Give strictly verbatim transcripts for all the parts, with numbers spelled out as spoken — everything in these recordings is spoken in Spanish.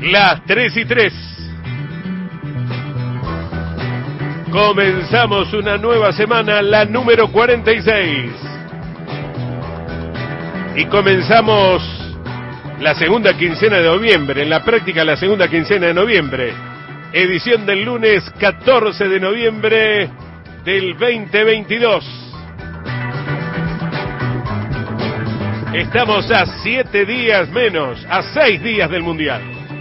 Las tres y tres. Comenzamos una nueva semana, la número cuarenta y seis. Y comenzamos la segunda quincena de noviembre, en la práctica la segunda quincena de noviembre. Edición del lunes catorce de noviembre del veinte veintidós. Estamos a siete días menos, a seis días del Mundial.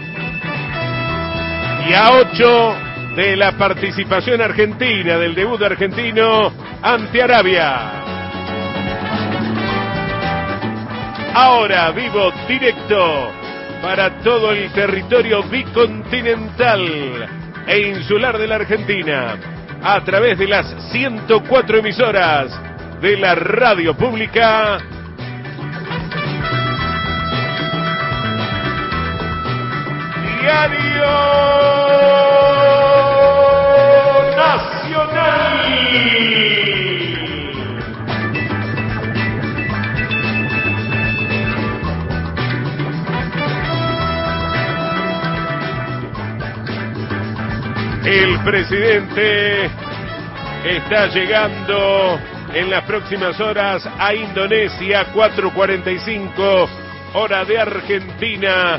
Y a ocho de la participación argentina, del debut argentino ante Arabia. Ahora vivo directo para todo el territorio bicontinental e insular de la Argentina, a través de las ciento cuatro emisoras de la radio pública Diario Nacional. El presidente está llegando en las próximas horas a Indonesia, cuatro cuarenta y cinco, hora de Argentina.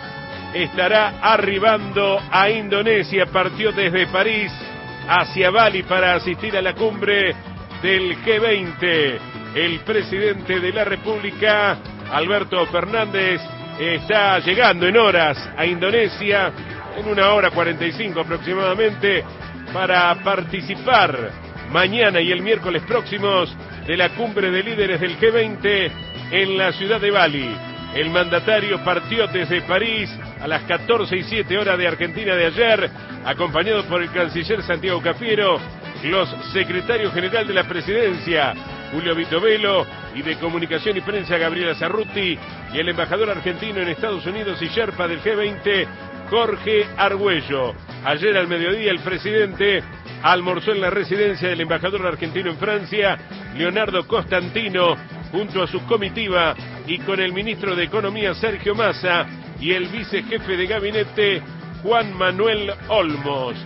Estará arribando a Indonesia, partió desde París hacia Bali para asistir a la cumbre del G veinte. El presidente de la República, Alberto Fernández, está llegando en horas a Indonesia, en una hora cuarenta y cinco aproximadamente, para participar mañana y el miércoles próximos de la cumbre de líderes del G veinte en la ciudad de Bali. El mandatario partió desde París a las catorce y siete horas de Argentina de ayer, acompañado por el canciller Santiago Cafiero, los secretarios general de la presidencia, Julio Vitovelo, y de comunicación y prensa, Gabriela Cerruti, y el embajador argentino en Estados Unidos y Sherpa del G veinte, Jorge Argüello. Ayer al mediodía el presidente almorzó en la residencia del embajador argentino en Francia, Leonardo Costantino, junto a su comitiva y con el ministro de Economía Sergio Massa y el vicejefe de gabinete Juan Manuel Olmos.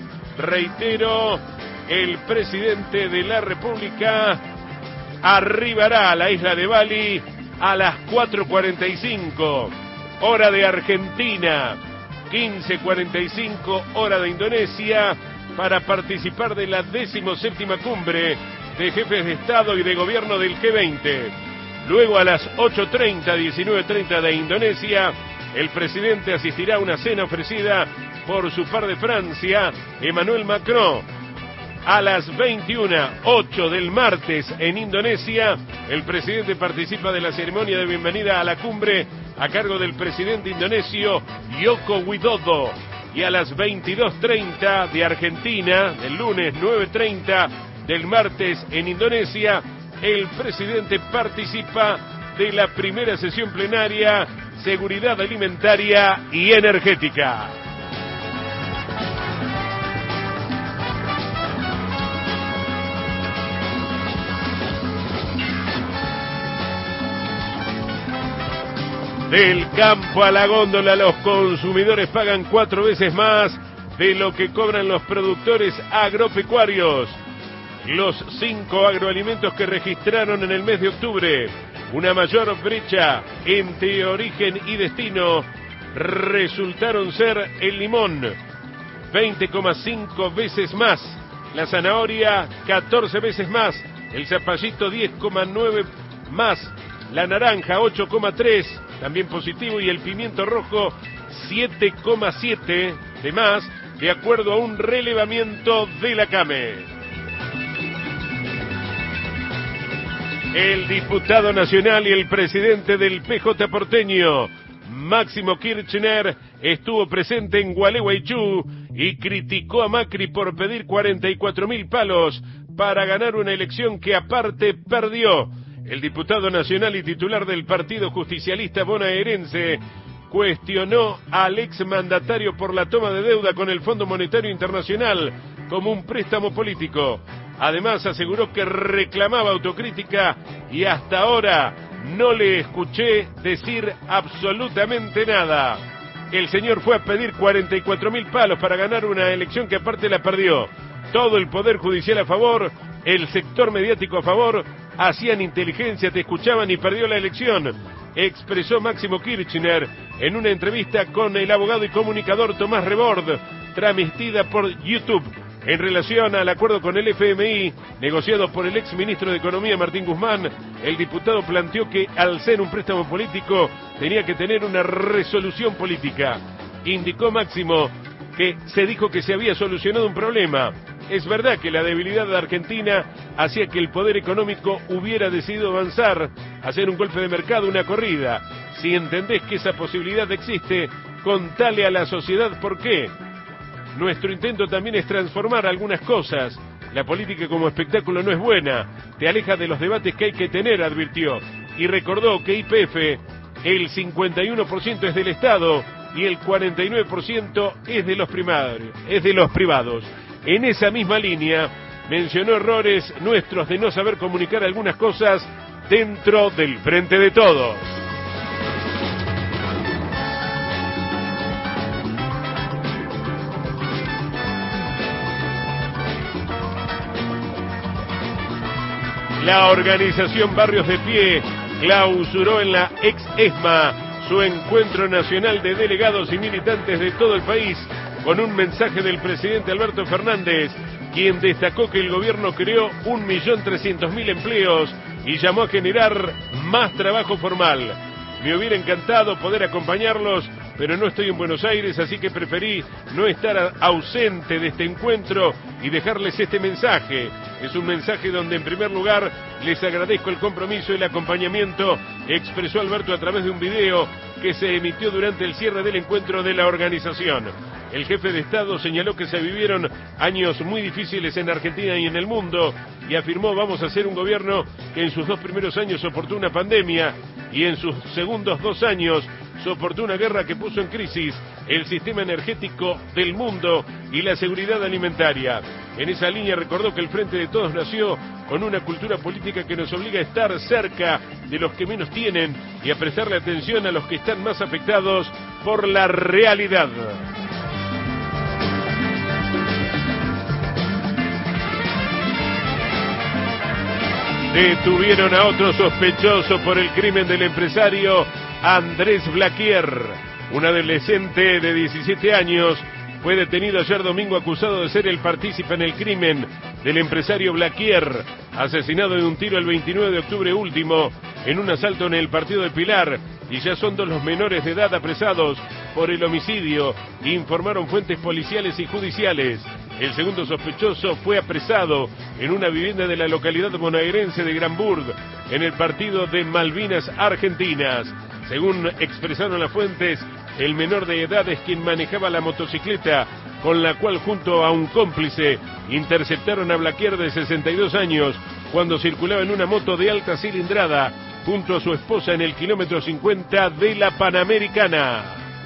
Reitero, el presidente de la República arribará a la isla de Bali a las cuatro cuarenta y cinco, hora de Argentina, quince cuarenta y cinco, hora de Indonesia, para participar de la decimoséptima cumbre de jefes de Estado y de Gobierno del G veinte. Luego a las ocho treinta, diecinueve treinta de Indonesia, el presidente asistirá a una cena ofrecida por su par de Francia, Emmanuel Macron. A las veintiuna ocho del martes en Indonesia, el presidente participa de la ceremonia de bienvenida a la cumbre a cargo del presidente indonesio Joko Widodo. Y a las veintidós treinta de Argentina, el lunes nueve treinta del martes en Indonesia, el presidente participa de la primera sesión plenaria, seguridad alimentaria y energética. Del campo a la góndola, los consumidores pagan cuatro veces más de lo que cobran los productores agropecuarios. Los cinco agroalimentos que registraron en el mes de octubre una mayor brecha entre origen y destino resultaron ser el limón, veinte coma cinco veces más, la zanahoria, catorce veces más, el zapallito, diez coma nueve más, la naranja, ocho coma tres, también positivo, y el pimiento rojo, siete coma siete de más, de acuerdo a un relevamiento de la CAME. El diputado nacional y el presidente del P J porteño, Máximo Kirchner, estuvo presente en Gualeguaychú y criticó a Macri por pedir cuarenta y cuatro mil palos para ganar una elección que aparte perdió. El diputado nacional y titular del Partido Justicialista Bonaerense cuestionó al exmandatario por la toma de deuda con el Fondo Monetario Internacional como un préstamo político. Además, aseguró que reclamaba autocrítica y hasta ahora no le escuché decir absolutamente nada. El señor fue a pedir cuarenta y cuatro mil palos para ganar una elección que aparte la perdió. Todo el poder judicial a favor, el sector mediático a favor, hacían inteligencia, te escuchaban y perdió la elección, expresó Máximo Kirchner en una entrevista con el abogado y comunicador Tomás Rebord, transmitida por YouTube. En relación al acuerdo con el F M I, negociado por el ex ministro de Economía Martín Guzmán, el diputado planteó que al ser un préstamo político tenía que tener una resolución política. Indicó Máximo que se dijo que se había solucionado un problema. Es verdad que la debilidad de Argentina hacía que el poder económico hubiera decidido avanzar, hacer un golpe de mercado, una corrida. Si entendés que esa posibilidad existe, contale a la sociedad por qué. Nuestro intento también es transformar algunas cosas. La política como espectáculo no es buena, te aleja de los debates que hay que tener, advirtió. Y recordó que Y P F, el cincuenta y uno por ciento es del Estado y el cuarenta y nueve por ciento es de los privados, es de los privados. En esa misma línea, mencionó errores nuestros de no saber comunicar algunas cosas dentro del Frente de Todos. La organización Barrios de Pie clausuró en la ex ESMA su encuentro nacional de delegados y militantes de todo el país con un mensaje del presidente Alberto Fernández, quien destacó que el gobierno creó un millón trescientos mil empleos y llamó a generar más trabajo formal. Me hubiera encantado poder acompañarlos, pero no estoy en Buenos Aires, así que preferí no estar ausente de este encuentro y dejarles este mensaje. Es un mensaje donde en primer lugar les agradezco el compromiso y el acompañamiento, expresó Alberto a través de un video que se emitió durante el cierre del encuentro de la organización. El jefe de Estado señaló que se vivieron años muy difíciles en Argentina y en el mundo y afirmó: vamos a hacer un gobierno que en sus dos primeros años soportó una pandemia y en sus segundos dos años soportó una guerra que puso en crisis el sistema energético del mundo y la seguridad alimentaria. En esa línea recordó que el Frente de Todos nació con una cultura política que nos obliga a estar cerca de los que menos tienen y a prestarle atención a los que están más afectados por la realidad. Detuvieron a otro sospechoso por el crimen del empresario Andrés Blaquier. Un adolescente de diecisiete años fue detenido ayer domingo acusado de ser el partícipe en el crimen del empresario Blaquier, asesinado de un tiro el veintinueve de octubre último en un asalto en el partido de Pilar, y ya son dos los menores de edad apresados por el homicidio, informaron fuentes policiales y judiciales. El segundo sospechoso fue apresado en una vivienda de la localidad bonaerense de Granburg, en el partido de Malvinas Argentinas. Según expresaron las fuentes, el menor de edad es quien manejaba la motocicleta con la cual junto a un cómplice interceptaron a Blaquier de sesenta y dos años cuando circulaba en una moto de alta cilindrada junto a su esposa en el kilómetro cincuenta de la Panamericana.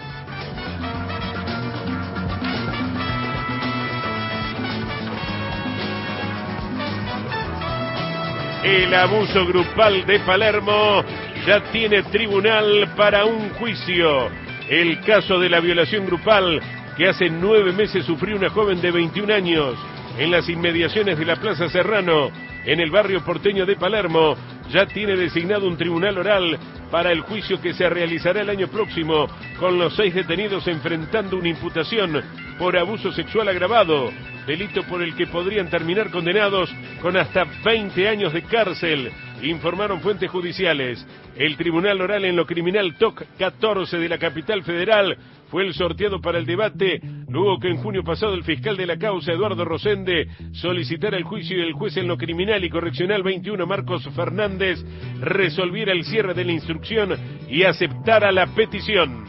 El abuso grupal de Palermo ya tiene tribunal para un juicio. El caso de la violación grupal que hace nueve meses sufrió una joven de veintiún años en las inmediaciones de la Plaza Serrano, en el barrio porteño de Palermo, ya tiene designado un tribunal oral para el juicio que se realizará el año próximo, con los seis detenidos enfrentando una imputación por abuso sexual agravado, delito por el que podrían terminar condenados con hasta veinte años de cárcel, informaron fuentes judiciales. El tribunal oral en lo criminal T O C catorce de la capital federal fue el sorteado para el debate, luego que en junio pasado el fiscal de la causa, Eduardo Rosende, solicitara el juicio y el juez en lo criminal y correccional veintiuno, Marcos Fernández, resolviera el cierre de la instrucción y aceptara la petición.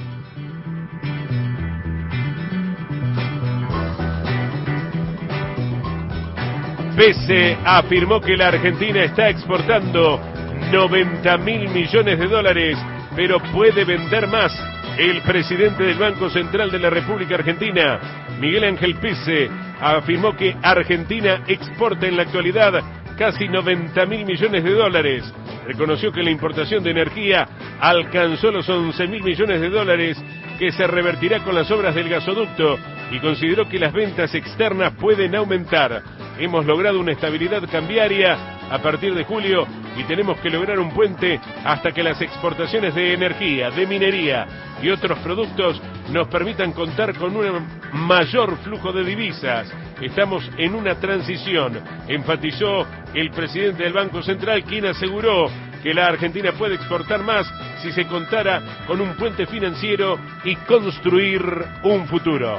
Pese afirmó que la Argentina está exportando noventa mil millones de dólares, pero puede vender más. El presidente del Banco Central de la República Argentina, Miguel Ángel Pese, afirmó que Argentina exporta en la actualidad casi noventa mil millones de dólares. Reconoció que la importación de energía alcanzó los once mil millones de dólares, que se revertirá con las obras del gasoducto, y consideró que las ventas externas pueden aumentar. Hemos logrado una estabilidad cambiaria a partir de julio y tenemos que lograr un puente hasta que las exportaciones de energía, de minería y otros productos nos permitan contar con un mayor flujo de divisas. Estamos en una transición, enfatizó el presidente del Banco Central, quien aseguró que la Argentina puede exportar más si se contara con un puente financiero y construir un futuro.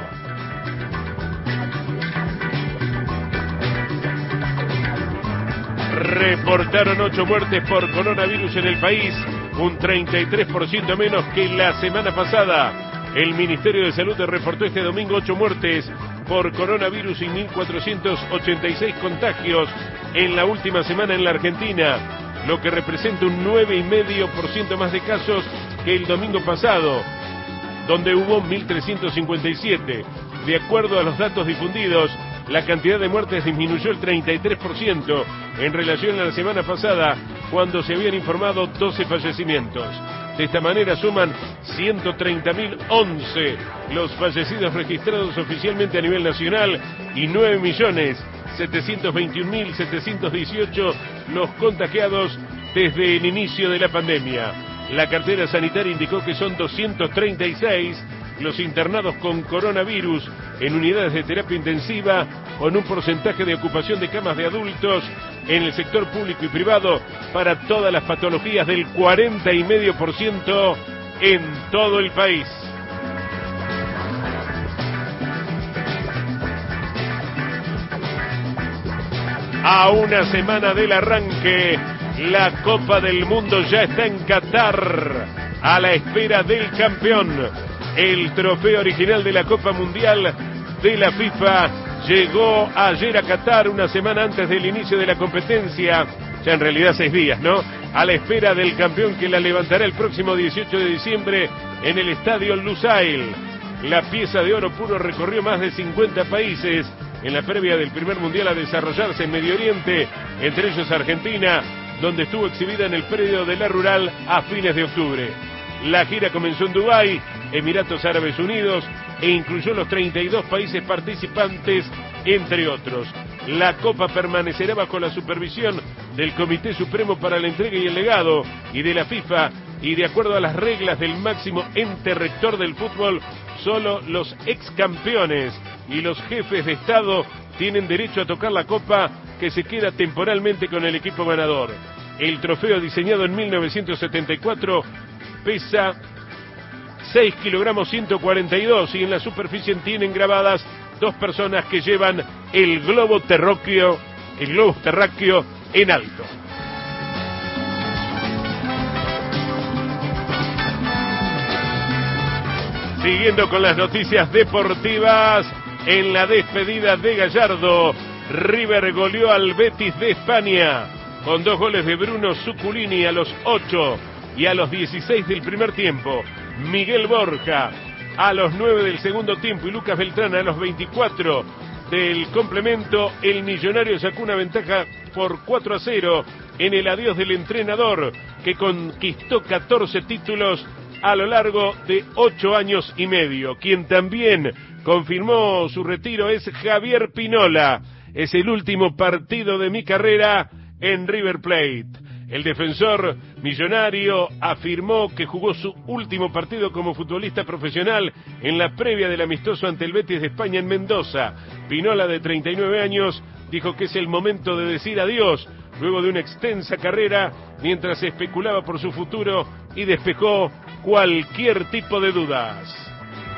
Reportaron ocho muertes por coronavirus en el país, un treinta y tres por ciento menos que la semana pasada. El Ministerio de Salud reportó este domingo ocho muertes por coronavirus y mil cuatrocientos ochenta y seis contagios en la última semana en la Argentina, lo que representa un nueve coma cinco por ciento más de casos que el domingo pasado, donde hubo mil trescientos cincuenta y siete. De acuerdo a los datos difundidos, la cantidad de muertes disminuyó el treinta y tres por ciento en relación a la semana pasada, cuando se habían informado doce fallecimientos. De esta manera suman ciento treinta mil once los fallecidos registrados oficialmente a nivel nacional y nueve millones setecientos veintiún mil setecientos dieciocho los contagiados desde el inicio de la pandemia. La cartera sanitaria indicó que son doscientos treinta y seis los internados con coronavirus en unidades de terapia intensiva, con un porcentaje de ocupación de camas de adultos en el sector público y privado para todas las patologías del cuarenta y cinco por ciento en todo el país. A una semana del arranque, la Copa del Mundo ya está en Qatar, a la espera del campeón. El trofeo original de la Copa Mundial de la FIFA llegó ayer a Qatar, una semana antes del inicio de la competencia, ya en realidad seis días, ¿no? A la espera del campeón, que la levantará el próximo dieciocho de diciembre en el estadio Lusail. La pieza de oro puro recorrió más de cincuenta países en la previa del primer mundial a desarrollarse en Medio Oriente, entre ellos Argentina, donde estuvo exhibida en el predio de La Rural a fines de octubre. La gira comenzó en Dubái, Emiratos Árabes Unidos, e incluyó los treinta y dos países participantes, entre otros. La Copa permanecerá bajo la supervisión del Comité Supremo para la Entrega y el Legado y de la FIFA, y de acuerdo a las reglas del máximo ente rector del fútbol, solo los ex campeones y los jefes de Estado tienen derecho a tocar la copa, que se queda temporalmente con el equipo ganador. El trofeo, diseñado en mil novecientos setenta y cuatro, pesa seis kilogramos ciento cuarenta y dos y en la superficie tienen grabadas dos personas que llevan el globo terráqueo, el globo terráqueo en alto. Siguiendo con las noticias deportivas, en la despedida de Gallardo, River goleó al Betis de España con dos goles de Bruno Zuculini a los ocho y a los dieciséis del primer tiempo. Miguel Borja a los nueve del segundo tiempo y Lucas Beltrán a los veinticuatro del complemento. El millonario sacó una ventaja por cuatro a cero en el adiós del entrenador, que conquistó catorce títulos a lo largo de ocho años y medio. Quien también confirmó su retiro es Javier Pinola. Es el último partido de mi carrera en River Plate. El defensor millonario afirmó que jugó su último partido como futbolista profesional en la previa del amistoso ante el Betis de España en Mendoza. Pinola, de treinta y nueve años, dijo que es el momento de decir adiós luego de una extensa carrera, mientras especulaba por su futuro y despejó cualquier tipo de dudas.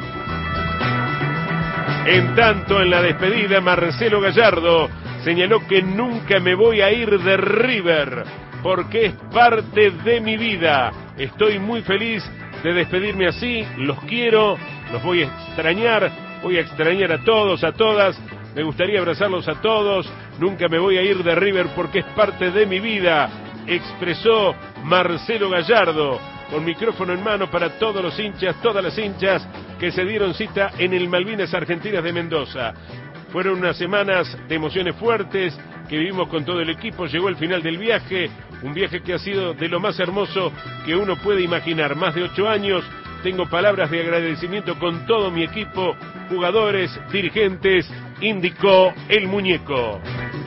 En tanto, en la despedida, Marcelo Gallardo señaló que nunca me voy a ir de River, porque es parte de mi vida. Estoy muy feliz de despedirme así, los quiero, los voy a extrañar, voy a extrañar a todos, a todas, me gustaría abrazarlos a todos, nunca me voy a ir de River porque es parte de mi vida, expresó Marcelo Gallardo, con micrófono en mano para todos los hinchas, todas las hinchas que se dieron cita en el Malvinas Argentinas de Mendoza. Fueron unas semanas de emociones fuertes que vivimos con todo el equipo. Llegó el final del viaje, un viaje que ha sido de lo más hermoso que uno puede imaginar. Más de ocho años, tengo palabras de agradecimiento con todo mi equipo, jugadores, dirigentes, indicó el muñeco.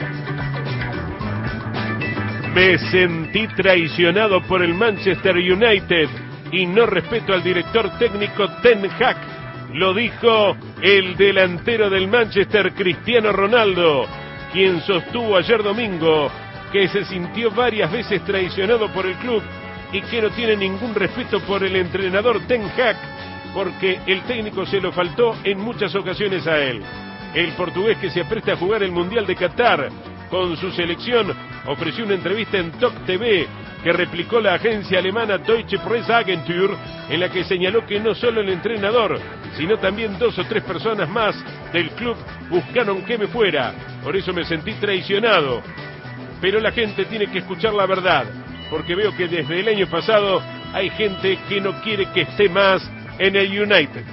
Me sentí traicionado por el Manchester United y no respeto al director técnico Ten Hag. Lo dijo el delantero del Manchester, Cristiano Ronaldo, quien sostuvo ayer domingo que se sintió varias veces traicionado por el club y que no tiene ningún respeto por el entrenador Ten Hag, porque el técnico se lo faltó en muchas ocasiones a él. El portugués, que se apresta a jugar el Mundial de Qatar con su selección, ofreció una entrevista en T O C T V que replicó la agencia alemana Deutsche Presseagentur, en la que señaló que no solo el entrenador, sino también dos o tres personas más del club buscaron que me fuera. Por eso me sentí traicionado. Pero la gente tiene que escuchar la verdad, porque veo que desde el año pasado hay gente que no quiere que esté más en el United.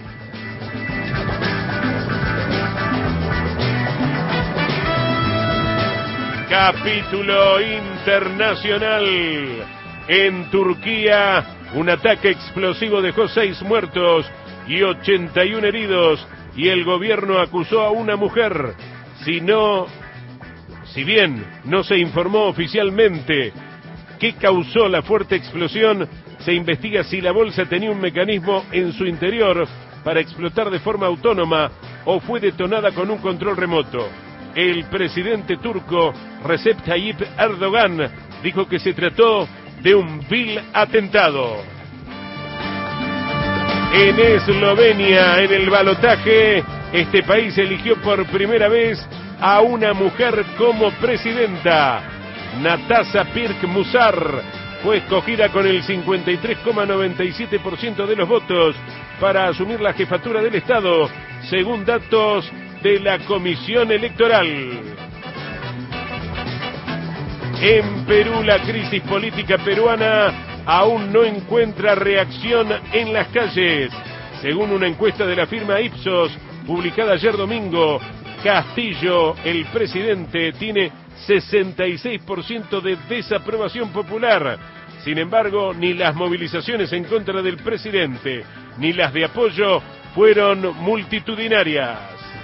Capítulo internacional. En Turquía, un ataque explosivo dejó seis muertos y ochenta y uno heridos, y el gobierno acusó a una mujer. Si no, si bien no se informó oficialmente qué causó la fuerte explosión, se investiga si la bolsa tenía un mecanismo en su interior para explotar de forma autónoma o fue detonada con un control remoto. El presidente turco Recep Tayyip Erdogan dijo que se trató de un vil atentado. En Eslovenia, en el balotaje, este país eligió por primera vez a una mujer como presidenta. Nataša Pirc-Musar fue escogida con el cincuenta y tres coma noventa y siete por ciento de los votos para asumir la jefatura del Estado, según datos de la Comisión Electoral. En Perú, la crisis política peruana aún no encuentra reacción en las calles. Según una encuesta de la firma Ipsos, publicada ayer domingo, Castillo, el presidente, tiene sesenta y seis por ciento de desaprobación popular. Sin embargo, ni las movilizaciones en contra del presidente, ni las de apoyo fueron multitudinarias.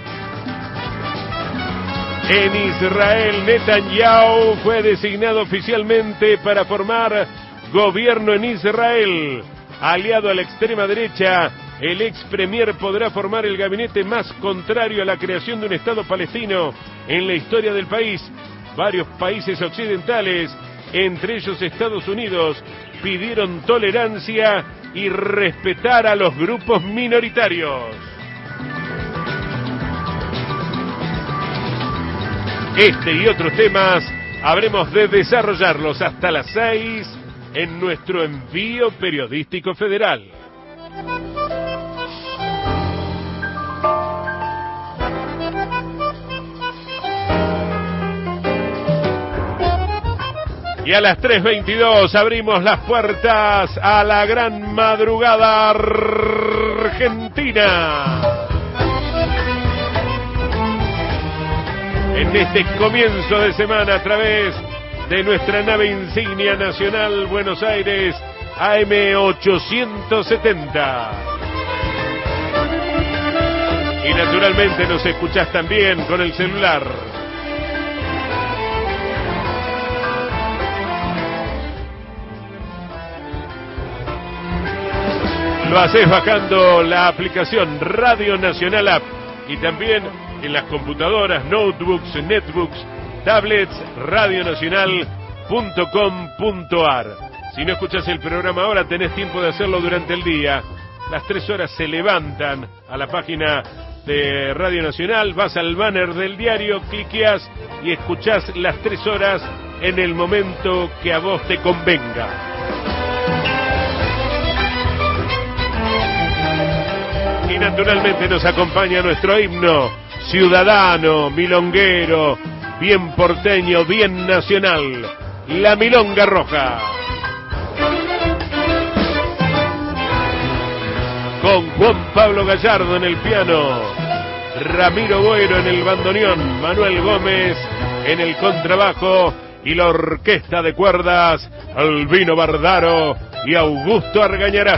En Israel, Netanyahu fue designado oficialmente para formar gobierno en Israel. Aliado a la extrema derecha, el ex premier podrá formar el gabinete más contrario a la creación de un Estado palestino en la historia del país. Varios países occidentales, entre ellos Estados Unidos, pidieron tolerancia y respetar a los grupos minoritarios. Este y otros temas habremos de desarrollarlos hasta las seis en nuestro envío periodístico federal. Y a las tres veintidós abrimos las puertas a la gran madrugada argentina. En este comienzo de semana, a través de nuestra nave insignia nacional Buenos Aires A M ochocientos setenta. Y naturalmente nos escuchás también con el celular. Lo haces bajando la aplicación Radio Nacional App y también en las computadoras, notebooks, netbooks, tablets, radionacional punto com punto ar. Si no escuchás el programa ahora, tenés tiempo de hacerlo durante el día. Las tres horas se levantan a la página de Radio Nacional, vas al banner del diario, cliqueas y escuchás las tres horas en el momento que a vos te convenga. Y naturalmente nos acompaña nuestro himno ciudadano, milonguero, bien porteño, bien nacional, la Milonga Roja. Con Juan Pablo Gallardo en el piano, Ramiro Boero en el bandoneón, Manuel Gómez en el contrabajo y la orquesta de cuerdas, Albino Bardaro y Augusto Argañarás.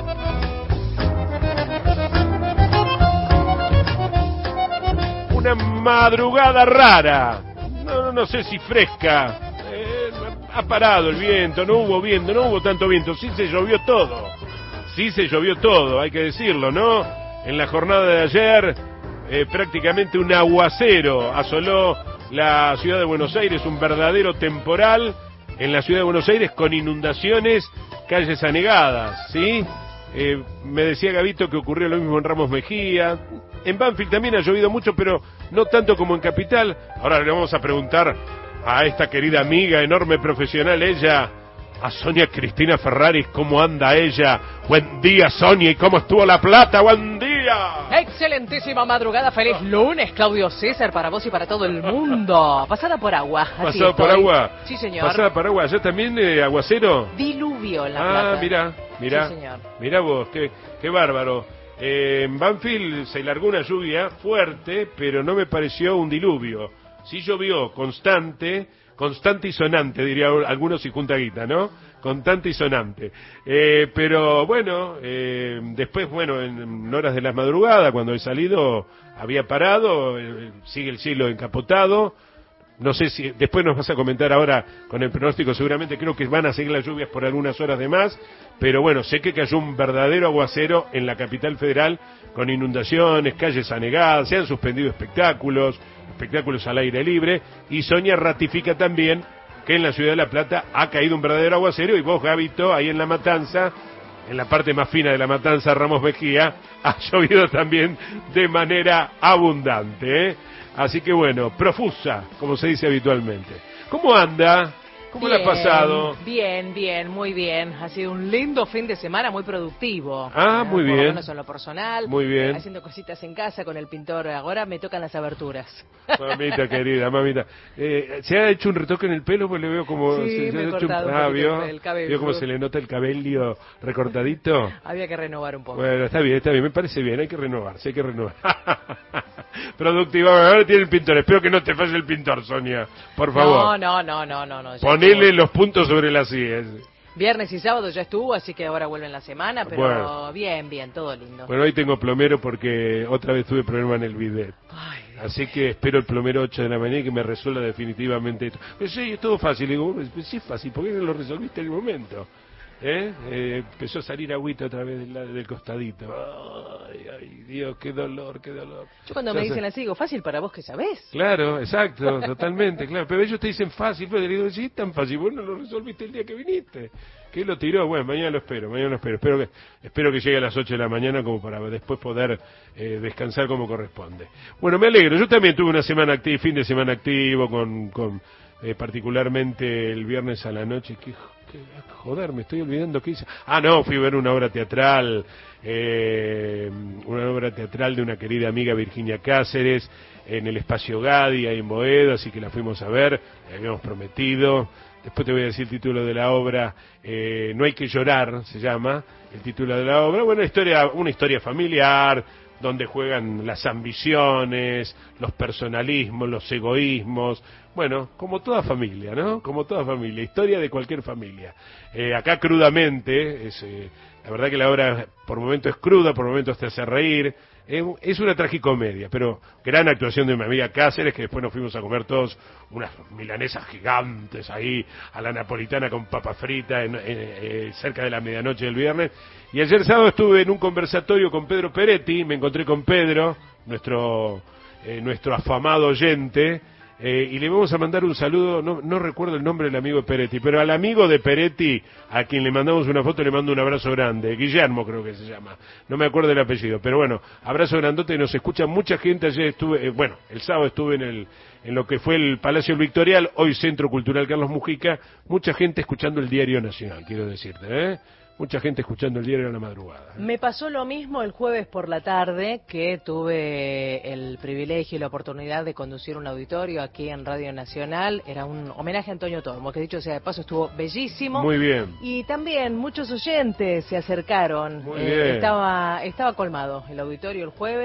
Una madrugada rara, no, no sé si fresca, eh, ha parado el viento, no hubo viento, no hubo tanto viento, sí se llovió todo, sí se llovió todo, hay que decirlo, ¿no? En la jornada de ayer, eh, prácticamente un aguacero asoló la ciudad de Buenos Aires, un verdadero temporal en la ciudad de Buenos Aires con inundaciones, calles anegadas, ¿sí? Eh, me decía Gabito que ocurrió lo mismo en Ramos Mejía. En Banfield también ha llovido mucho, pero no tanto como en Capital. Ahora le vamos a preguntar a esta querida amiga, enorme profesional, ella, a Sonia Cristina Ferraris, ¿cómo anda ella? Buen día, Sonia, ¿y cómo estuvo La Plata? Buen día. Excelentísima madrugada, feliz lunes, Claudio César, para vos y para todo el mundo. Pasada por agua. ¿Pasada por agua? Sí, señor. ¿Pasada por agua? ¿Allá también eh, aguacero? Diluvio en La ah, Plata. Ah, mirá, mirá. Sí, señor. Mirá vos, qué, qué bárbaro. Eh, en Banfield se largó una lluvia fuerte, pero no me pareció un diluvio. Sí llovió, constante, constante y sonante, diría algunos y junta guita, ¿no? Constante y sonante. Eh, pero bueno, eh, después, bueno, en, en horas de la madrugada, cuando he salido, había parado, eh, sigue el cielo encapotado. No sé si, después nos vas a comentar ahora con el pronóstico, seguramente creo que van a seguir las lluvias por algunas horas de más, pero bueno, sé que cayó un verdadero aguacero en la capital federal, con inundaciones, calles anegadas, se han suspendido espectáculos, espectáculos al aire libre, y Sonia ratifica también que en la ciudad de La Plata ha caído un verdadero aguacero, y vos, Gabito, ahí en La Matanza, en la parte más fina de La Matanza, Ramos Mejía, ha llovido también de manera abundante, ¿eh? Así que bueno, profusa, como se dice habitualmente. ¿Cómo anda? ¿Cómo bien, le ha pasado? Bien, bien, muy bien. Ha sido un lindo fin de semana, muy productivo. Ah, muy por bien. Por lo menos en lo personal. Muy bien. Haciendo cositas en casa con el pintor. Ahora me tocan las aberturas. Mamita querida, mamita. Eh, ¿Se ha hecho un retoque en el pelo? Pues le veo como... Sí, se, se me he ha hecho cortado un, un ah, poquito ¿vio? el cabello. ¿Vio cómo se le nota el cabello recortadito? Había que renovar un poco. Bueno, está bien, está bien. Me parece bien. Hay que renovarse, hay que renovar. Productiva. Ahora tiene el pintor. Espero que no te falle el pintor, Sonia. Por favor. No, no, no, no, no. no Ponele los puntos sobre las íes. Viernes y sábado ya estuvo, así que ahora vuelve en la semana, pero bueno. bien, bien, todo lindo. Bueno, hoy tengo plomero porque otra vez tuve problema en el bidet. Ay, así que espero el plomero ocho de la mañana y que me resuelva definitivamente esto. Pero sí, es todo fácil. Le digo, pues sí es fácil, ¿por qué no lo resolviste en el momento? ¿Eh? Eh, empezó a salir agüita otra vez del, del costadito. Ay, ay, Dios, qué dolor, qué dolor. Yo cuando ya me dicen sé. así, digo, fácil para vos que sabés. Claro, exacto, totalmente, claro. Pero ellos te dicen fácil, pero le digo, sí, tan fácil, vos no lo resolviste el día que viniste. ¿Qué lo tiró? Bueno, mañana lo espero, mañana lo espero. Espero que, espero que llegue a las ocho de la mañana como para después poder eh, descansar como corresponde. Bueno, me alegro. Yo también tuve una semana activa, fin de semana activo, con, con eh, particularmente el viernes a la noche. ¿Qué, qué, joder, me estoy olvidando qué hice. Ah, no, fui a ver una obra teatral, eh, una obra teatral de una querida amiga, Virginia Cáceres, en el Espacio Gadi, ahí en Boedo, así que la fuimos a ver, le habíamos prometido. Después te voy a decir el título de la obra, eh, No hay que llorar, se llama, el título de la obra. Bueno, historia, una historia familiar, donde juegan las ambiciones, los personalismos, los egoísmos, bueno, como toda familia, ¿no? Como toda familia, historia de cualquier familia. Eh, acá crudamente, es, eh, la verdad que la obra por momentos es cruda, por momentos te hace reír. Es una tragicomedia, pero gran actuación de mi amiga Cáceres, que después nos fuimos a comer todos unas milanesas gigantes ahí, a la napolitana con papa frita, en, en, en, cerca de la medianoche del viernes. Y ayer sábado estuve en un conversatorio con Pedro Peretti, me encontré con Pedro, nuestro, eh, nuestro afamado oyente, Eh, y le vamos a mandar un saludo, no, no recuerdo el nombre del amigo de Peretti, pero al amigo de Peretti, a quien le mandamos una foto, le mando un abrazo grande, Guillermo creo que se llama, no me acuerdo el apellido, pero bueno, abrazo grandote, nos escucha mucha gente. Ayer estuve, eh, bueno, el sábado estuve en el en lo que fue el Palacio Victorial, hoy Centro Cultural Carlos Mujica, mucha gente escuchando el Diario Nacional, quiero decirte, ¿eh? Mucha gente escuchando el diario a la madrugada. Me pasó lo mismo el jueves por la tarde, que tuve el privilegio y la oportunidad de conducir un auditorio aquí en Radio Nacional. Era un homenaje a Antonio Tormo, que dicho sea de paso estuvo bellísimo. Muy bien. Y también muchos oyentes se acercaron. Muy eh, bien. Estaba, estaba colmado el auditorio el jueves.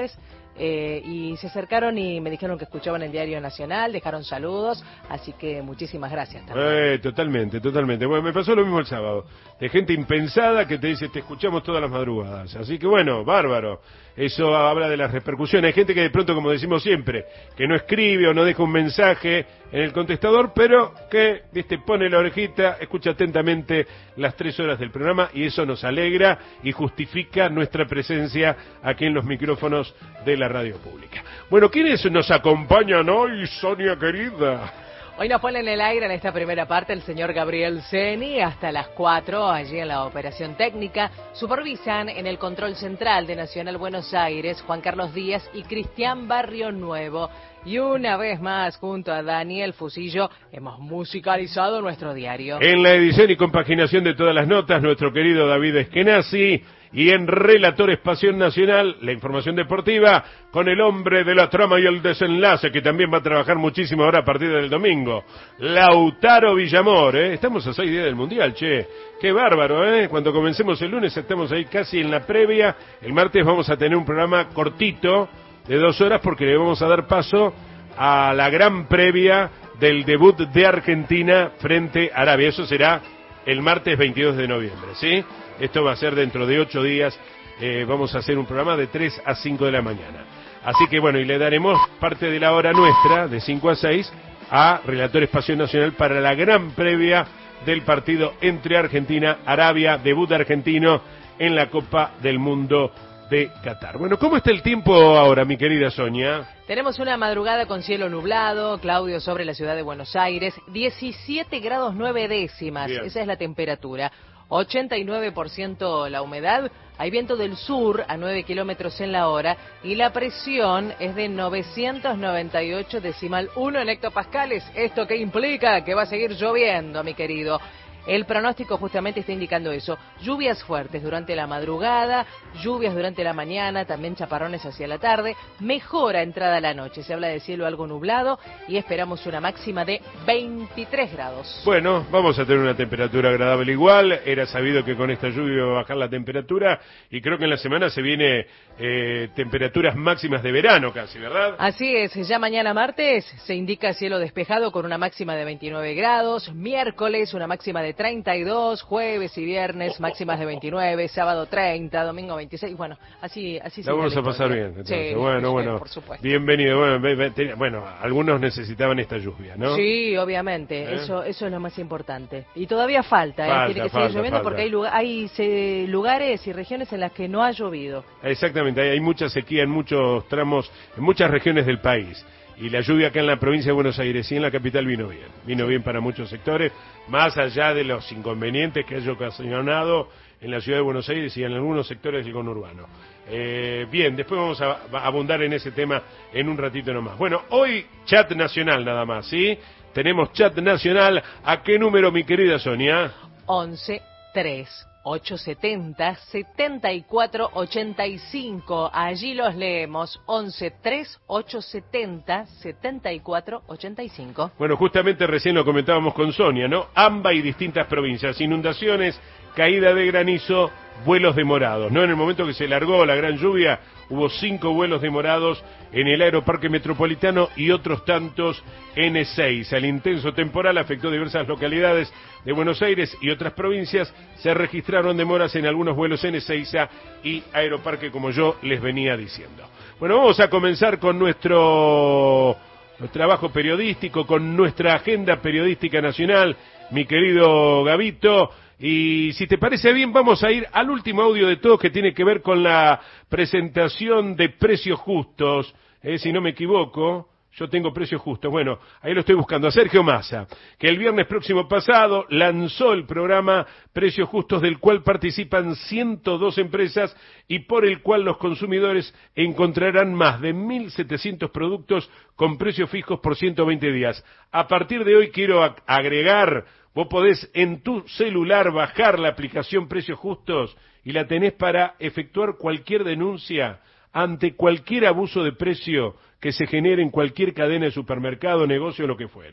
eh, y se acercaron y me dijeron que escuchaban el Diario Nacional, dejaron saludos, así que muchísimas gracias también. Eh, totalmente, totalmente. Bueno, me pasó lo mismo el sábado, de gente impensada que te dice, te escuchamos todas las madrugadas, así que bueno, bárbaro. Eso habla de las repercusiones. Hay gente que de pronto, como decimos siempre, que no escribe o no deja un mensaje en el contestador, pero que, viste, pone la orejita, escucha atentamente las tres horas del programa y eso nos alegra y justifica nuestra presencia aquí en los micrófonos de la radio pública. Bueno, ¿quiénes nos acompañan hoy, Sonia querida? Hoy nos ponen en el aire en esta primera parte el señor Gabriel Ceni hasta las cuatro, allí en la operación técnica. Supervisan en el control central de Nacional Buenos Aires Juan Carlos Díaz y Cristian Barrio Nuevo. Y una vez más, junto a Daniel Fusillo, hemos musicalizado nuestro diario. En la edición y compaginación de todas las notas, nuestro querido David Eskenazi. Y en Relatores Pasión Nacional, la información deportiva, con el hombre de la trama y el desenlace, que también va a trabajar muchísimo ahora a partir del domingo, Lautaro Villamor, ¿eh? Estamos a seis días del Mundial, che. Qué bárbaro, ¿eh? Cuando comencemos el lunes estamos ahí casi en la previa. El martes vamos a tener un programa cortito, de dos horas, porque le vamos a dar paso a la gran previa del debut de Argentina frente a Arabia. Eso será el martes veintidós de noviembre, ¿sí? Esto va a ser dentro de ocho días, eh, vamos a hacer un programa de tres a cinco de la mañana. Así que bueno, y le daremos parte de la hora nuestra, de cinco a seis, a Relatores Pasión Nacional para la gran previa del partido entre Argentina, Arabia, debut argentino en la Copa del Mundo de Qatar. Bueno, ¿cómo está el tiempo ahora, mi querida Sonia? Tenemos una madrugada con cielo nublado, Claudio, sobre la ciudad de Buenos Aires, diecisiete grados nueve décimas, Bien. Esa es la temperatura. ochenta y nueve por ciento la humedad, hay viento del sur a nueve kilómetros en la hora y la presión es de novecientos noventa y ocho decimal uno en hectopascales. ¿Esto qué implica? Que va a seguir lloviendo, mi querido. El pronóstico justamente está indicando eso. Lluvias fuertes durante la madrugada, lluvias durante la mañana, también chaparrones hacia la tarde. Mejora entrada la noche. Se habla de cielo algo nublado y esperamos una máxima de veintitrés grados. Bueno, vamos a tener una temperatura agradable igual. Era sabido que con esta lluvia iba a bajar la temperatura y creo que en la semana se viene eh, temperaturas máximas de verano casi, ¿verdad? Así es. Ya mañana martes se indica cielo despejado con una máxima de veintinueve grados. Miércoles una máxima de treinta y dos, jueves y viernes máximas de veintinueve, sábado treinta, domingo veintiséis, bueno, así así se la vamos a pasar bien, entonces. Sí, bueno, sí, bueno, por supuesto. Bienvenido, bueno, bueno, algunos necesitaban esta lluvia, ¿no? Sí, obviamente, ¿Eh? eso eso es lo más importante. Y todavía falta, falta ¿eh? Tiene que falta, seguir lloviendo falta. porque hay, lugar, hay se, lugares y regiones en las que no ha llovido. Exactamente, hay, hay mucha sequía en muchos tramos, en muchas regiones del país. Y la lluvia acá en la provincia de Buenos Aires y en la capital vino bien. Vino bien para muchos sectores, más allá de los inconvenientes que haya ocasionado en la ciudad de Buenos Aires y en algunos sectores del conurbano. Eh, bien, después vamos a, a abundar en ese tema en un ratito nomás. Bueno, hoy chat nacional nada más, ¿sí? Tenemos chat nacional. ¿A qué número, mi querida Sonia? once tres ochocientos setenta, setenta y cuatro ochenta y cinco. Allí los leemos. once tres ochocientos setenta, setenta y cuatro ochenta y cinco. Bueno, justamente recién lo comentábamos con Sonia, ¿no? AMBA y distintas provincias. Inundaciones, caída de granizo, vuelos demorados, ¿no? En el momento que se largó la gran lluvia, hubo cinco vuelos demorados en el Aeroparque Metropolitano y otros tantos en Ezeiza. El intenso temporal afectó diversas localidades de Buenos Aires y otras provincias. Se registraron demoras en algunos vuelos en Ezeiza y Aeroparque, como yo les venía diciendo. Bueno, vamos a comenzar con nuestro, nuestro trabajo periodístico, con nuestra agenda periodística nacional, mi querido Gabito. Y si te parece bien, vamos a ir al último audio de todos que tiene que ver con la presentación de Precios Justos. Eh, si no me equivoco, yo tengo Precios Justos. Bueno, ahí lo estoy buscando. A Sergio Massa, que el viernes próximo pasado lanzó el programa Precios Justos, del cual participan ciento dos empresas y por el cual los consumidores encontrarán más de mil setecientos productos con precios fijos por ciento veinte días. A partir de hoy quiero agregar... Vos podés en tu celular bajar la aplicación Precios Justos y la tenés para efectuar cualquier denuncia ante cualquier abuso de precio que se genere en cualquier cadena de supermercado, negocio o lo que fuere.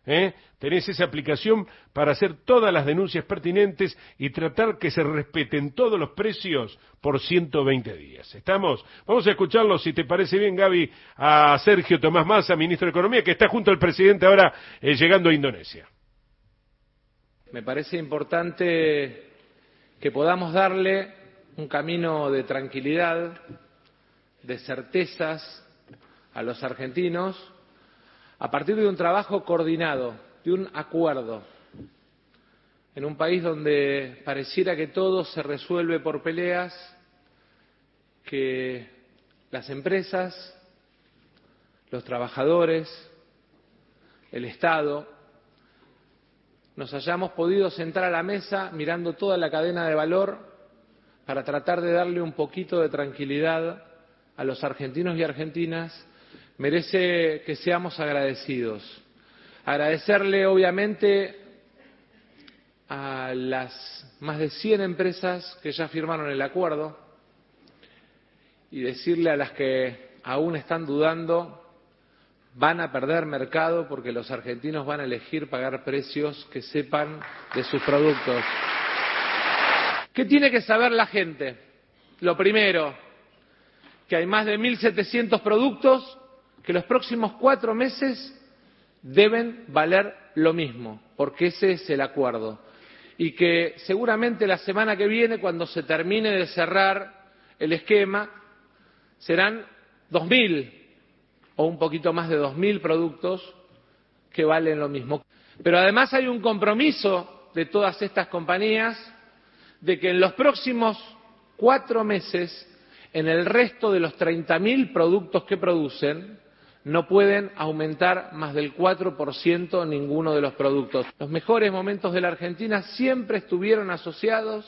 ¿eh? Tenés esa aplicación para hacer todas las denuncias pertinentes y tratar que se respeten todos los precios por ciento veinte días. ¿Estamos? Vamos a escucharlo, si te parece bien, Gaby, a Sergio Tomás Massa, ministro de Economía, que está junto al presidente ahora eh, llegando a Indonesia. Me parece importante que podamos darle un camino de tranquilidad, de certezas a los argentinos, a partir de un trabajo coordinado, de un acuerdo, en un país donde pareciera que todo se resuelve por peleas, que las empresas, los trabajadores, el Estado, nos hayamos podido sentar a la mesa mirando toda la cadena de valor para tratar de darle un poquito de tranquilidad a los argentinos y argentinas, merece que seamos agradecidos. Agradecerle, obviamente, a las más de cien empresas que ya firmaron el acuerdo y decirle a las que aún están dudando, van a perder mercado porque los argentinos van a elegir pagar precios que sepan de sus productos. ¿Qué tiene que saber la gente? Lo primero, que hay más de mil setecientos productos que los próximos cuatro meses deben valer lo mismo, porque ese es el acuerdo. Y que seguramente la semana que viene, cuando se termine de cerrar el esquema, serán dos mil o un poquito más de dos mil productos que valen lo mismo. Pero además hay un compromiso de todas estas compañías de que en los próximos cuatro meses, en el resto de los treinta mil productos que producen, no pueden aumentar más del cuatro por ciento ninguno de los productos. Los mejores momentos de la Argentina siempre estuvieron asociados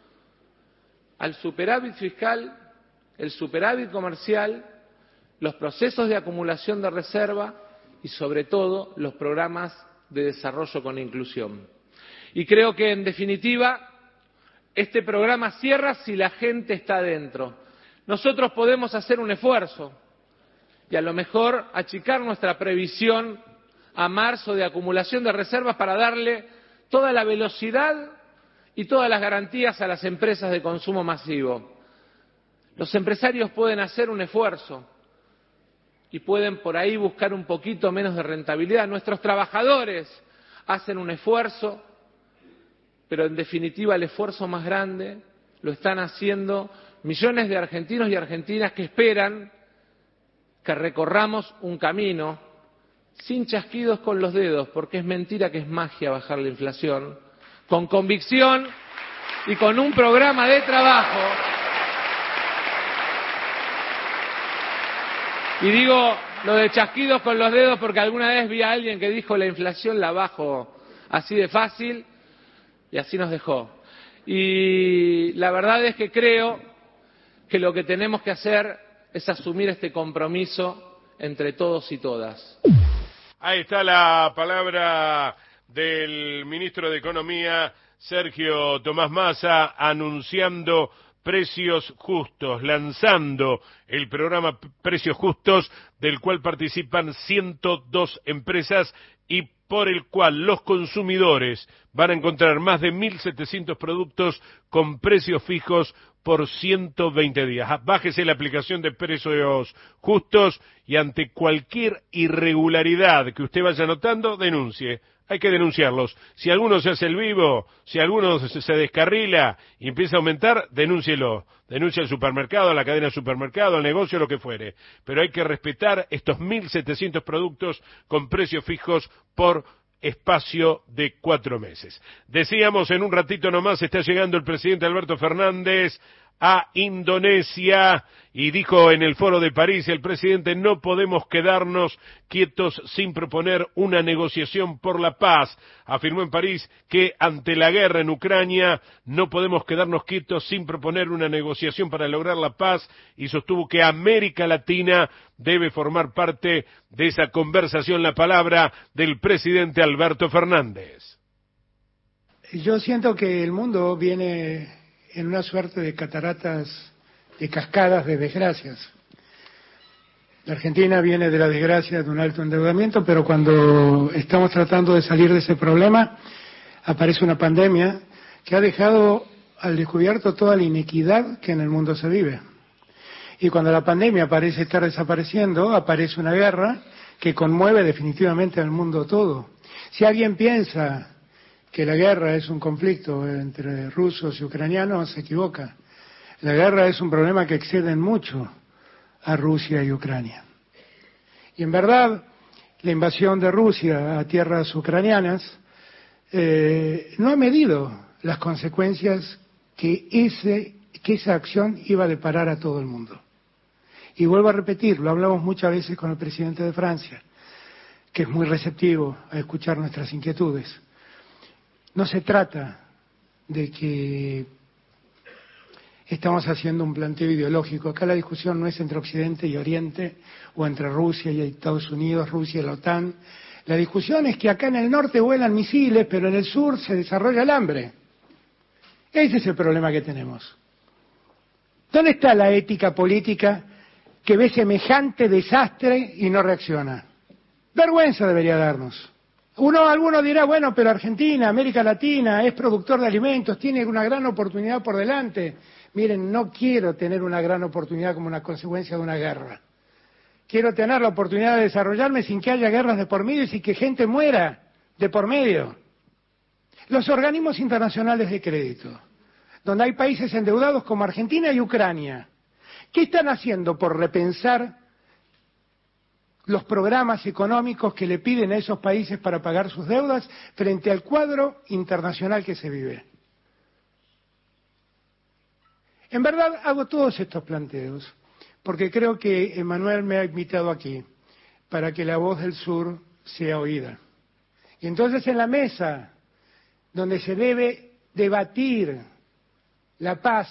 al superávit fiscal, el superávit comercial, los procesos de acumulación de reserva y, sobre todo, los programas de desarrollo con inclusión. Y creo que, en definitiva, este programa cierra si la gente está dentro. Nosotros podemos hacer un esfuerzo y a lo mejor achicar nuestra previsión a marzo de acumulación de reservas para darle toda la velocidad y todas las garantías a las empresas de consumo masivo. Los empresarios pueden hacer un esfuerzo y pueden por ahí buscar un poquito menos de rentabilidad. Nuestros trabajadores hacen un esfuerzo, pero en definitiva el esfuerzo más grande lo están haciendo millones de argentinos y argentinas que esperan que recorramos un camino sin chasquidos con los dedos, porque es mentira que es magia bajar la inflación, con convicción y con un programa de trabajo. Y digo lo de chasquidos con los dedos porque alguna vez vi a alguien que dijo la inflación la bajo así de fácil y así nos dejó. Y la verdad es que creo que lo que tenemos que hacer es asumir este compromiso entre todos y todas. Ahí está la palabra del ministro de Economía, Sergio Tomás Massa, anunciando precios justos, lanzando el programa Precios Justos, del cual participan ciento dos empresas y por el cual los consumidores van a encontrar más de mil setecientos productos con precios fijos por ciento veinte días. Bájese la aplicación de Precios Justos y ante cualquier irregularidad que usted vaya notando, denuncie. Hay que denunciarlos. Si alguno se hace el vivo, si alguno se, se descarrila y empieza a aumentar, denúncielo. Denuncia al supermercado, a la cadena de supermercado, al negocio, lo que fuere. Pero hay que respetar estos mil setecientos productos con precios fijos por espacio de cuatro meses. Decíamos, en un ratito nomás está llegando el presidente Alberto Fernández a Indonesia y dijo en el Foro de París el presidente: no podemos quedarnos quietos sin proponer una negociación por la paz. Afirmó en París que ante la guerra en Ucrania no podemos quedarnos quietos sin proponer una negociación para lograr la paz y sostuvo que América Latina debe formar parte de esa conversación. La palabra del presidente Alberto Fernández. Yo siento que el mundo viene en una suerte de cataratas, de cascadas de desgracias. La Argentina viene de la desgracia de un alto endeudamiento, pero cuando estamos tratando de salir de ese problema, aparece una pandemia que ha dejado al descubierto toda la inequidad que en el mundo se vive. Y cuando la pandemia parece estar desapareciendo, aparece una guerra que conmueve definitivamente al mundo todo. Si alguien piensa que la guerra es un conflicto entre rusos y ucranianos, se equivoca. La guerra es un problema que excede en mucho a Rusia y Ucrania. Y en verdad, la invasión de Rusia a tierras ucranianas eh, no ha medido las consecuencias que, ese, que esa acción iba a deparar a todo el mundo. Y vuelvo a repetir, lo hablamos muchas veces con el presidente de Francia, que es muy receptivo a escuchar nuestras inquietudes. No se trata de que estamos haciendo un planteo ideológico. Acá la discusión no es entre Occidente y Oriente, o entre Rusia y Estados Unidos, Rusia y la OTAN. La discusión es que acá en el norte vuelan misiles, pero en el sur se desarrolla el hambre. Ese es el problema que tenemos. ¿Dónde está la ética política que ve semejante desastre y no reacciona? Vergüenza debería darnos. Uno, alguno dirá, bueno, pero Argentina, América Latina, es productor de alimentos, tiene una gran oportunidad por delante. Miren, no quiero tener una gran oportunidad como una consecuencia de una guerra. Quiero tener la oportunidad de desarrollarme sin que haya guerras de por medio y sin que gente muera de por medio. Los organismos internacionales de crédito, donde hay países endeudados como Argentina y Ucrania, ¿qué están haciendo por repensar los programas económicos que le piden a esos países para pagar sus deudas frente al cuadro internacional que se vive? En verdad hago todos estos planteos porque creo que Emmanuel me ha invitado aquí para que la voz del sur sea oída. Y entonces en la mesa donde se debe debatir la paz,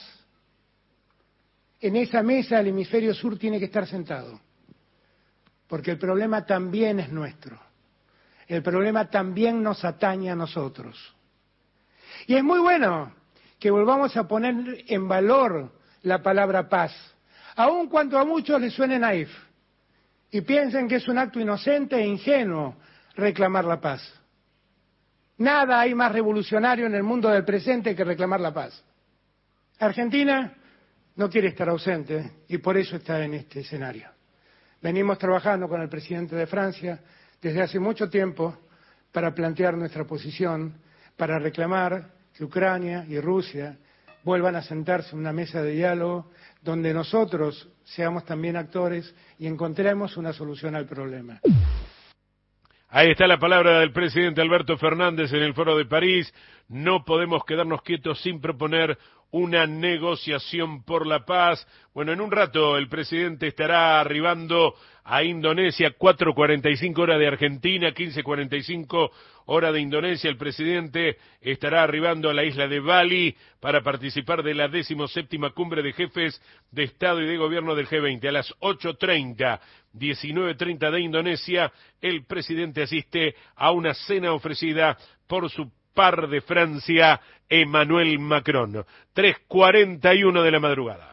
en esa mesa el hemisferio sur tiene que estar sentado. Porque el problema también es nuestro. El problema también nos atañe a nosotros. Y es muy bueno que volvamos a poner en valor la palabra paz, aun cuando a muchos les suene naif y piensen que es un acto inocente e ingenuo reclamar la paz. Nada hay más revolucionario en el mundo del presente que reclamar la paz. Argentina no quiere estar ausente y por eso está en este escenario. Venimos trabajando con el presidente de Francia desde hace mucho tiempo para plantear nuestra posición, para reclamar que Ucrania y Rusia vuelvan a sentarse en una mesa de diálogo donde nosotros seamos también actores y encontremos una solución al problema. Ahí está la palabra del presidente Alberto Fernández en el Foro de París. No podemos quedarnos quietos sin proponer una negociación por la paz. Bueno, en un rato el presidente estará arribando a Indonesia, cuatro cuarenta y cinco hora de Argentina, quince cuarenta y cinco hora de Indonesia. El presidente estará arribando a la isla de Bali para participar de la decimoséptima cumbre de jefes de Estado y de Gobierno del G veinte. A las ocho treinta, diecinueve treinta de Indonesia, el presidente asiste a una cena ofrecida por su par de Francia, Emmanuel Macron. tres cuarenta y uno de la madrugada.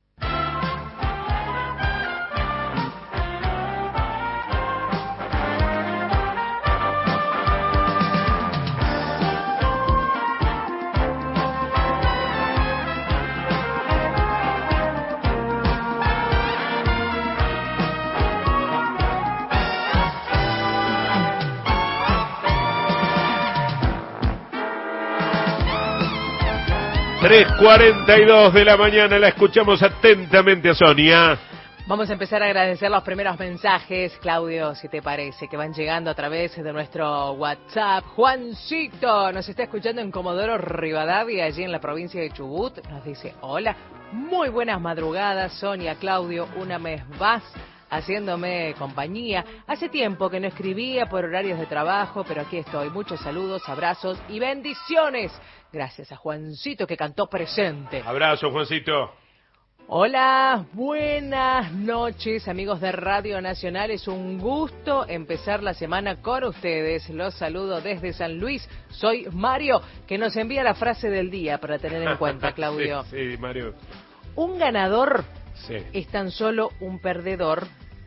tres cuarenta y dos de la mañana, la escuchamos atentamente a Sonia. Vamos a empezar a agradecer los primeros mensajes, Claudio, si te parece, que van llegando a través de nuestro WhatsApp. Juancito nos está escuchando en Comodoro Rivadavia, allí en la provincia de Chubut. Nos dice, hola, muy buenas madrugadas, Sonia, Claudio, una vez más haciéndome compañía. Hace tiempo que no escribía por horarios de trabajo, pero aquí estoy. Muchos saludos, abrazos y bendiciones. Gracias a Juancito que cantó presente. Abrazo, Juancito. Hola, buenas noches, amigos de Radio Nacional. Es un gusto empezar la semana con ustedes. Los saludo desde San Luis. Soy Mario, que nos envía la frase del día para tener en cuenta, Claudio. sí, sí, Mario. Un ganador sí. es tan solo un perdedor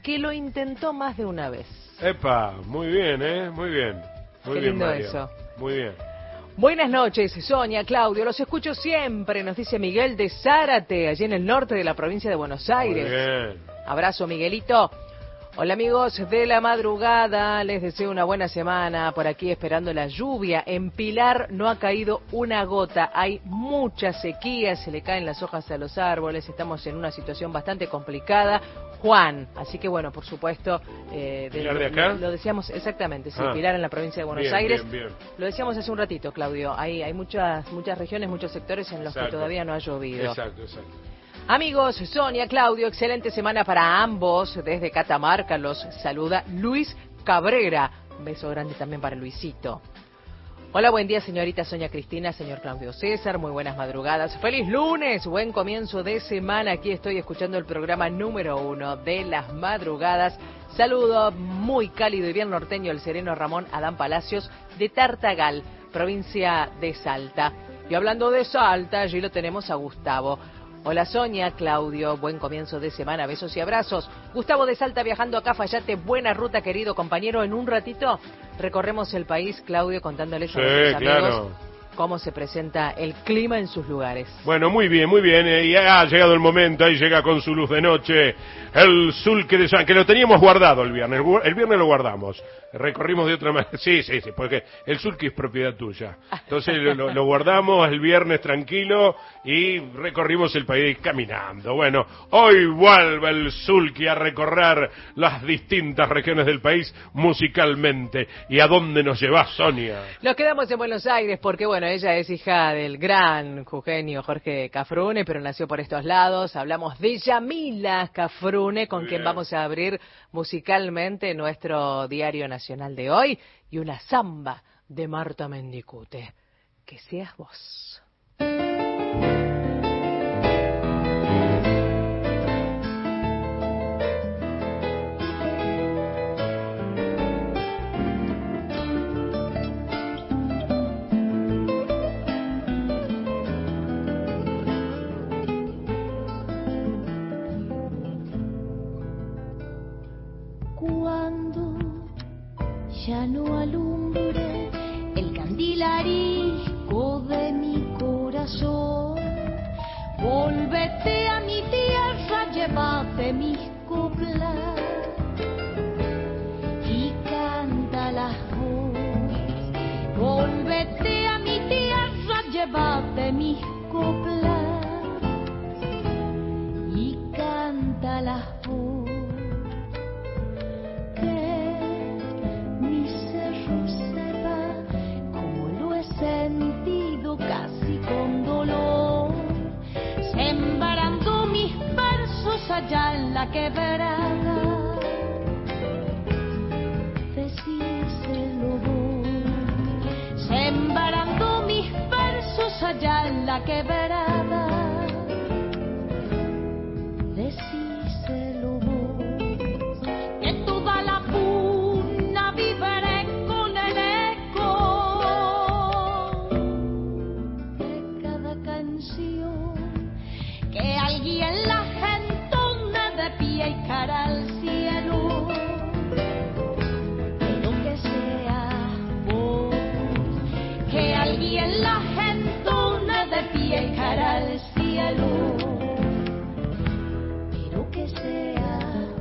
que lo intentó más de una vez. Epa, muy bien, ¿eh? Muy bien. Muy Qué bien, lindo Mario. eso. Muy bien. Buenas noches, Sonia, Claudio, los escucho siempre, nos dice Miguel de Zárate, allí en el norte de la provincia de Buenos Aires. Muy bien. Abrazo, Miguelito. Hola amigos de la madrugada, les deseo una buena semana, por aquí esperando la lluvia. En Pilar no ha caído una gota, hay mucha sequía, se le caen las hojas a los árboles, estamos en una situación bastante complicada. Juan, así que bueno, por supuesto... Eh, de, ¿Pilar de acá? Lo, lo decíamos exactamente, sí, Ah. Pilar en la provincia de Buenos Bien, Aires. bien, bien. Lo decíamos hace un ratito, Claudio, hay, hay muchas, muchas regiones, muchos sectores en los Exacto. que todavía no ha llovido. Exacto, exacto. Amigos, Sonia, Claudio, excelente semana para ambos. Desde Catamarca los saluda Luis Cabrera. Un beso grande también para Luisito. Hola, buen día, señorita Sonia Cristina, señor Claudio César. Muy buenas madrugadas. ¡Feliz lunes! Buen comienzo de semana. Aquí estoy escuchando el programa número uno de las madrugadas. Saludo muy cálido y bien norteño el sereno Ramón Adán Palacios de Tartagal, provincia de Salta. Y hablando de Salta, allí lo tenemos a Gustavo. Hola Sonia, Claudio, buen comienzo de semana, besos y abrazos. Gustavo de Salta viajando a Cafayate, buena ruta querido compañero. En un ratito recorremos el país, Claudio, contándoles Sí, a nuestros amigos claro. cómo se presenta el clima en sus lugares. Bueno, muy bien, muy bien. Eh, y ha llegado el momento, ahí llega con su luz de noche el Sulky de San, que lo teníamos guardado el viernes. El viernes lo guardamos. Recorrimos de otra manera. Sí, sí, sí, porque el Sulky es propiedad tuya. Entonces lo, lo guardamos el viernes tranquilo y recorrimos el país caminando. Bueno, hoy vuelve el Sulky a recorrer las distintas regiones del país musicalmente. ¿Y a dónde nos llevas, Sonia? Nos quedamos en Buenos Aires porque, bueno, ella es hija del gran jujeño Jorge Cafrune, pero nació por estos lados. Hablamos de Yamila Cafrune, con quien vamos a abrir musicalmente nuestro diario nacional de hoy, y una samba de Marta Mendicute. Que seas vos. Cuando ya no alumbre el candil arisco de mi corazón, volvete a mi tierra, llévate mis coplas y cántalas vos. Volvete a mi tierra, llévate mis coplas y cántalas vos. Sentido casi con dolor, sembrando mis versos allá en la quebrada. Decíselo vos, sembrando mis versos allá en la quebrada. Decíselo vos, que toda la puna viviré con el eco que alguien la gentona de pie y cara al cielo, pero que sea vos, que alguien la gentona de pie y cara al cielo, pero que sea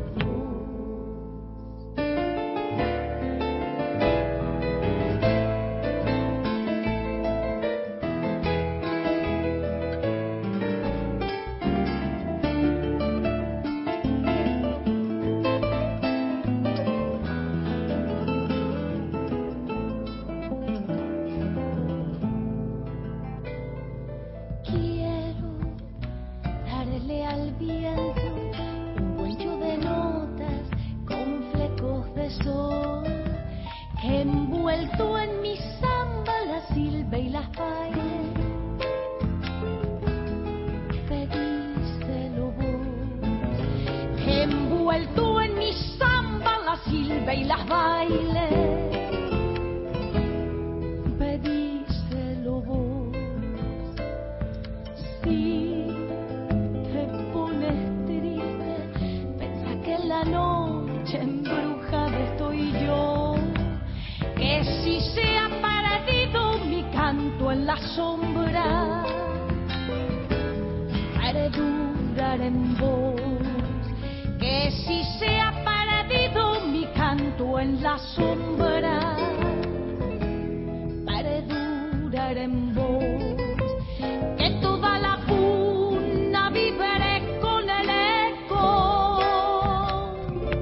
envuelto en mi samba la silba y las baile. Pedíselo vos, envuelto en mi samba la silba y las baile. Pedíselo vos, si te pones triste, pensa que la noche noche embrujada estoy yo, que si se ha perdido mi canto en la sombra, perdurar en vos, que si se ha perdido mi canto en la sombra, perdurar en vos, que toda la puna viviré con el eco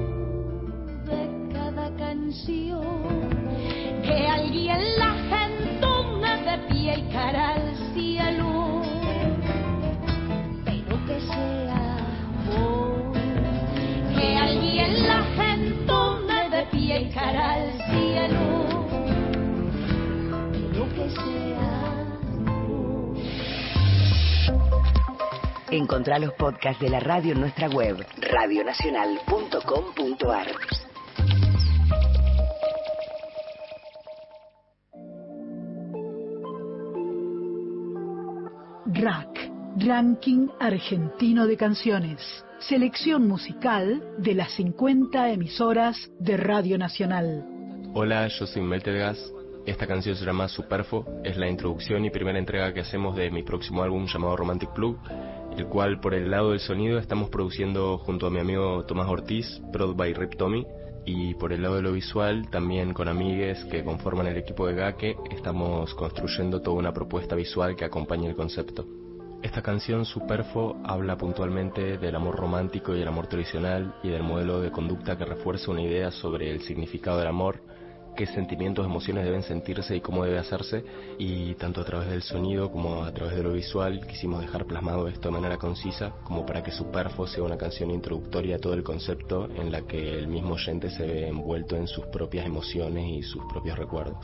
de cada canción, que alguien la entone de pie y cara al cielo, pero que sea vos, que alguien la entone de pie y cara al cielo, pero que sea vos. Encontrá los podcasts de la radio en nuestra web, radio nacional punto com punto ar. R A C, Ranking Argentino de Canciones. Selección musical de las cincuenta emisoras de Radio Nacional. Hola, yo soy Meltergas. Esta canción se llama Superfo. Es la introducción y primera entrega que hacemos de mi próximo álbum llamado Romantic Plug, el cual por el lado del sonido estamos produciendo junto a mi amigo Tomás Ortiz, Prod by Rip Tommy, y por el lado de lo visual también con amigues que conforman el equipo de Gake estamos construyendo toda una propuesta visual que acompañe el concepto. Esta canción Superfo habla puntualmente del amor romántico y el amor tradicional y del modelo de conducta que refuerza una idea sobre el significado del amor, qué sentimientos, emociones deben sentirse y cómo debe hacerse, y tanto a través del sonido como a través de lo visual quisimos dejar plasmado esto de manera concisa como para que Superfo sea una canción introductoria a todo el concepto en la que el mismo oyente se ve envuelto en sus propias emociones y sus propios recuerdos.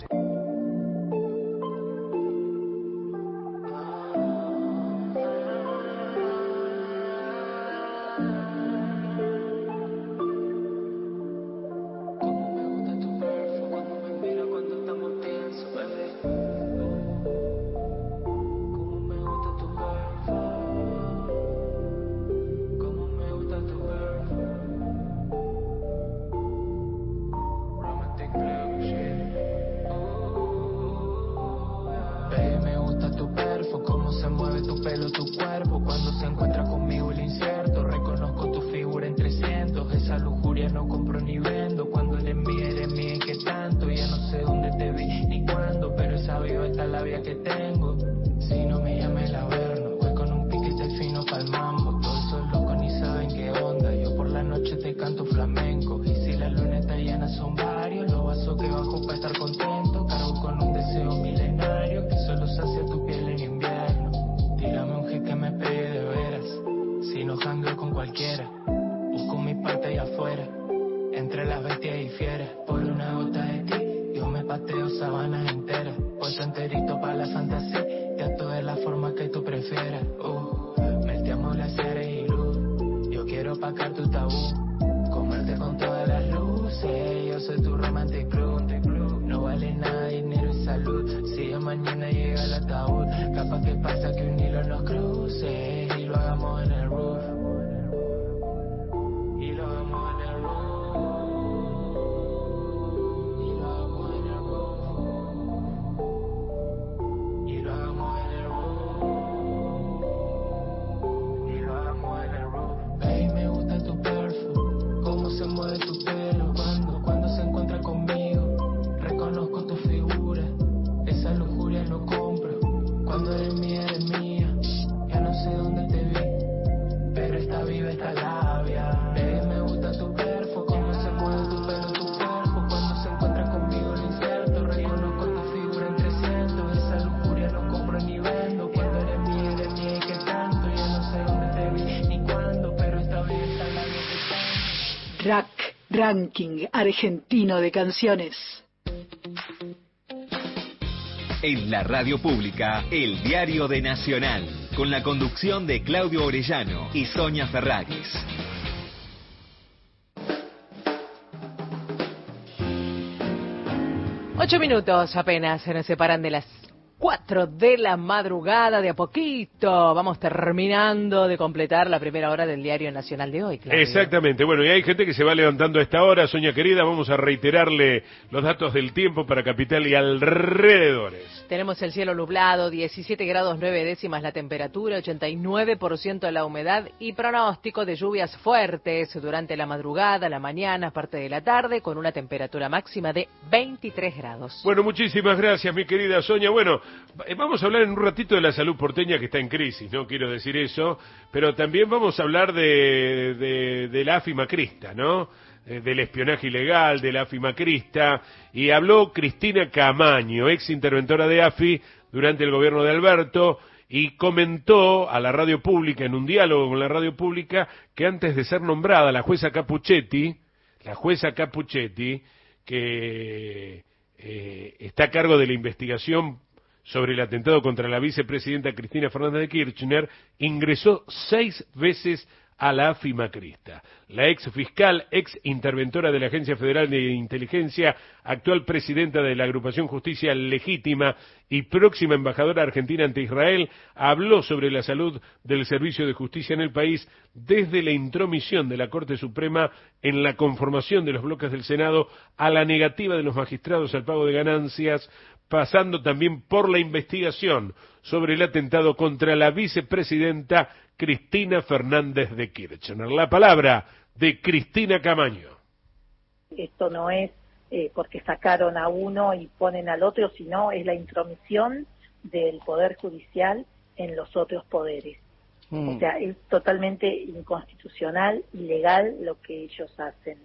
R A C, Ranking Argentino de Canciones. En la radio pública, El Diario de Nacional, con la conducción de Claudio Orellano y Sonia Ferraris. Ocho minutos apenas se nos separan de las cuatro de la madrugada, de a poquito. Vamos terminando de completar la primera hora del Diario Nacional de hoy, Claudio. Exactamente. Bueno, y hay gente que se va levantando a esta hora. Sonia querida, vamos a reiterarle los datos del tiempo para Capital y alrededores. Tenemos el cielo nublado, diecisiete grados nueve décimas la temperatura, ochenta y nueve por ciento la humedad y pronóstico de lluvias fuertes durante la madrugada, la mañana, parte de la tarde, con una temperatura máxima de veintitrés grados. Bueno, muchísimas gracias, mi querida Sonia. Bueno, vamos a hablar en un ratito de la salud porteña, que está en crisis, no quiero decir eso, pero también vamos a hablar de, de, de la AFI macrista, ¿no? Del espionaje ilegal, de la AFI macrista, y habló Cristina Camaño, ex interventora de AFI durante el gobierno de Alberto, y comentó a la radio pública, en un diálogo con la radio pública, que antes de ser nombrada la jueza Capuchetti, la jueza Capuchetti, que eh, está a cargo de la investigación sobre el atentado contra la vicepresidenta Cristina Fernández de Kirchner, ingresó seis veces a la AFI macrista. La ex fiscal, ex interventora de la Agencia Federal de Inteligencia, actual presidenta de la agrupación Justicia Legítima y próxima embajadora argentina ante Israel, habló sobre la salud del servicio de justicia en el país desde la intromisión de la Corte Suprema en la conformación de los bloques del Senado a la negativa de los magistrados al pago de ganancias, pasando también por la investigación sobre el atentado contra la vicepresidenta Cristina Fernández de Kirchner. La palabra de Cristina Camaño. Esto no es eh, porque sacaron a uno y ponen al otro, sino es la intromisión del Poder Judicial en los otros poderes. Mm. O sea, es totalmente inconstitucional, ilegal lo que ellos hacen.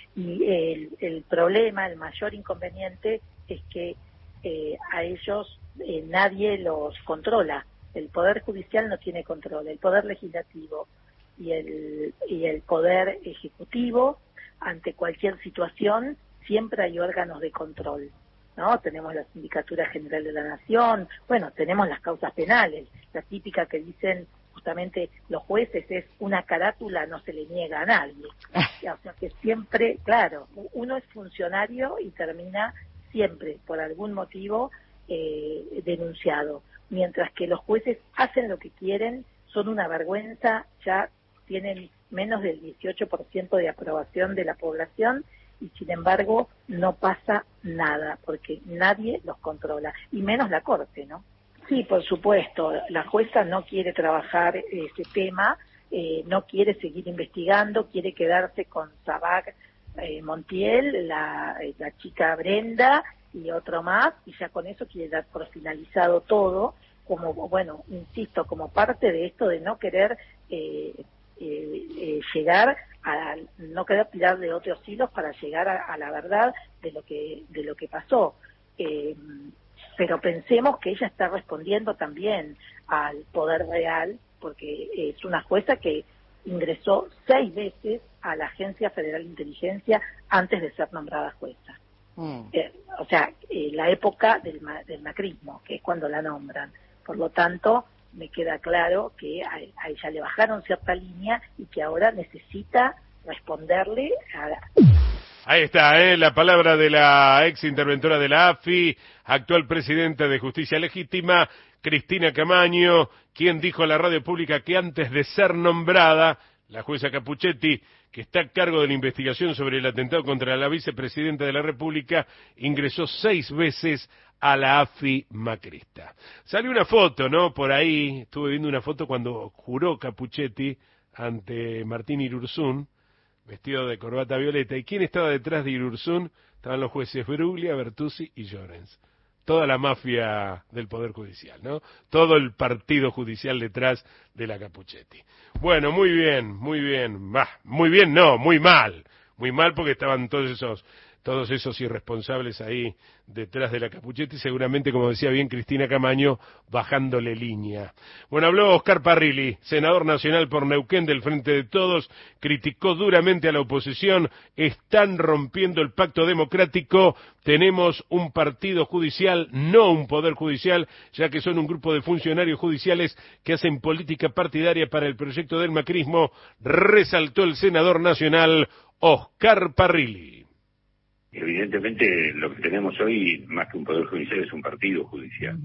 Y el, el problema, el mayor inconveniente es que eh, a ellos eh, nadie los controla. El Poder Judicial no tiene control, el Poder Legislativo y el, y el Poder Ejecutivo, ante cualquier situación, siempre hay órganos de control, ¿no? Tenemos la Sindicatura General de la Nación, bueno, tenemos las causas penales, la típica que dicen justamente los jueces es una carátula, no se le niega a nadie. O sea que siempre, claro, uno es funcionario y termina siempre, por algún motivo, eh, denunciado. Mientras que los jueces hacen lo que quieren, son una vergüenza, ya tienen menos del dieciocho por ciento de aprobación de la población y sin embargo no pasa nada, porque nadie los controla, y menos la Corte, ¿no? Sí, por supuesto, la jueza no quiere trabajar ese tema, eh, no quiere seguir investigando, quiere quedarse con Sabac eh, Montiel, la, la chica Brenda y otro más, y ya con eso quiere dar por finalizado todo, como, bueno, insisto, como parte de esto de no querer eh, eh, eh, llegar a, no querer tirar de otros hilos para llegar a, a la verdad de lo que, de lo que pasó. Eh, pero pensemos que ella está respondiendo también al poder real, porque es una jueza que ingresó seis veces a la Agencia Federal de Inteligencia antes de ser nombrada jueza. Mm. Eh, o sea, eh, la época del, del macrismo, que es cuando la nombran. Por lo tanto, me queda claro que a, a ella le bajaron cierta línea y que ahora necesita responderle a la... Ahí está, ¿eh? La palabra de la ex interventora de la AFI, actual presidenta de Justicia Legítima, Cristina Camaño, quien dijo a la radio pública que antes de ser nombrada, la jueza Capuchetti, que está a cargo de la investigación sobre el atentado contra la vicepresidenta de la República, ingresó seis veces a la AFI macrista. Salió una foto, ¿no? Por ahí, estuve viendo una foto cuando juró Capuchetti ante Martín Irurzún, vestido de corbata violeta. ¿Y quién estaba detrás de Irurzún? Estaban los jueces Bruglia, Bertuzzi y Llorens. Toda la mafia del Poder Judicial, ¿no? Todo el partido judicial detrás de la Capuchetti. Bueno, muy bien, muy bien. Bah, muy bien, no, muy mal. Muy mal porque estaban todos esos, todos esos irresponsables ahí detrás de la Capuchetti, seguramente, como decía bien Cristina Camaño, bajándole línea. Bueno, habló Oscar Parrilli, senador nacional por Neuquén del Frente de Todos, criticó duramente a la oposición, están rompiendo el pacto democrático, tenemos un partido judicial, no un poder judicial, ya que son un grupo de funcionarios judiciales que hacen política partidaria para el proyecto del macrismo, resaltó el senador nacional Oscar Parrilli. Evidentemente lo que tenemos hoy, más que un poder judicial, es un partido judicial. Uh-huh.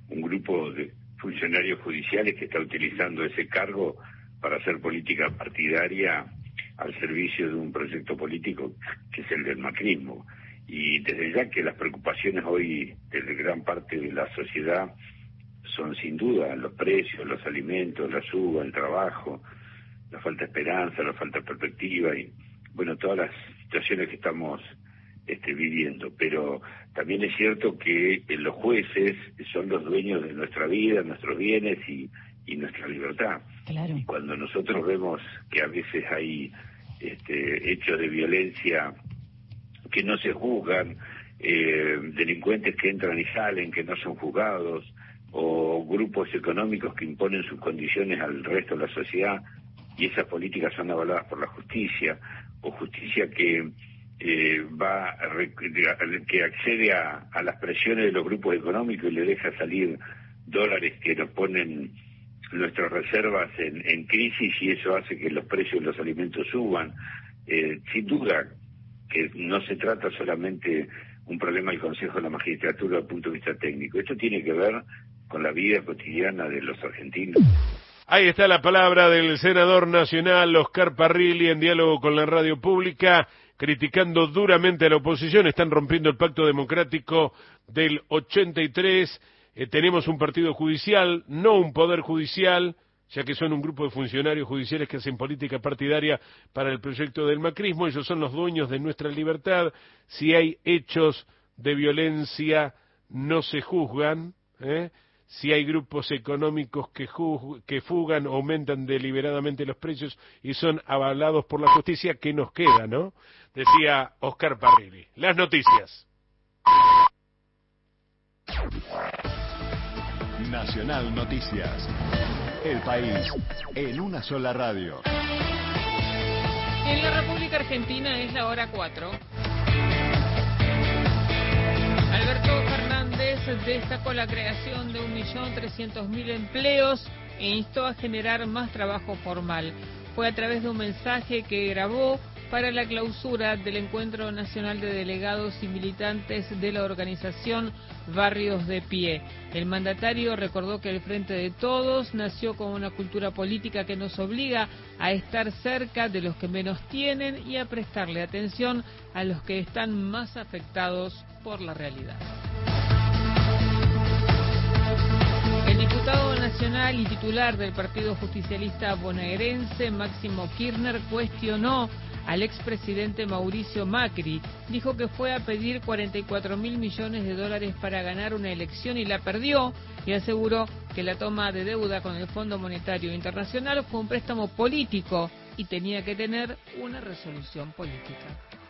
un grupo de funcionarios judiciales que está utilizando ese cargo para hacer política partidaria al servicio de un proyecto político que es el del macrismo. Y desde ya que las preocupaciones hoy de gran parte de la sociedad son sin duda los precios, los alimentos, la suba, el trabajo, la falta de esperanza, la falta de perspectiva y, bueno, todas las situaciones que estamos este, viviendo. Pero también es cierto que eh, los jueces son los dueños de nuestra vida, nuestros bienes y, y nuestra libertad. Claro. Y cuando nosotros vemos que a veces hay este, hechos de violencia que no se juzgan, eh, delincuentes que entran y salen, que no son juzgados, o grupos económicos que imponen sus condiciones al resto de la sociedad y esas políticas son avaladas por la justicia, o justicia que eh, va a, que accede a, a las presiones de los grupos económicos y le deja salir dólares que nos ponen nuestras reservas en, en crisis y eso hace que los precios de los alimentos suban. Eh, sin duda que no se trata solamente un problema del Consejo de la Magistratura desde el punto de vista técnico, esto tiene que ver con la vida cotidiana de los argentinos. Ahí está la palabra del senador nacional Oscar Parrilli en diálogo con la radio pública, criticando duramente a la oposición. Están rompiendo el pacto democrático del ochenta y tres. Eh, tenemos un partido judicial, no un poder judicial, ya que son un grupo de funcionarios judiciales que hacen política partidaria para el proyecto del macrismo. Ellos son los dueños de nuestra libertad. Si hay hechos de violencia, no se juzgan, ¿eh? Si hay grupos económicos que, juz, que fugan, aumentan deliberadamente los precios y son avalados por la justicia, ¿qué nos queda, no? Decía Oscar Parrilli. Las noticias. Nacional Noticias. El país en una sola radio. En la República Argentina es la hora cuatro. Alberto Fernández destacó la creación de un millón trescientos mil empleos e instó a generar más trabajo formal. Fue a través de un mensaje que grabó para la clausura del Encuentro Nacional de Delegados y Militantes de la organización Barrios de Pie. El mandatario recordó que el Frente de Todos nació con una cultura política que nos obliga a estar cerca de los que menos tienen y a prestarle atención a los que están más afectados por la realidad. El diputado nacional y titular del Partido Justicialista bonaerense, Máximo Kirchner, cuestionó al expresidente Mauricio Macri. Dijo que fue a pedir cuarenta y cuatro mil millones de dólares para ganar una elección y la perdió, y aseguró que la toma de deuda con el Fondo Monetario Internacional fue un préstamo político y tenía que tener una resolución política.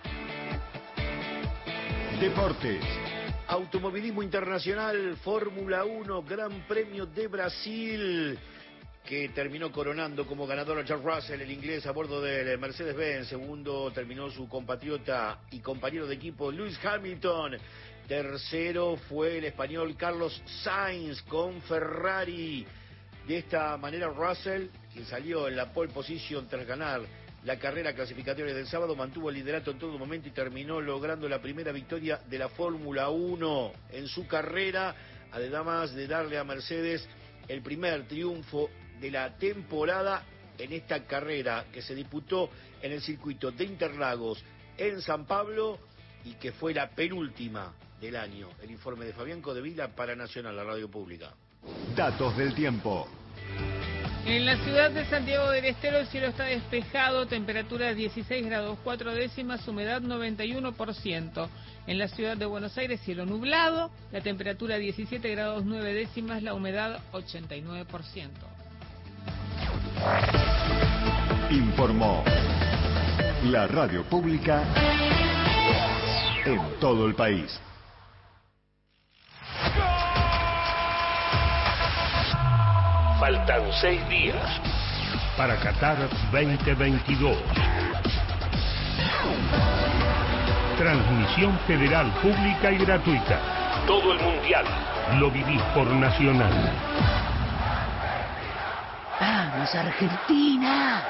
Deportes. Automovilismo internacional, Fórmula uno, Gran Premio de Brasil, que terminó coronando como ganador a George Russell, el inglés, a bordo del Mercedes-Benz. Segundo terminó su compatriota y compañero de equipo Lewis Hamilton. Tercero fue el español Carlos Sainz con Ferrari. De esta manera Russell, quien salió en la pole position tras ganar la carrera clasificatoria del sábado, mantuvo el liderato en todo momento y terminó logrando la primera victoria de la Fórmula uno en su carrera, además de darle a Mercedes el primer triunfo de la temporada en esta carrera que se disputó en el circuito de Interlagos en San Pablo y que fue la penúltima del año. El informe de Fabián Codevila para Nacional, la radio pública. Datos del tiempo. En la ciudad de Santiago del Estero el cielo está despejado, temperatura dieciséis grados cuatro décimas, humedad noventa y uno por ciento. En la ciudad de Buenos Aires cielo nublado, la temperatura diecisiete grados nueve décimas, la humedad ochenta y nueve por ciento. Informó la radio pública en todo el país. Faltan seis días para Qatar veinte veintidós. Transmisión federal pública y gratuita. Todo el mundial lo vivís por Nacional. ¡Vamos, Argentina!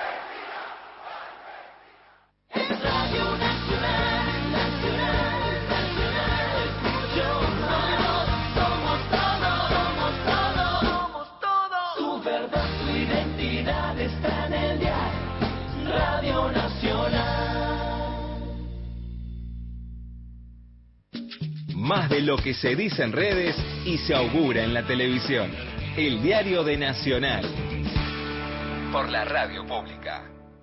Más de lo que se dice en redes y se augura en la televisión. El Diario de Nacional. Por la radio pública.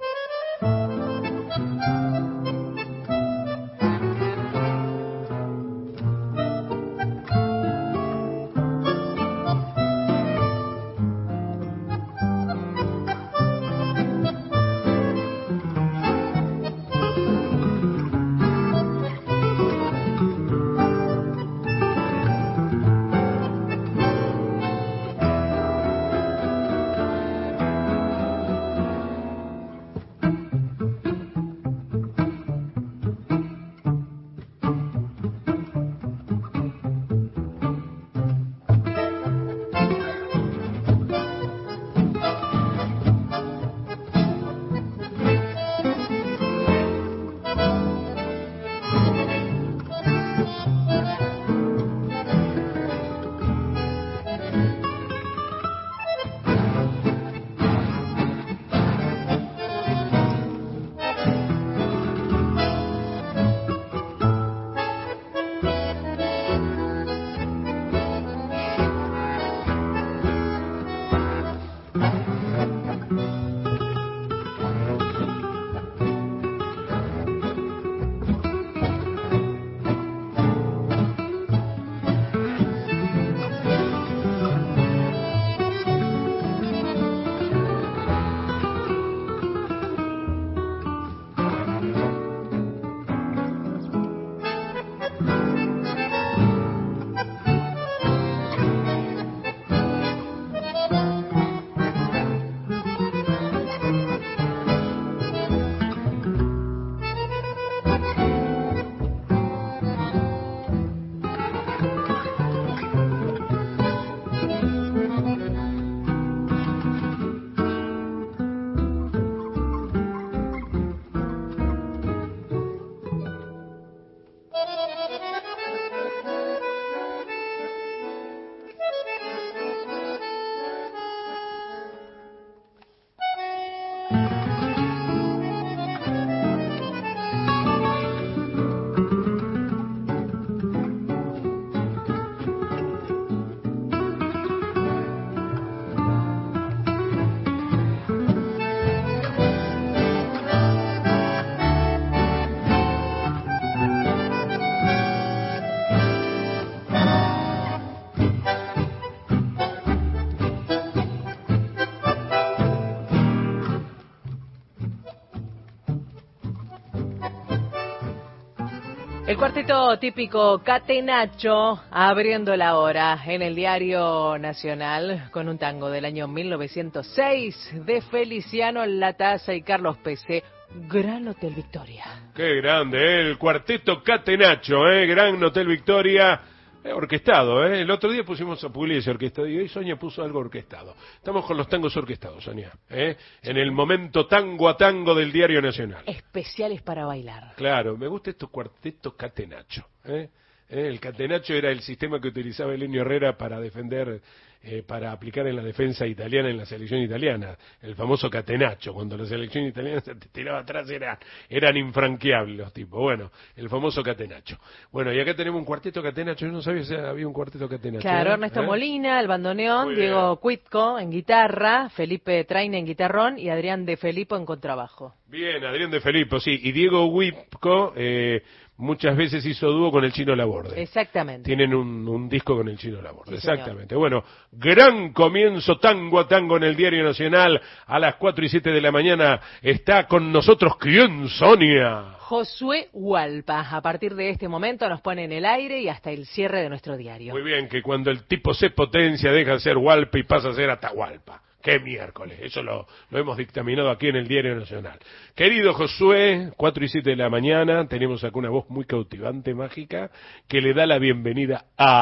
El cuarteto típico Catenaccio abriendo la hora en el Diario Nacional con un tango del año mil novecientos seis de Feliciano Latasa y Carlos Pese. Gran Hotel Victoria. Qué grande, ¿eh? El cuarteto Catenaccio, ¿eh? Gran Hotel Victoria. Eh, orquestado, ¿eh? El otro día pusimos a Pugliese orquestado y hoy Sonia puso algo orquestado. Estamos con los tangos orquestados, Sonia, ¿eh? En el momento tango a tango del Diario Nacional. Especiales para bailar. Claro, me gusta estos cuartetos Catenaccio, ¿eh? ¿Eh? El Catenaccio era el sistema que utilizaba Elenio Herrera para defender, eh, para aplicar en la defensa italiana, en la selección italiana, el famoso Catenaccio, cuando la selección italiana se tiraba atrás era, eran infranqueables los tipos. Bueno, el famoso Catenaccio. Bueno, y acá tenemos un cuarteto Catenaccio, yo no sabía si había un cuarteto Catenaccio. Claro, ¿eh? Ernesto ¿Eh? Molina, el bandoneón, Muy Diego bien. Cuitco en guitarra, Felipe Traine en guitarrón y Adrián de Felipo en contrabajo. Bien, Adrián de Felipo, sí, y Diego Whipco, eh, muchas veces hizo dúo con el Chino Laborde. Exactamente. Tienen un, un disco con el Chino Laborde, Sí, exactamente. Bueno, gran comienzo tango a tango en el Diario Nacional. A las cuatro y siete de la mañana está con nosotros, ¿quién, Sonia? Josué Hualpa. A partir de este momento nos pone en el aire y hasta el cierre de nuestro diario. Muy bien, que cuando el tipo se potencia deja de ser Hualpa y pasa a ser Atahualpa. ¡Qué miércoles! Eso lo, lo hemos dictaminado aquí en el Diario Nacional. Querido Josué, cuatro y siete de la mañana, tenemos acá una voz muy cautivante, mágica, que le da la bienvenida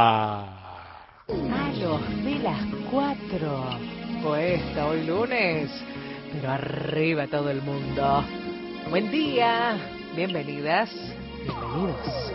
a... A los de las cuatro. Poesta hoy lunes, pero arriba todo el mundo. Buen día, bienvenidas, bienvenidos.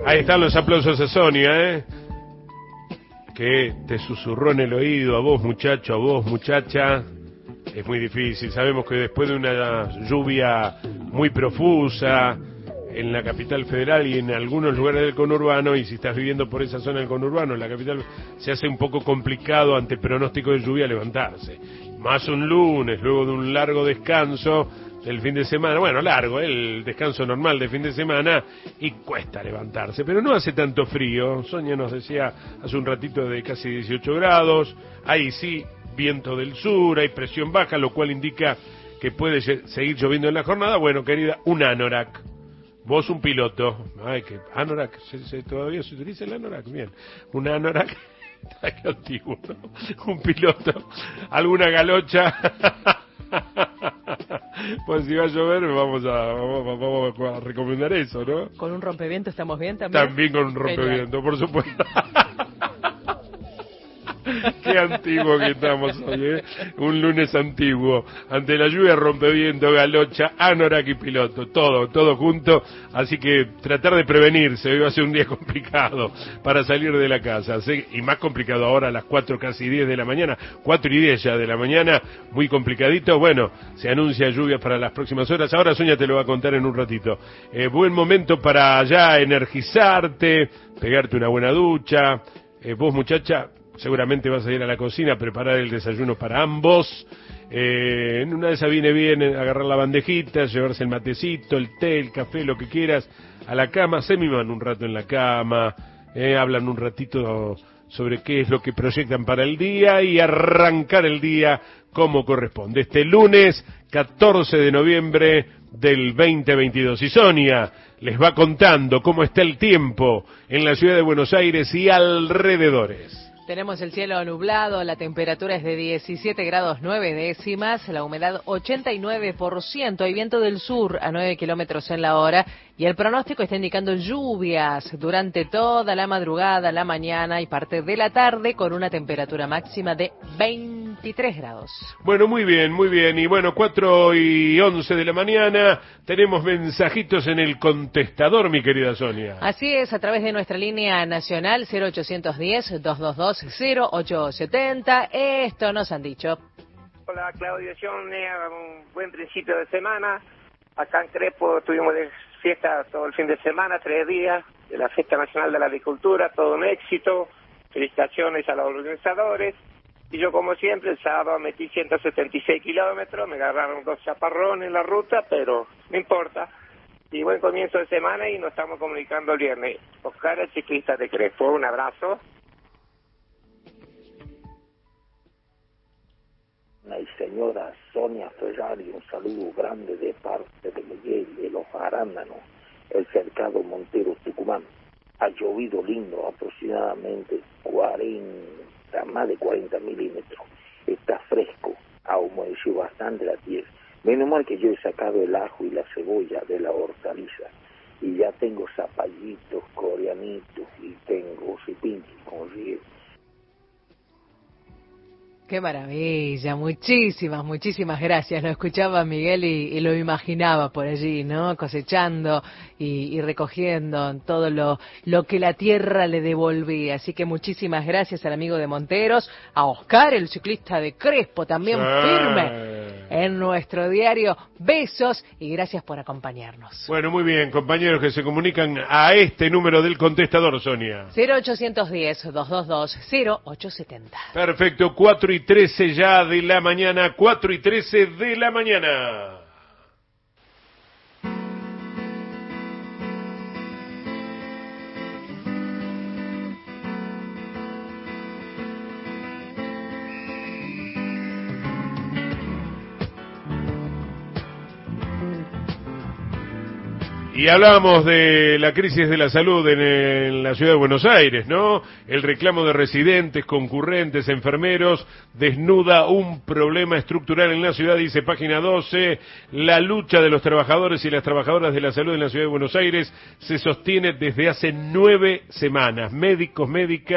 Ahí están los aplausos a Sonia, ¿eh? Que te susurró en el oído, a vos muchacho, a vos muchacha. Es muy difícil, sabemos que después de una lluvia muy profusa en la capital federal y en algunos lugares del conurbano, y si estás viviendo por esa zona del conurbano, en la capital, se hace un poco complicado ante pronóstico de lluvia levantarse. Más un lunes, luego de un largo descanso del fin de semana, bueno, largo, ¿eh? El descanso normal de fin de semana, y cuesta levantarse, pero no hace tanto frío. Sonia nos decía hace un ratito de casi dieciocho grados, ahí sí, viento del sur, hay presión baja, lo cual indica que puede seguir lloviendo en la jornada. Bueno, querida, un anorak. Vos un piloto. Ay, que anorak, ¿se, se, ¿todavía se utiliza el anorak? Bien. Un anorak, ay, qué antiguo, ¿no? Un piloto, alguna galocha. Pues si va a llover, vamos a, vamos, vamos a recomendar eso, ¿no? ¿Con un rompeviento estamos bien también? También con un rompeviento, por supuesto. Qué antiguo que estamos hoy, ¿eh? Un lunes antiguo. Ante la lluvia, rompeviento, galocha, anorak y piloto. Todo, todo junto. Así que tratar de prevenirse. Hoy va a ser un día complicado para salir de la casa. Y más complicado ahora a las cuatro, casi diez de la mañana. cuatro y diez ya de la mañana. Muy complicadito. Bueno, se anuncia lluvia para las próximas horas. Ahora Sonia te lo va a contar en un ratito. Eh, buen momento para ya energizarte, pegarte una buena ducha. Eh, vos, muchacha, seguramente vas a ir a la cocina a preparar el desayuno para ambos. Eh, en una de esas viene bien agarrar la bandejita, llevarse el matecito, el té, el café, lo que quieras, a la cama. Se miman un rato en la cama, eh, hablan un ratito sobre qué es lo que proyectan para el día y arrancar el día como corresponde. Este lunes catorce de noviembre del veinte veintidós. Y Sonia les va contando cómo está el tiempo en la ciudad de Buenos Aires y alrededores. Tenemos el cielo nublado, la temperatura es de diecisiete grados nueve décimas, la humedad ochenta y nueve por ciento, hay viento del sur a nueve kilómetros en la hora y el pronóstico está indicando lluvias durante toda la madrugada, la mañana y parte de la tarde con una temperatura máxima de veintitrés grados. Bueno, muy bien, muy bien. Y bueno, cuatro y once de la mañana tenemos mensajitos en el contestador, mi querida Sonia. Así es, a través de nuestra línea nacional cero ochocientos diez, doscientos veintidós, cero ochocientos setenta. Esto nos han dicho. Hola, Claudio Jones, un buen principio de semana. Acá en Crespo tuvimos de fiesta todo el fin de semana, tres días, de la Fiesta Nacional de la Agricultura, todo un éxito. Felicitaciones a los organizadores. Y yo, como siempre, el sábado metí ciento setenta y seis kilómetros, me agarraron dos chaparrones en la ruta, pero no importa. Y buen comienzo de semana y nos estamos comunicando el viernes. Oscar, el ciclista de Crespo, un abrazo. Y señora Sonia Ferrari, un saludo grande de parte de Miguel de los Arándanos, el cercado Montero, Tucumán. Ha llovido lindo, aproximadamente cuarenta, más de cuarenta milímetros. Está fresco, ha humedecido bastante la tierra. Menos mal que yo he sacado el ajo y la cebolla de la hortaliza. Y ya tengo zapallitos, coreanitos y tengo cipinchi con riego. Qué maravilla, muchísimas, muchísimas gracias. Lo escuchaba Miguel y, y lo imaginaba por allí, ¿no? Cosechando y, y recogiendo todo lo, lo que la tierra le devolvía. Así que muchísimas gracias al amigo de Monteros, a Oscar, el ciclista de Crespo, también sí. Firme en nuestro diario. Besos y gracias por acompañarnos. Bueno, muy bien, compañeros que se comunican a este número del contestador, Sonia. cero ochocientos diez, doscientos veintidós, cero ochocientos setenta. Perfecto, cuatro y trece ya de la mañana, cuatro y trece de la mañana. Y hablamos de la crisis de la salud en, en la ciudad de Buenos Aires, ¿no? El reclamo de residentes, concurrentes, enfermeros, desnuda un problema estructural en la ciudad, dice página doce. La lucha de los trabajadores y las trabajadoras de la salud en la ciudad de Buenos Aires se sostiene desde hace nueve semanas. Médicos, médicas,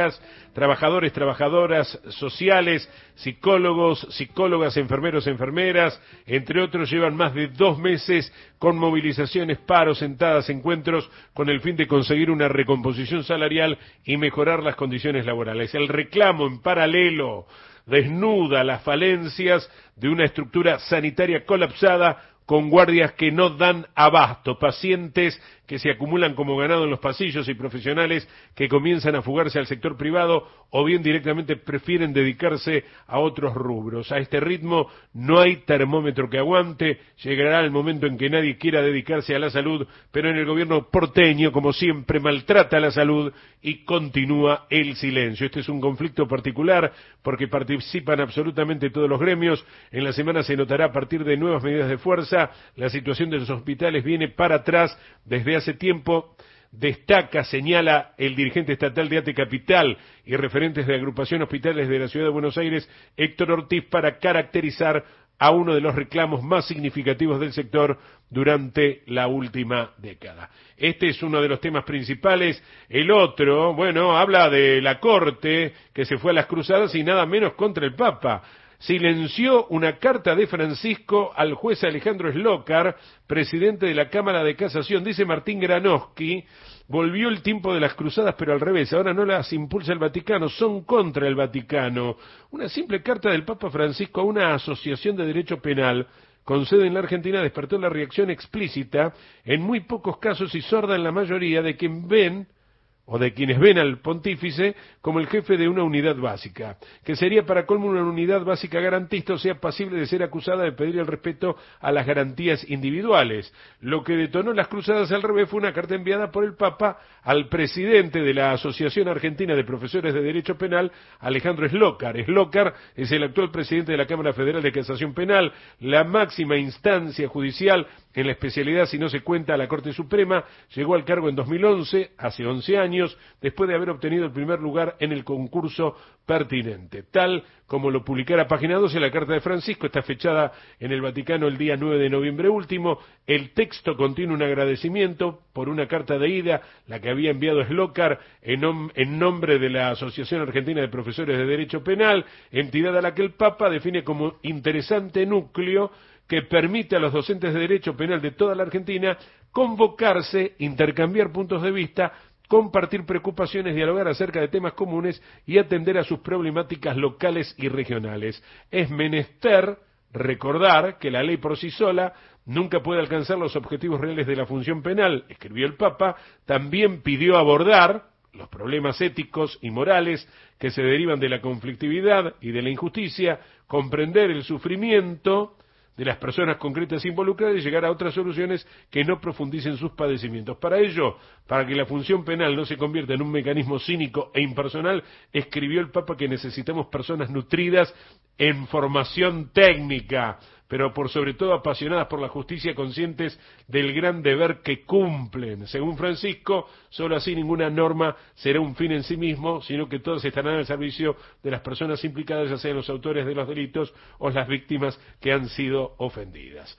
trabajadores, trabajadoras sociales, psicólogos, psicólogas, enfermeros, enfermeras, entre otros, llevan más de dos meses con movilizaciones, paros, sentadas, encuentros, con el fin de conseguir una recomposición salarial y mejorar las condiciones laborales. El reclamo en paralelo desnuda las falencias de una estructura sanitaria colapsada, con guardias que no dan abasto, pacientes que se acumulan como ganado en los pasillos y profesionales que comienzan a fugarse al sector privado o bien directamente prefieren dedicarse a otros rubros. A este ritmo no hay termómetro que aguante, llegará el momento en que nadie quiera dedicarse a la salud, pero en el gobierno porteño, como siempre, maltrata la salud y continúa el silencio. Este es un conflicto particular porque participan absolutamente todos los gremios. En la semana se notará a partir de nuevas medidas de fuerza. La situación de los hospitales viene para atrás desde hace tiempo, destaca, señala el dirigente estatal de ATE Capital y referentes de agrupación hospitales de la ciudad de Buenos Aires, Héctor Ortiz, para caracterizar a uno de los reclamos más significativos del sector durante la última década. Este es uno de los temas principales. El otro, bueno, habla de la Corte que se fue a las cruzadas y nada menos contra el Papa. Silenció una carta de Francisco al juez Alejandro Slokar, presidente de la Cámara de Casación. Dice Martín Granowski, volvió el tiempo de las cruzadas, pero al revés. Ahora no las impulsa el Vaticano, son contra el Vaticano. Una simple carta del Papa Francisco a una asociación de derecho penal con sede en la Argentina despertó la reacción explícita, en muy pocos casos y sorda en la mayoría, de quien ven o de quienes ven al pontífice como el jefe de una unidad básica, que sería para colmo una unidad básica garantista, o sea, pasible de ser acusada de pedir el respeto a las garantías individuales. Lo que detonó las cruzadas al revés fue una carta enviada por el Papa al presidente de la Asociación Argentina de Profesores de Derecho Penal, Alejandro Slokar. Slokar es el actual presidente de la Cámara Federal de Casación Penal, la máxima instancia judicial en la especialidad, si no se cuenta a la Corte Suprema. Llegó al cargo en dos mil once, hace once años, después de haber obtenido el primer lugar en el concurso pertinente. Tal como lo publicara Página doce, la carta de Francisco está fechada en el Vaticano el día nueve de noviembre último. El texto contiene un agradecimiento por una carta de ida, la que había enviado Slokar en, nom en nombre de la Asociación Argentina de Profesores de Derecho Penal, entidad a la que el Papa define como interesante núcleo que permite a los docentes de Derecho Penal de toda la Argentina convocarse, intercambiar puntos de vista, compartir preocupaciones, dialogar acerca de temas comunes y atender a sus problemáticas locales y regionales. Es menester recordar que la ley por sí sola nunca puede alcanzar los objetivos reales de la función penal, escribió el Papa. También pidió abordar los problemas éticos y morales que se derivan de la conflictividad y de la injusticia, comprender el sufrimiento de las personas concretas involucradas y llegar a otras soluciones que no profundicen sus padecimientos. Para ello, para que la función penal no se convierta en un mecanismo cínico e impersonal, escribió el Papa que necesitamos personas nutridas en formación técnica, pero por sobre todo apasionadas por la justicia, conscientes del gran deber que cumplen. Según Francisco, solo así ninguna norma será un fin en sí mismo, sino que todas estarán al servicio de las personas implicadas, ya sean los autores de los delitos o las víctimas que han sido ofendidas.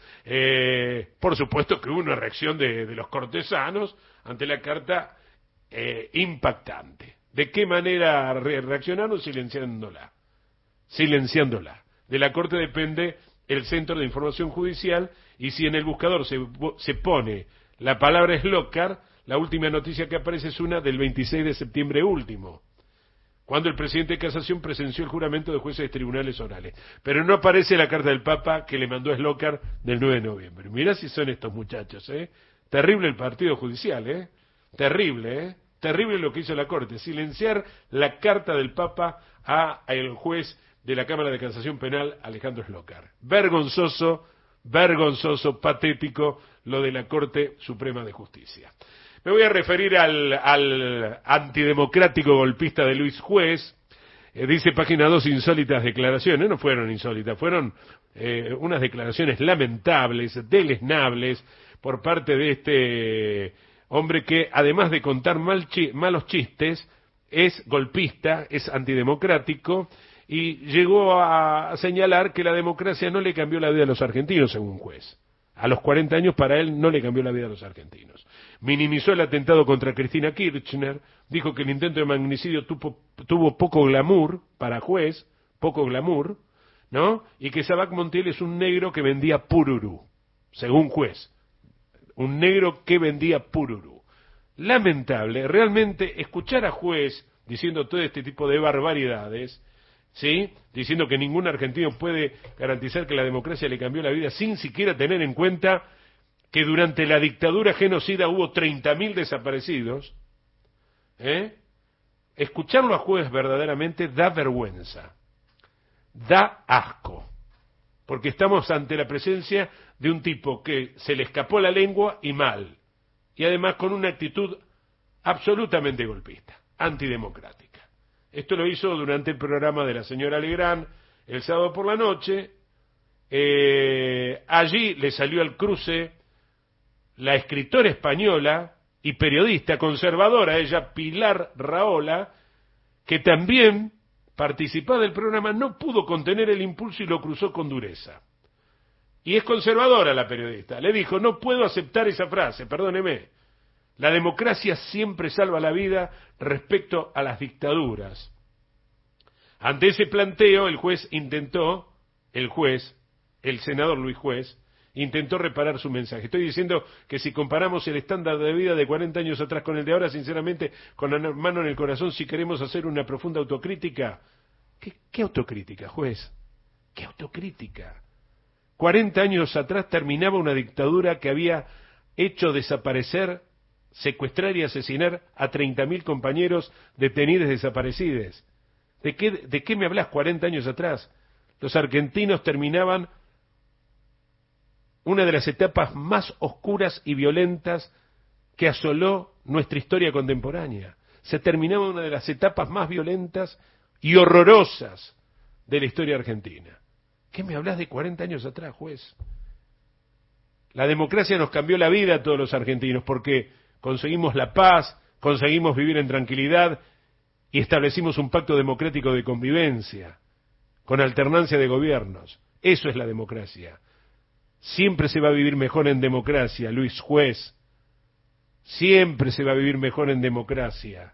Eh, por supuesto que hubo una reacción de, de los cortesanos ante la carta eh, impactante. ¿De qué manera re reaccionaron? Silenciándola. Silenciándola. De la Corte depende el Centro de Información Judicial, y si en el buscador se, se pone la palabra Slokar, la última noticia que aparece es una del veintiséis de septiembre último, cuando el presidente de Casación presenció el juramento de jueces de tribunales orales. Pero no aparece la carta del Papa que le mandó a Slokar del nueve de noviembre. Mirá si son estos muchachos, ¿eh? Terrible el partido judicial, ¿eh? Terrible, ¿eh? Terrible lo que hizo la Corte, silenciar la carta del Papa a el juez de la Cámara de Casación Penal, Alejandro Slokar. Vergonzoso, vergonzoso, patético lo de la Corte Suprema de Justicia. Me voy a referir al, al antidemocrático golpista de Luis Juez. Eh, dice Página dos, insólitas declaraciones. No fueron insólitas, fueron eh, unas declaraciones lamentables, deleznables, por parte de este hombre que, además de contar mal chi malos chistes, es golpista, es antidemocrático, y llegó a señalar que la democracia no le cambió la vida a los argentinos, según Juez. A los cuarenta años para él no le cambió la vida a los argentinos. Minimizó el atentado contra Cristina Kirchner, dijo que el intento de magnicidio tuvo, tuvo poco glamour para juez, poco glamour, ¿no? Y que Sabac Montiel es un negro que vendía pururú, según juez. Un negro que vendía pururú. Lamentable, realmente, escuchar a juez diciendo todo este tipo de barbaridades, ¿sí? Diciendo que ningún argentino puede garantizar que la democracia le cambió la vida sin siquiera tener en cuenta que durante la dictadura genocida hubo treinta mil desaparecidos, ¿eh? Escucharlo a juez verdaderamente da vergüenza, da asco, porque estamos ante la presencia de un tipo que se le escapó la lengua y mal, y además con una actitud absolutamente golpista, antidemocrática. Esto lo hizo durante el programa de la señora Legrand el sábado por la noche. Eh, allí le salió al cruce la escritora española y periodista conservadora, ella Pilar Rahola, que también participaba del programa, no pudo contener el impulso y lo cruzó con dureza. Y es conservadora la periodista. Le dijo, no puedo aceptar esa frase, perdóneme. La democracia siempre salva la vida respecto a las dictaduras. Ante ese planteo, el juez intentó, el juez, el senador Luis Juez, intentó reparar su mensaje. Estoy diciendo que si comparamos el estándar de vida de cuarenta años atrás con el de ahora, sinceramente, con la mano en el corazón, si queremos hacer una profunda autocrítica, ¿qué, qué autocrítica, juez? ¿Qué autocrítica? cuarenta años atrás terminaba una dictadura que había hecho desaparecer, secuestrar y asesinar a treinta mil compañeros detenidos desaparecidos. ¿De qué, ¿De qué me hablas cuarenta años atrás? Los argentinos terminaban una de las etapas más oscuras y violentas que asoló nuestra historia contemporánea. Se terminaba una de las etapas más violentas y horrorosas de la historia argentina. ¿Qué me hablas de cuarenta años atrás, juez? La democracia nos cambió la vida a todos los argentinos porque conseguimos la paz, conseguimos vivir en tranquilidad y establecimos un pacto democrático de convivencia, con alternancia de gobiernos. Eso es la democracia. Siempre se va a vivir mejor en democracia, Luis Juez. Siempre se va a vivir mejor en democracia.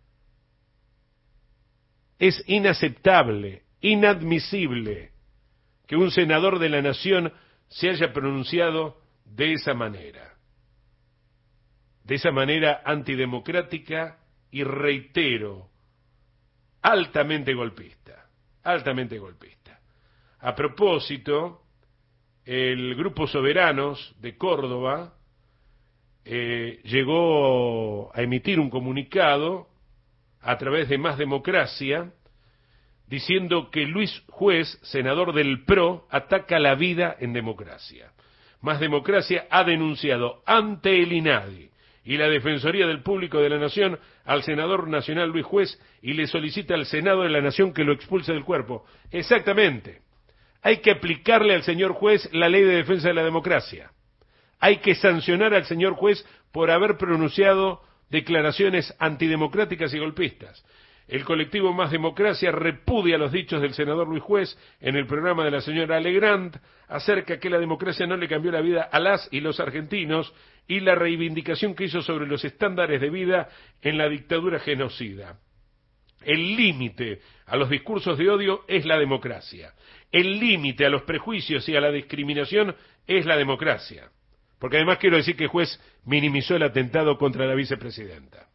Es inaceptable, inadmisible que un senador de la Nación se haya pronunciado de esa manera. De esa manera antidemocrática y, reitero, altamente golpista. Altamente golpista. A propósito, el Grupo Soberanos de Córdoba eh, llegó a emitir un comunicado a través de Más Democracia diciendo que Luis Juez, senador del P R O, ataca la vida en democracia. Más Democracia ha denunciado ante el INADI y la Defensoría del Público de la Nación al senador nacional Luis Juez y le solicita al Senado de la Nación que lo expulse del cuerpo. Exactamente. Hay que aplicarle al señor Juez la ley de defensa de la democracia. Hay que sancionar al señor Juez por haber pronunciado declaraciones antidemocráticas y golpistas. El colectivo Más Democracia repudia los dichos del senador Luis Juez en el programa de la señora Legrand acerca que la democracia no le cambió la vida a las y los argentinos y la reivindicación que hizo sobre los estándares de vida en la dictadura genocida. El límite a los discursos de odio es la democracia. El límite a los prejuicios y a la discriminación es la democracia. Porque además quiero decir que el juez minimizó el atentado contra la vicepresidenta.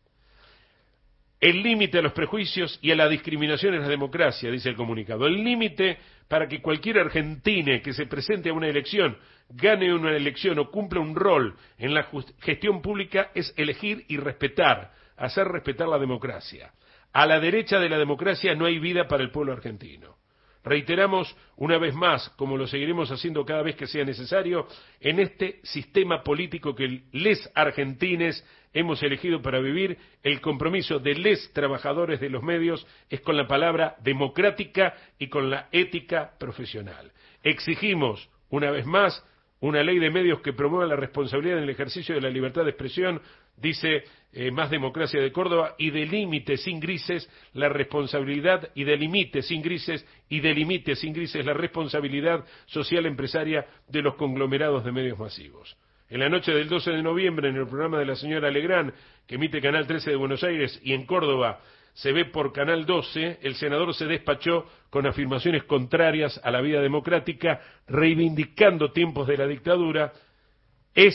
El límite a los prejuicios y a la discriminación es la democracia, dice el comunicado. El límite para que cualquier argentino que se presente a una elección, gane una elección o cumpla un rol en la gestión pública es elegir y respetar, hacer respetar la democracia. A la derecha de la democracia no hay vida para el pueblo argentino. Reiteramos una vez más, como lo seguiremos haciendo cada vez que sea necesario, en este sistema político que les argentines hemos elegido para vivir, el compromiso de les trabajadores de los medios es con la palabra democrática y con la ética profesional. Exigimos, una vez más, una ley de medios que promueva la responsabilidad en el ejercicio de la libertad de expresión dice eh, Más Democracia de Córdoba, y delimite sin grises la responsabilidad, y delimite sin grises, y delimite sin grises la responsabilidad social empresaria de los conglomerados de medios masivos. En la noche del doce de noviembre, en el programa de la señora Legrand, que emite Canal trece de Buenos Aires, y en Córdoba se ve por Canal doce, el senador se despachó con afirmaciones contrarias a la vida democrática, reivindicando tiempos de la dictadura. Es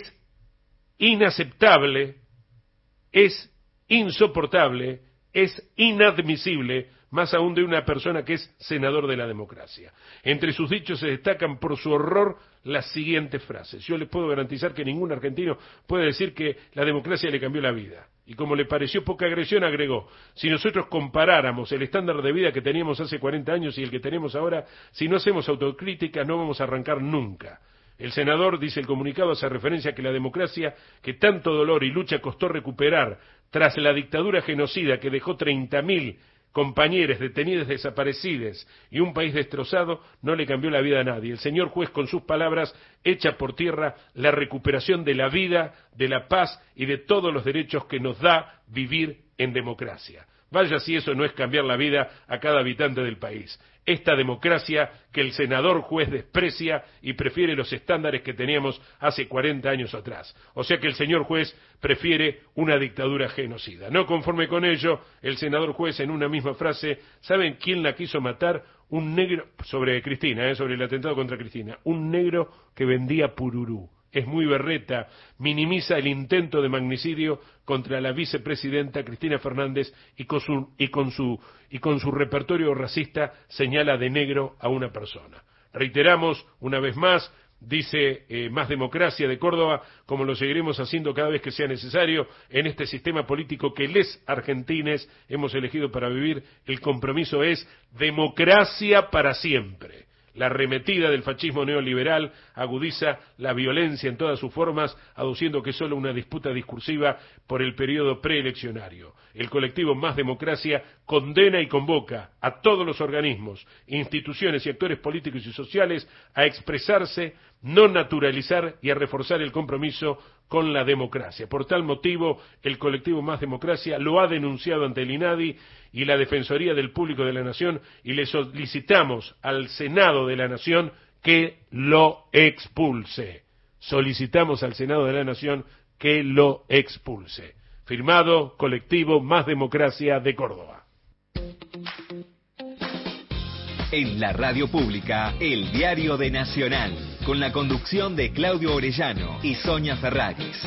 inaceptable, es insoportable, es inadmisible, más aún de una persona que es senador de la democracia. Entre sus dichos se destacan por su horror las siguientes frases. Yo les puedo garantizar que ningún argentino puede decir que la democracia le cambió la vida. Y como le pareció poca agresión, agregó: si nosotros comparáramos el estándar de vida que teníamos hace cuarenta años y el que tenemos ahora, si no hacemos autocrítica no vamos a arrancar nunca. El senador, dice el comunicado, hace referencia a que la democracia, que tanto dolor y lucha costó recuperar tras la dictadura genocida que dejó treinta mil compañeros detenidos, desaparecidos y un país destrozado, no le cambió la vida a nadie. El señor juez, con sus palabras, echa por tierra la recuperación de la vida, de la paz y de todos los derechos que nos da vivir en democracia. Vaya si eso no es cambiar la vida a cada habitante del país. Esta democracia que el senador juez desprecia y prefiere los estándares que teníamos hace cuarenta años atrás. O sea que el señor juez prefiere una dictadura genocida. No conforme con ello, el senador juez en una misma frase, ¿saben quién la quiso matar? Un negro, sobre Cristina, eh, sobre el atentado contra Cristina, un negro que vendía pururú. Es muy berreta, minimiza el intento de magnicidio contra la vicepresidenta Cristina Fernández y con su, y con su, y con su repertorio racista señala de negro a una persona. Reiteramos una vez más, dice eh, Más Democracia de Córdoba, como lo seguiremos haciendo cada vez que sea necesario en este sistema político que les argentines hemos elegido para vivir, el compromiso es democracia para siempre. La arremetida del fascismo neoliberal agudiza la violencia en todas sus formas, aduciendo que es solo una disputa discursiva por el periodo preeleccionario. El colectivo Más Democracia condena y convoca a todos los organismos, instituciones y actores políticos y sociales a expresarse, no naturalizar y a reforzar el compromiso con la democracia. Por tal motivo, el colectivo Más Democracia lo ha denunciado ante el INADI y la Defensoría del Público de la Nación, y le solicitamos al Senado de la Nación que lo expulse. Solicitamos al Senado de la Nación que lo expulse. Firmado, colectivo Más Democracia de Córdoba. En la radio pública, el diario de Nacional, con la conducción de Claudio Orellano y Sonia Ferraris.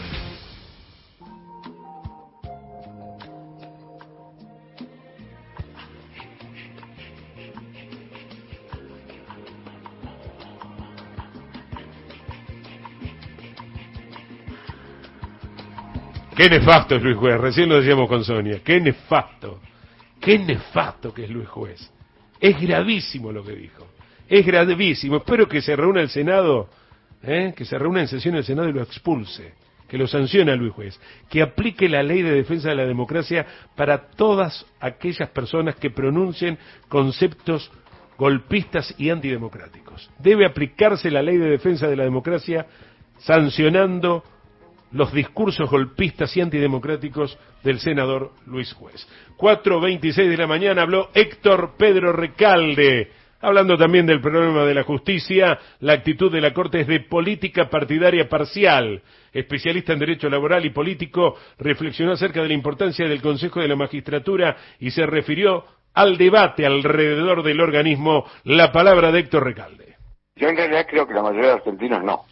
Qué nefasto es Luis Juez, recién lo decíamos con Sonia, qué nefasto, qué nefasto que es Luis Juez. Es gravísimo lo que dijo, es gravísimo. Espero que se reúna el Senado, ¿eh? que se reúna en sesión el Senado y lo expulse, que lo sancione a Luis Juez, que aplique la ley de defensa de la democracia para todas aquellas personas que pronuncien conceptos golpistas y antidemocráticos. Debe aplicarse la ley de defensa de la democracia sancionando los discursos golpistas y antidemocráticos del senador Luis Juez. cuatro veintiséis de la mañana habló Héctor Pedro Recalde, hablando también del problema de la justicia. La actitud de la Corte es de política partidaria parcial. Especialista en Derecho Laboral y Político, reflexionó acerca de la importancia del Consejo de la Magistratura y se refirió al debate alrededor del organismo. La palabra de Héctor Recalde. Yo en realidad creo que la mayoría de los argentinos no.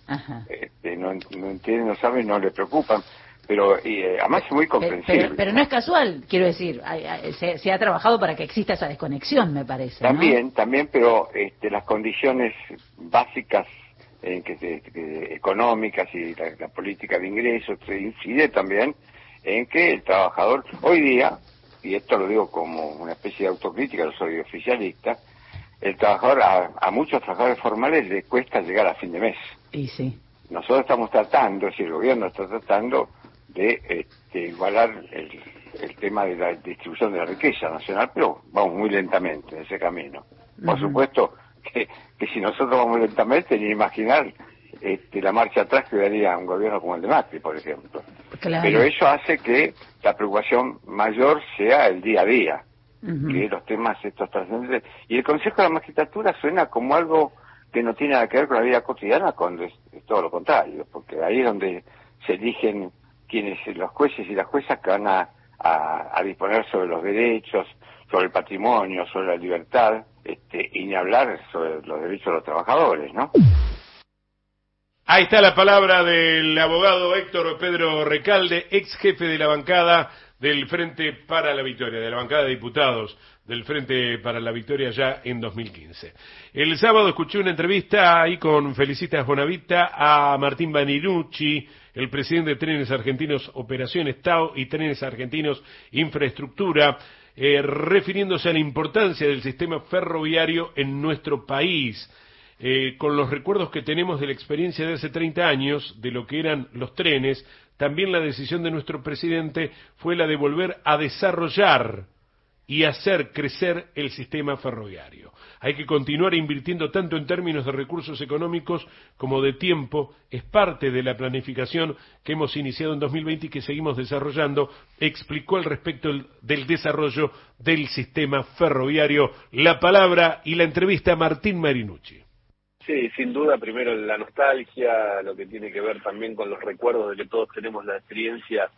Este, no, no entienden, no saben, no les preocupan, pero eh, además es muy comprensible. Pero, pero no es casual, quiero decir, hay, hay, se, se ha trabajado para que exista esa desconexión, me parece. También, ¿no? también, pero este, las condiciones básicas en que, que, que económicas y la, la política de ingresos se incide también en que el trabajador hoy día, y esto lo digo como una especie de autocrítica, yo soy oficialista, el trabajador, a, a muchos trabajadores formales les cuesta llegar a fin de mes. Y sí. Nosotros estamos tratando, si el gobierno está tratando de este, igualar el, el tema de la distribución de la riqueza nacional, pero vamos muy lentamente en ese camino. Por uh-huh. supuesto que, que si nosotros vamos lentamente, ni imaginar este, la marcha atrás que daría un gobierno como el de Macri, por ejemplo. Claro. Pero eso hace que la preocupación mayor sea el día a día, uh-huh. que los temas estos trascendentes. Y el Consejo de la Magistratura suena como algo que no tiene nada que ver con la vida cotidiana, cuando es, es todo lo contrario, porque ahí es donde se eligen quienes, los jueces y las juezas que van a, a, a disponer sobre los derechos, sobre el patrimonio, sobre la libertad, este, y ni hablar sobre los derechos de los trabajadores, ¿no? Ahí está la palabra del abogado Héctor Pedro Recalde, ex jefe de la bancada del Frente para la Victoria, de la bancada de diputados del Frente para la Victoria ya en dos mil quince. El sábado escuché una entrevista ahí con Felicitas Bonavita a Martín Marinucci, el presidente de Trenes Argentinos Operaciones T A O y Trenes Argentinos Infraestructura, eh, refiriéndose a la importancia del sistema ferroviario en nuestro país. Eh, con los recuerdos que tenemos de la experiencia de hace treinta años, de lo que eran los trenes, también la decisión de nuestro presidente fue la de volver a desarrollar y hacer crecer el sistema ferroviario. Hay que continuar invirtiendo tanto en términos de recursos económicos como de tiempo. Es parte de la planificación que hemos iniciado en dos mil veinte y que seguimos desarrollando, explicó al respecto el, del desarrollo del sistema ferroviario. La palabra y la entrevista a Martín Marinucci. Sí, sin duda, primero la nostalgia, lo que tiene que ver también con los recuerdos de que todos tenemos la experiencia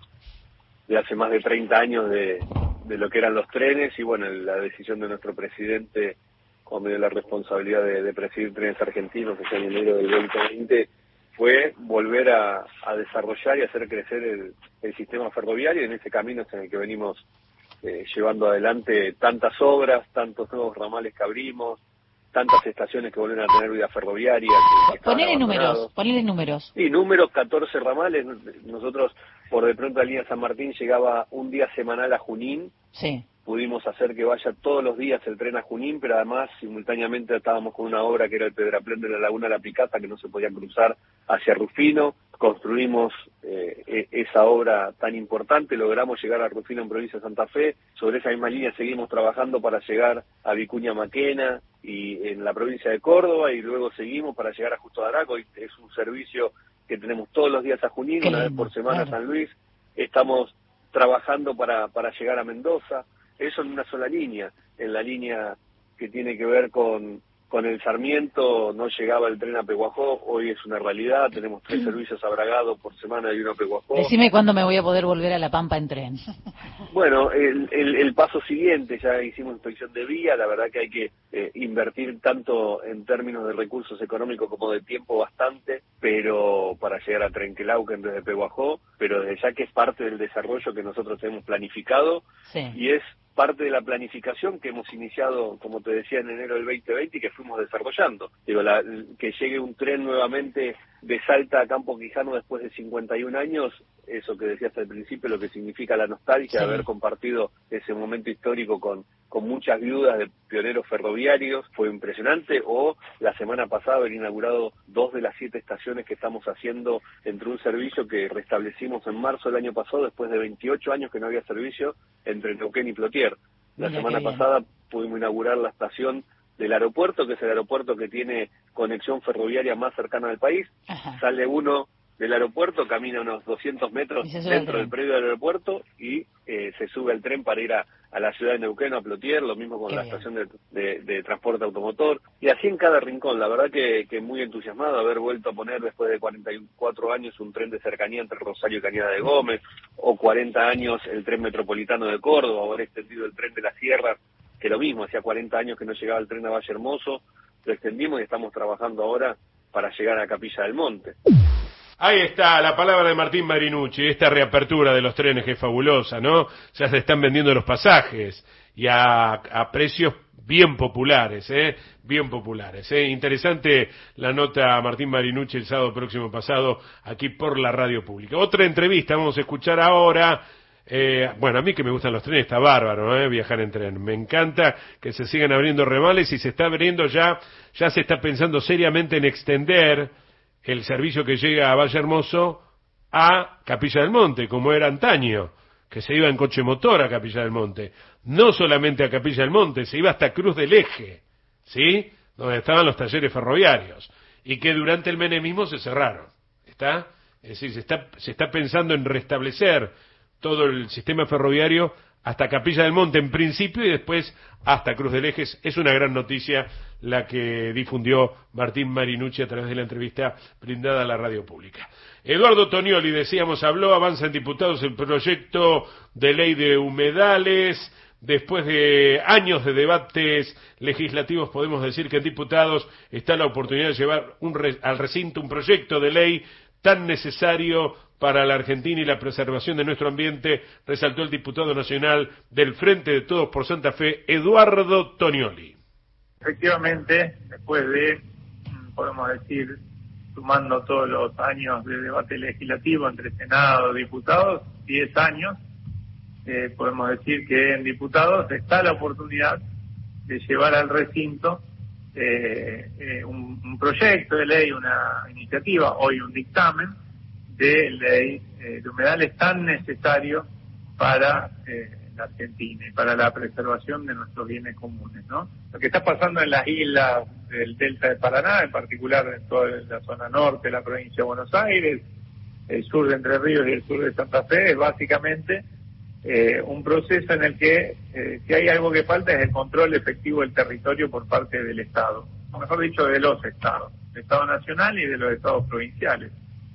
de hace más de treinta años de, de lo que eran los trenes, y bueno, la decisión de nuestro presidente, cuando me dio la responsabilidad de, de presidir Trenes Argentinos allá en enero del veinte veinte, fue volver a, a desarrollar y hacer crecer el, el sistema ferroviario, y en ese camino es en el que venimos eh, llevando adelante tantas obras, tantos nuevos ramales que abrimos, tantas estaciones que vuelven a tener vida ferroviaria. Ponele números, ponele números. Sí, números, catorce ramales. Nosotros, por de pronto, la línea San Martín llegaba un día semanal a Junín. Sí. Pudimos hacer que vaya todos los días el tren a Junín, pero además, simultáneamente, estábamos con una obra que era el Pedraplén de la Laguna La Picasa, que no se podía cruzar hacia Rufino. Construimos eh, esa obra tan importante, logramos llegar a Rufino en provincia de Santa Fe. Sobre esa misma línea seguimos trabajando para llegar a Vicuña Maquena y en la provincia de Córdoba, y luego seguimos para llegar a Justo de Araco. Es un servicio que tenemos todos los días a Junín, una vez por semana a San Luis. Estamos trabajando para, para llegar a Mendoza. Eso en una sola línea. En la línea que tiene que ver con, con el Sarmiento no llegaba el tren a Peguajó, hoy es una realidad, tenemos tres servicios a Bragado por semana y uno a Peguajó. Decime cuándo me voy a poder volver a La Pampa en tren. Bueno, el, el, el paso siguiente, ya hicimos inspección de vía, la verdad que hay que eh, invertir tanto en términos de recursos económicos como de tiempo bastante, pero para llegar a Trenquelauquen desde Peguajó, pero desde ya que es parte del desarrollo que nosotros tenemos planificado, sí. Y es parte de la planificación que hemos iniciado, como te decía, en enero del veinte veinte y que fuimos desarrollando. Digo, la, que llegue un tren nuevamente de Salta a Campo Quijano después de cincuenta y un años, eso que decías al principio, lo que significa la nostalgia, sí, de haber compartido ese momento histórico con, con muchas viudas de pioneros ferroviarios, fue impresionante. O la semana pasada haber inaugurado dos de las siete estaciones que estamos haciendo entre un servicio que restablecimos en marzo del año pasado, después de veintiocho años que no había servicio entre Neuquén y Plotier. La Mira semana pasada pudimos inaugurar la estación del aeropuerto, que es el aeropuerto que tiene conexión ferroviaria más cercana al país. Ajá. Sale uno del aeropuerto, camina unos doscientos metros dentro del predio del aeropuerto y eh, se sube al tren para ir a, a la ciudad de Neuquén, a Plotier, lo mismo con Qué la bien. estación de, de, de transporte automotor, y así en cada rincón. La verdad que, que muy entusiasmado de haber vuelto a poner después de cuarenta y cuatro años un tren de cercanía entre Rosario y Cañada de Gómez, o cuarenta años el tren metropolitano de Córdoba, haber extendido el tren de la Sierra, que lo mismo, hacía cuarenta años que no llegaba el tren a Valle Hermoso, lo extendimos y estamos trabajando ahora para llegar a Capilla del Monte. Ahí está la palabra de Martín Marinucci, esta reapertura de los trenes que es fabulosa, ¿no? Ya se están vendiendo los pasajes y a, a precios bien populares, ¿eh? Bien populares, ¿eh? Interesante la nota a Martín Marinucci el sábado próximo pasado aquí por la radio pública. Otra entrevista vamos a escuchar ahora. Eh, bueno, a mí que me gustan los trenes, está bárbaro, ¿eh? Viajar en tren. Me encanta que se sigan abriendo ramales y se está abriendo ya, ya se está pensando seriamente en extender el servicio que llega a Valle Hermoso a Capilla del Monte, como era antaño, que se iba en coche motor a Capilla del Monte. No solamente a Capilla del Monte, se iba hasta Cruz del Eje, ¿sí? Donde estaban los talleres ferroviarios, y que durante el menemismo se cerraron, ¿está? Es decir, se está, se está pensando en restablecer todo el sistema ferroviario hasta Capilla del Monte en principio y después hasta Cruz del Ejes. Es una gran noticia la que difundió Martín Marinucci a través de la entrevista brindada a la radio pública. Eduardo Tonioli, decíamos, habló, avanza en diputados el proyecto de ley de humedales. Después de años de debates legislativos, podemos decir que en diputados está la oportunidad de llevar un re, al recinto un proyecto de ley tan necesario para la Argentina y la preservación de nuestro ambiente, resaltó el diputado nacional del Frente de Todos por Santa Fe, Eduardo Tonioli. Efectivamente, después de, podemos decir, sumando todos los años de debate legislativo entre Senado y diputados, diez años, eh, podemos decir que en diputados está la oportunidad de llevar al recinto eh, eh, un, un proyecto de ley, una iniciativa, hoy un dictamen, de ley eh, de humedales tan necesario para eh, la Argentina y para la preservación de nuestros bienes comunes, ¿no? Lo que está pasando en las islas del Delta de Paraná, en particular en toda la zona norte de la provincia de Buenos Aires, el sur de Entre Ríos y el sur de Santa Fe, es básicamente eh, un proceso en el que eh, si hay algo que falta es el control efectivo del territorio por parte del Estado, o mejor dicho, de los Estados, del Estado Nacional y de los Estados provinciales.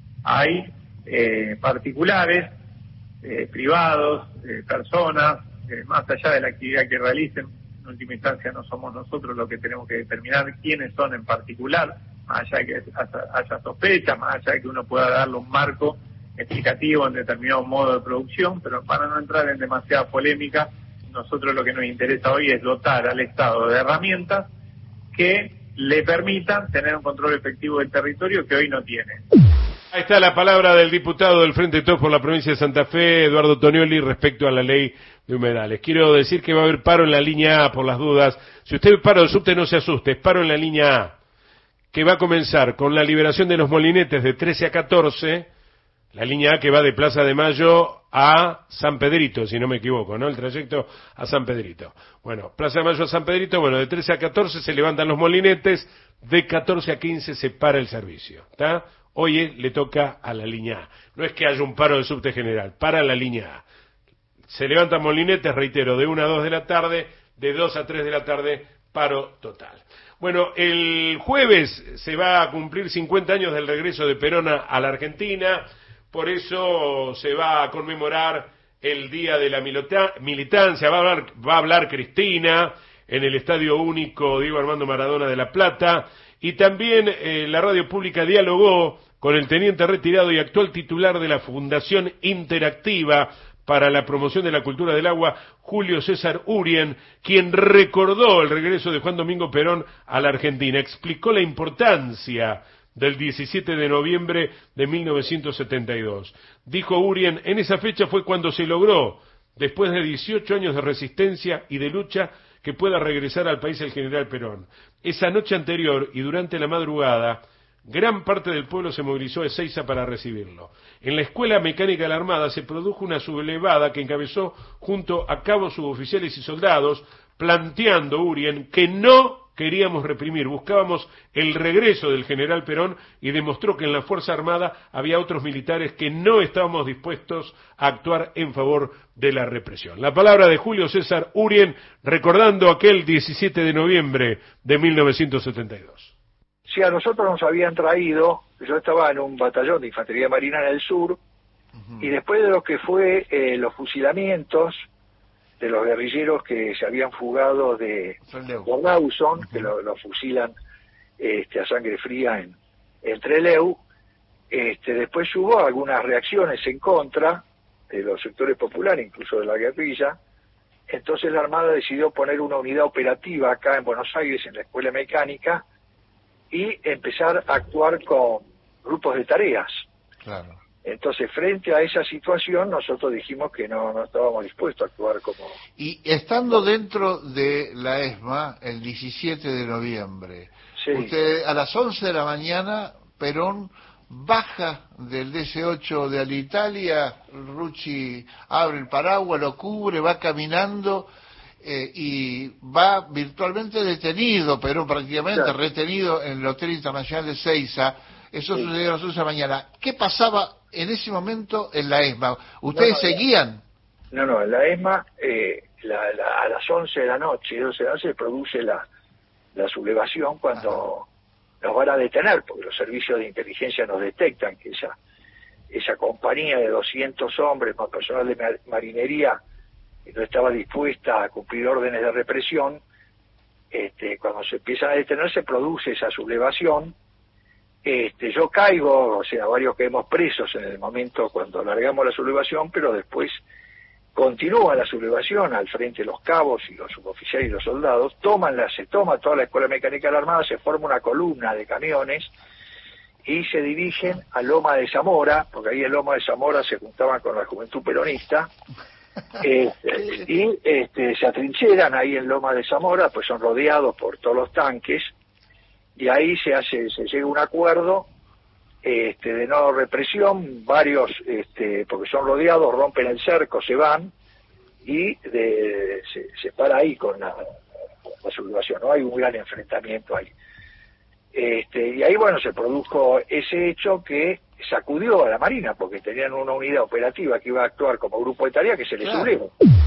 Hay eh, particulares, eh, privados, eh, personas, eh, más allá de la actividad que realicen, en última instancia no somos nosotros los que tenemos que determinar quiénes son en particular, más allá de que haya sospechas, más allá de que uno pueda darle un marco explicativo en determinado modo de producción, pero para no entrar en demasiada polémica, nosotros lo que nos interesa hoy es dotar al Estado de herramientas que le permitan tener un control efectivo del territorio que hoy no tiene. Ahí está la palabra del diputado del Frente de Todos por la provincia de Santa Fe, Eduardo Tonioli, respecto a la ley de humedales. Quiero decir que va a haber paro en la línea A por las dudas. Si usted ve paro del subte, no se asuste, es paro en la línea A, que va a comenzar con la liberación de los molinetes de trece a catorce, la línea A que va de Plaza de Mayo a San Pedrito, si no me equivoco, ¿no? El trayecto a San Pedrito. Bueno, Plaza de Mayo a San Pedrito, bueno, de trece a catorce se levantan los molinetes, de catorce a quince se para el servicio, ¿está? Hoy le toca a la línea A. No es que haya un paro de subte general, para la línea A. Se levantan molinetes, reitero, de una a dos de la tarde, de dos a tres de la tarde, paro total. Bueno, el jueves se va a cumplir cincuenta años del regreso de Perón a la Argentina, por eso se va a conmemorar el Día de la Militancia, va a hablar, va a hablar Cristina en el Estadio Único Diego Armando Maradona de La Plata, y también eh, la radio pública dialogó con el teniente retirado y actual titular de la Fundación Interactiva para la Promoción de la Cultura del Agua, Julio César Urien, quien recordó el regreso de Juan Domingo Perón a la Argentina. Explicó la importancia del diecisiete de noviembre de mil novecientos setenta y dos. Dijo Urien, en esa fecha fue cuando se logró, después de dieciocho años de resistencia y de lucha, que pueda regresar al país el general Perón. Esa noche anterior y durante la madrugada, gran parte del pueblo se movilizó a Ezeiza para recibirlo. En la Escuela Mecánica de la Armada se produjo una sublevada que encabezó junto a cabos suboficiales y soldados, planteando, Urien, que no queríamos reprimir, buscábamos el regreso del general Perón, y demostró que en la Fuerza Armada había otros militares que no estábamos dispuestos a actuar en favor de la represión. La palabra de Julio César Urien, recordando aquel diecisiete de noviembre de mil novecientos setenta y dos. Si a nosotros nos habían traído, yo estaba en un batallón de infantería marina en el sur, uh-huh. y después de lo que fue eh, los fusilamientos de los guerrilleros que se habían fugado de Rawson, uh-huh. que lo, lo fusilan este, a sangre fría en, en Trelew, este, después hubo algunas reacciones en contra de los sectores populares, incluso de la guerrilla. Entonces la Armada decidió poner una unidad operativa acá en Buenos Aires, en la Escuela Mecánica, y empezar a actuar con grupos de tareas. Claro. Entonces, frente a esa situación, nosotros dijimos que no, no estábamos dispuestos a actuar como... Y estando dentro de la ESMA, el diecisiete de noviembre, sí. Usted a las once de la mañana, Perón baja del D C ocho de Alitalia, Rucci abre el paraguas, lo cubre, va caminando... Eh, y va virtualmente detenido, Perón prácticamente, claro. retenido en el Hotel Internacional de Ezeiza, eso Sí. sucedió a las once de la mañana. ¿Qué pasaba en ese momento en la ESMA? ¿Ustedes No, no, seguían? No, no, en la ESMA eh, la, la, a las once de la noche, doce de la noche, se produce la, la sublevación cuando nos van a detener, porque los servicios de inteligencia nos detectan que esa, esa compañía de doscientos hombres más personal de mar- marinería no estaba dispuesta a cumplir órdenes de represión. Este, cuando se empiezan a detener se produce esa sublevación. Este, yo caigo, o sea, varios quedamos presos en el momento cuando largamos la sublevación, pero después continúa la sublevación al frente los cabos y los suboficiales y los soldados, toman la, se toma toda la Escuela Mecánica de la Armada, se forma una columna de camiones y se dirigen a Loma de Zamora, porque ahí en Loma de Zamora se juntaban con la Juventud Peronista, este, y este, se atrincheran ahí en Loma de Zamora, pues son rodeados por todos los tanques, y ahí se hace, se llega a un acuerdo este, de no represión, varios, este, porque son rodeados, rompen el cerco, se van, y de, se, se para ahí con la, la sublevación, no hay un gran enfrentamiento ahí. Este, y ahí, bueno, se produjo ese hecho que sacudió a la Marina, porque tenían una unidad operativa que iba a actuar como grupo de tarea que se les sublevó.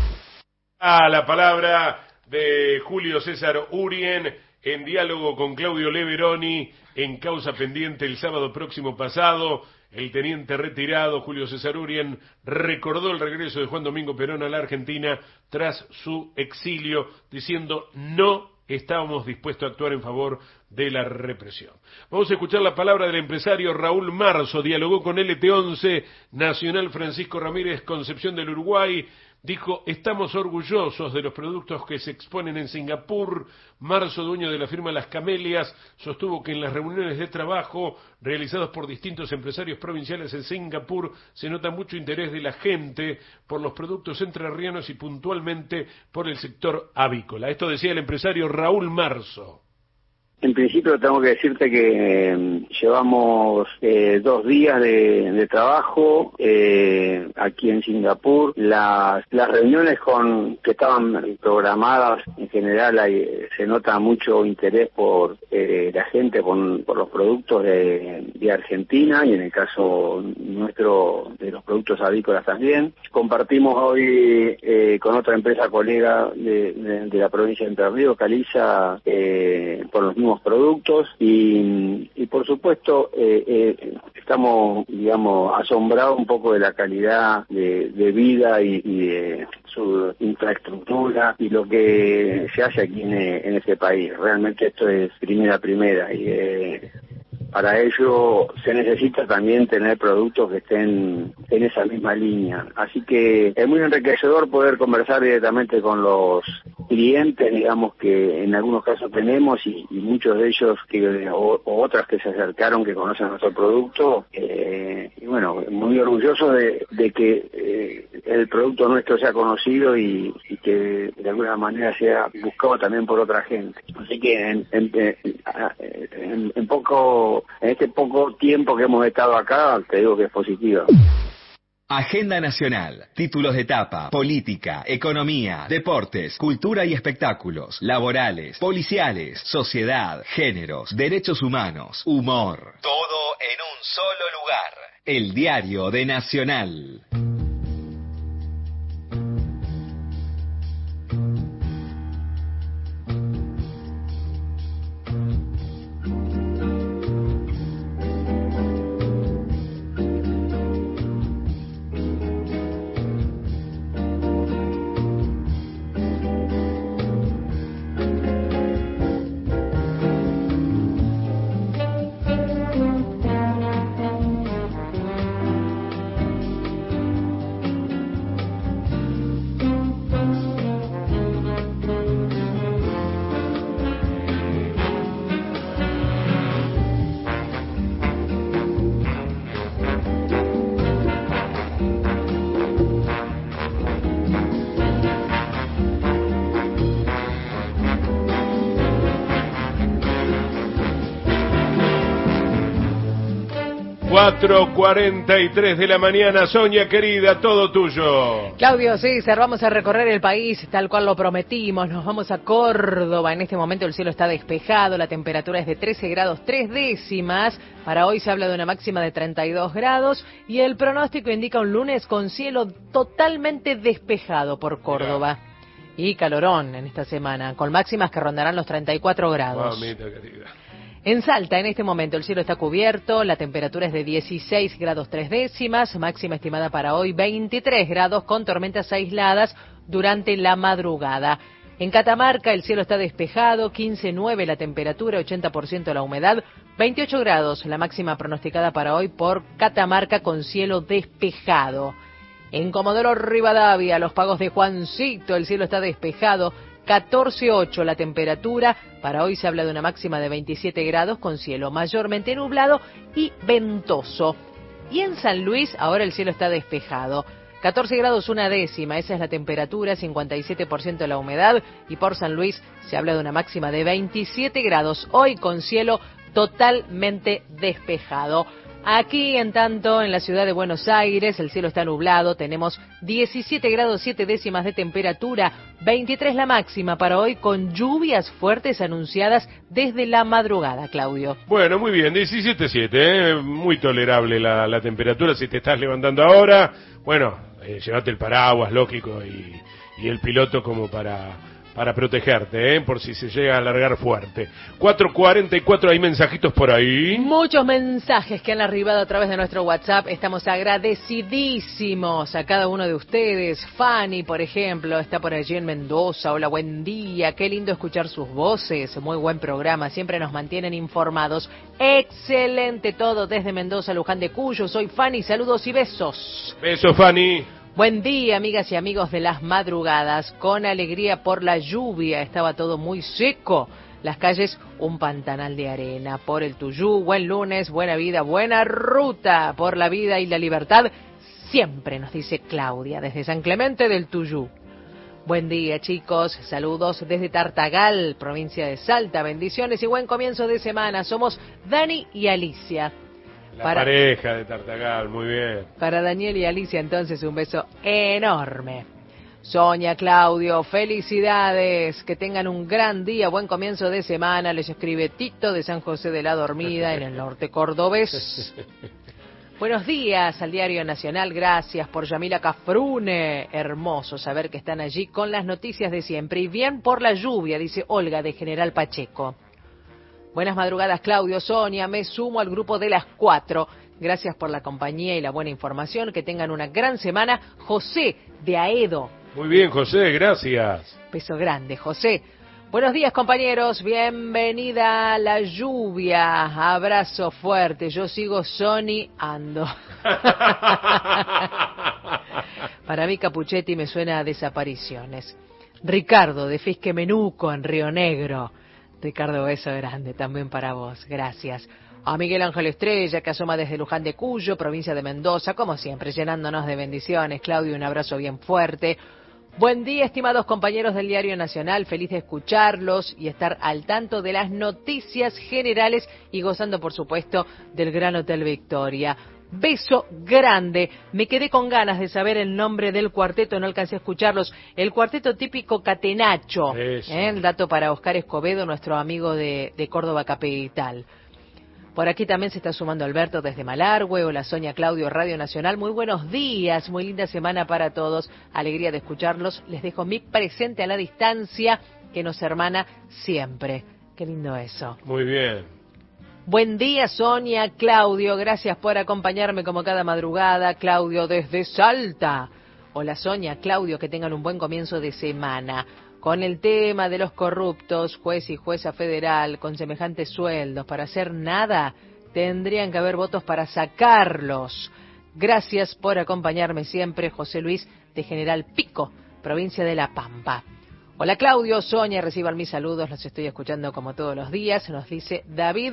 A la palabra de Julio César Urien en diálogo con Claudio Leveroni en causa pendiente el sábado próximo pasado. El teniente retirado Julio César Urien recordó el regreso de Juan Domingo Perón a la Argentina tras su exilio, diciendo no estábamos dispuestos a actuar en favor de la represión. Vamos a escuchar la palabra del empresario Raúl Marzo. Dialogó con L T once, Nacional Francisco Ramírez, Concepción del Uruguay. Dijo, estamos orgullosos de los productos que se exponen en Singapur. Marzo, dueño de la firma Las Camelias, sostuvo que en las reuniones de trabajo realizadas por distintos empresarios provinciales en Singapur se nota mucho interés de la gente por los productos entrerrianos y puntualmente por el sector avícola. Esto decía el empresario Raúl Marzo. En principio tengo que decirte que eh, llevamos eh, dos días de, de trabajo eh, aquí en Singapur. Las, las reuniones con que estaban programadas, en general hay, se nota mucho interés por eh, la gente por, por los productos de, de Argentina y en el caso nuestro de los productos avícolas también. Compartimos hoy eh, con otra empresa colega de, de, de la provincia de Entre Ríos, Caliza, eh, por los mismos productos y, y por supuesto eh, eh, estamos, digamos, asombrados un poco de la calidad de, de vida y, y de su infraestructura y lo que se hace aquí en, en este país. Realmente esto es primera primera y eh, para ello se necesita también tener productos que estén en esa misma línea. Así que es muy enriquecedor poder conversar directamente con los clientes, digamos, que en algunos casos tenemos y, y muchos de ellos que o, o otras que se acercaron que conocen nuestro producto. Eh, y bueno, muy orgulloso de, de que eh, el producto nuestro sea conocido y, y que de alguna manera sea buscado también por otra gente. Así que en, en, en, en poco en este poco tiempo que hemos estado acá, te digo que es positiva. Agenda nacional, títulos de etapa, política, economía, deportes, cultura y espectáculos, laborales, policiales, sociedad, géneros, derechos humanos, humor. Todo en un solo lugar. El Diario de Nacional. cuatro cuarenta y tres de la mañana. Sonia, querida, todo tuyo. Claudio, sí, vamos a recorrer el país tal cual lo prometimos. Nos vamos a Córdoba. En este momento el cielo está despejado, la temperatura es de trece grados tres décimas. Para hoy se habla de una máxima de treinta y dos grados y el pronóstico indica un lunes con cielo totalmente despejado por Córdoba. Y calorón en esta semana, con máximas que rondarán los treinta y cuatro grados. Mamita querida. En Salta, en este momento, el cielo está cubierto, la temperatura es de dieciséis grados tres décimas, máxima estimada para hoy veintitrés grados con tormentas aisladas durante la madrugada. En Catamarca, el cielo está despejado, quince nueve la temperatura, ochenta por ciento la humedad, veintiocho grados la máxima pronosticada para hoy por Catamarca con cielo despejado. En Comodoro Rivadavia, Los Pagos de Juancito, el cielo está despejado, catorce ocho la temperatura, para hoy se habla de una máxima de veintisiete grados con cielo mayormente nublado y ventoso. Y en San Luis ahora el cielo está despejado, catorce grados una décima, esa es la temperatura, cincuenta y siete por ciento la humedad y por San Luis se habla de una máxima de veintisiete grados, hoy con cielo totalmente despejado. Aquí, en tanto, en la ciudad de Buenos Aires, el cielo está nublado, tenemos diecisiete grados siete décimas de temperatura, veintitrés la máxima para hoy, con lluvias fuertes anunciadas desde la madrugada, Claudio. Bueno, muy bien, diecisiete siete, ¿eh? Muy tolerable la, la temperatura, si te estás levantando ahora, bueno, eh, llévate el paraguas, lógico, y, y el piloto como para... para protegerte, ¿eh? Por si se llega a alargar fuerte. cuatro cuarenta y cuatro, hay mensajitos por ahí. Muchos mensajes que han arribado a través de nuestro WhatsApp. Estamos agradecidísimos a cada uno de ustedes. Fanny, por ejemplo, está por allí en Mendoza. Hola, buen día. Qué lindo escuchar sus voces. Muy buen programa. Siempre nos mantienen informados. Excelente todo desde Mendoza, Luján de Cuyo. Soy Fanny. Saludos y besos. Besos, Fanny. Buen día, amigas y amigos de las madrugadas. Con alegría por la lluvia, estaba todo muy seco. Las calles, un pantanal de arena. Por el Tuyú, buen lunes, buena vida, buena ruta. Por la vida y la libertad, siempre, nos dice Claudia, desde San Clemente del Tuyú. Buen día, chicos. Saludos desde Tartagal, provincia de Salta. Bendiciones y buen comienzo de semana. Somos Dani y Alicia. La para, pareja de Tartagal, muy bien. Para Daniel y Alicia, entonces, un beso enorme. Sonia, Claudio, felicidades, que tengan un gran día, buen comienzo de semana. Les escribe Tito de San José de la Dormida, en el norte cordobés. Buenos días al Diario Nacional, gracias por Yamila Cafrune. Hermoso saber que están allí con las noticias de siempre. Y bien por la lluvia, dice Olga de General Pacheco. Buenas madrugadas, Claudio, Sonia, me sumo al grupo de las cuatro. Gracias por la compañía y la buena información. Que tengan una gran semana. José, de Aedo. Muy bien, José, gracias. Beso grande, José. Buenos días, compañeros. Bienvenida a la lluvia. Abrazo fuerte. Yo sigo Sony ando. Para mí, Capuchetti me suena a desapariciones. Ricardo, de Fisque Menuco, en Río Negro. Ricardo, beso grande también para vos, gracias. A Miguel Ángel Estrella, que asoma desde Luján de Cuyo, provincia de Mendoza, como siempre, llenándonos de bendiciones. Claudio, un abrazo bien fuerte. Buen día, estimados compañeros del Diario Nacional, feliz de escucharlos y estar al tanto de las noticias generales y gozando, por supuesto, del Gran Hotel Victoria. Beso grande. Me quedé con ganas de saber el nombre del cuarteto, no alcancé a escucharlos. El cuarteto típico Catenacho. ¿eh? El dato para Oscar Escobedo, nuestro amigo de, de Córdoba Capital. Por aquí también se está sumando Alberto desde Malargüe. Hola, Sonia, Claudio, Radio Nacional. Muy buenos días, muy linda semana para todos. Alegría de escucharlos. Les dejo mi presente a la distancia que nos hermana siempre. Qué lindo eso. Muy bien. Buen día, Sonia, Claudio, gracias por acompañarme como cada madrugada. Claudio desde Salta. Hola, Sonia, Claudio, que tengan un buen comienzo de semana. Con el tema de los corruptos, juez y jueza federal, con semejantes sueldos, para hacer nada, tendrían que haber votos para sacarlos. Gracias por acompañarme siempre, José Luis de General Pico, provincia de La Pampa. Hola, Claudio, Sonia, reciban mis saludos, los estoy escuchando como todos los días, nos dice David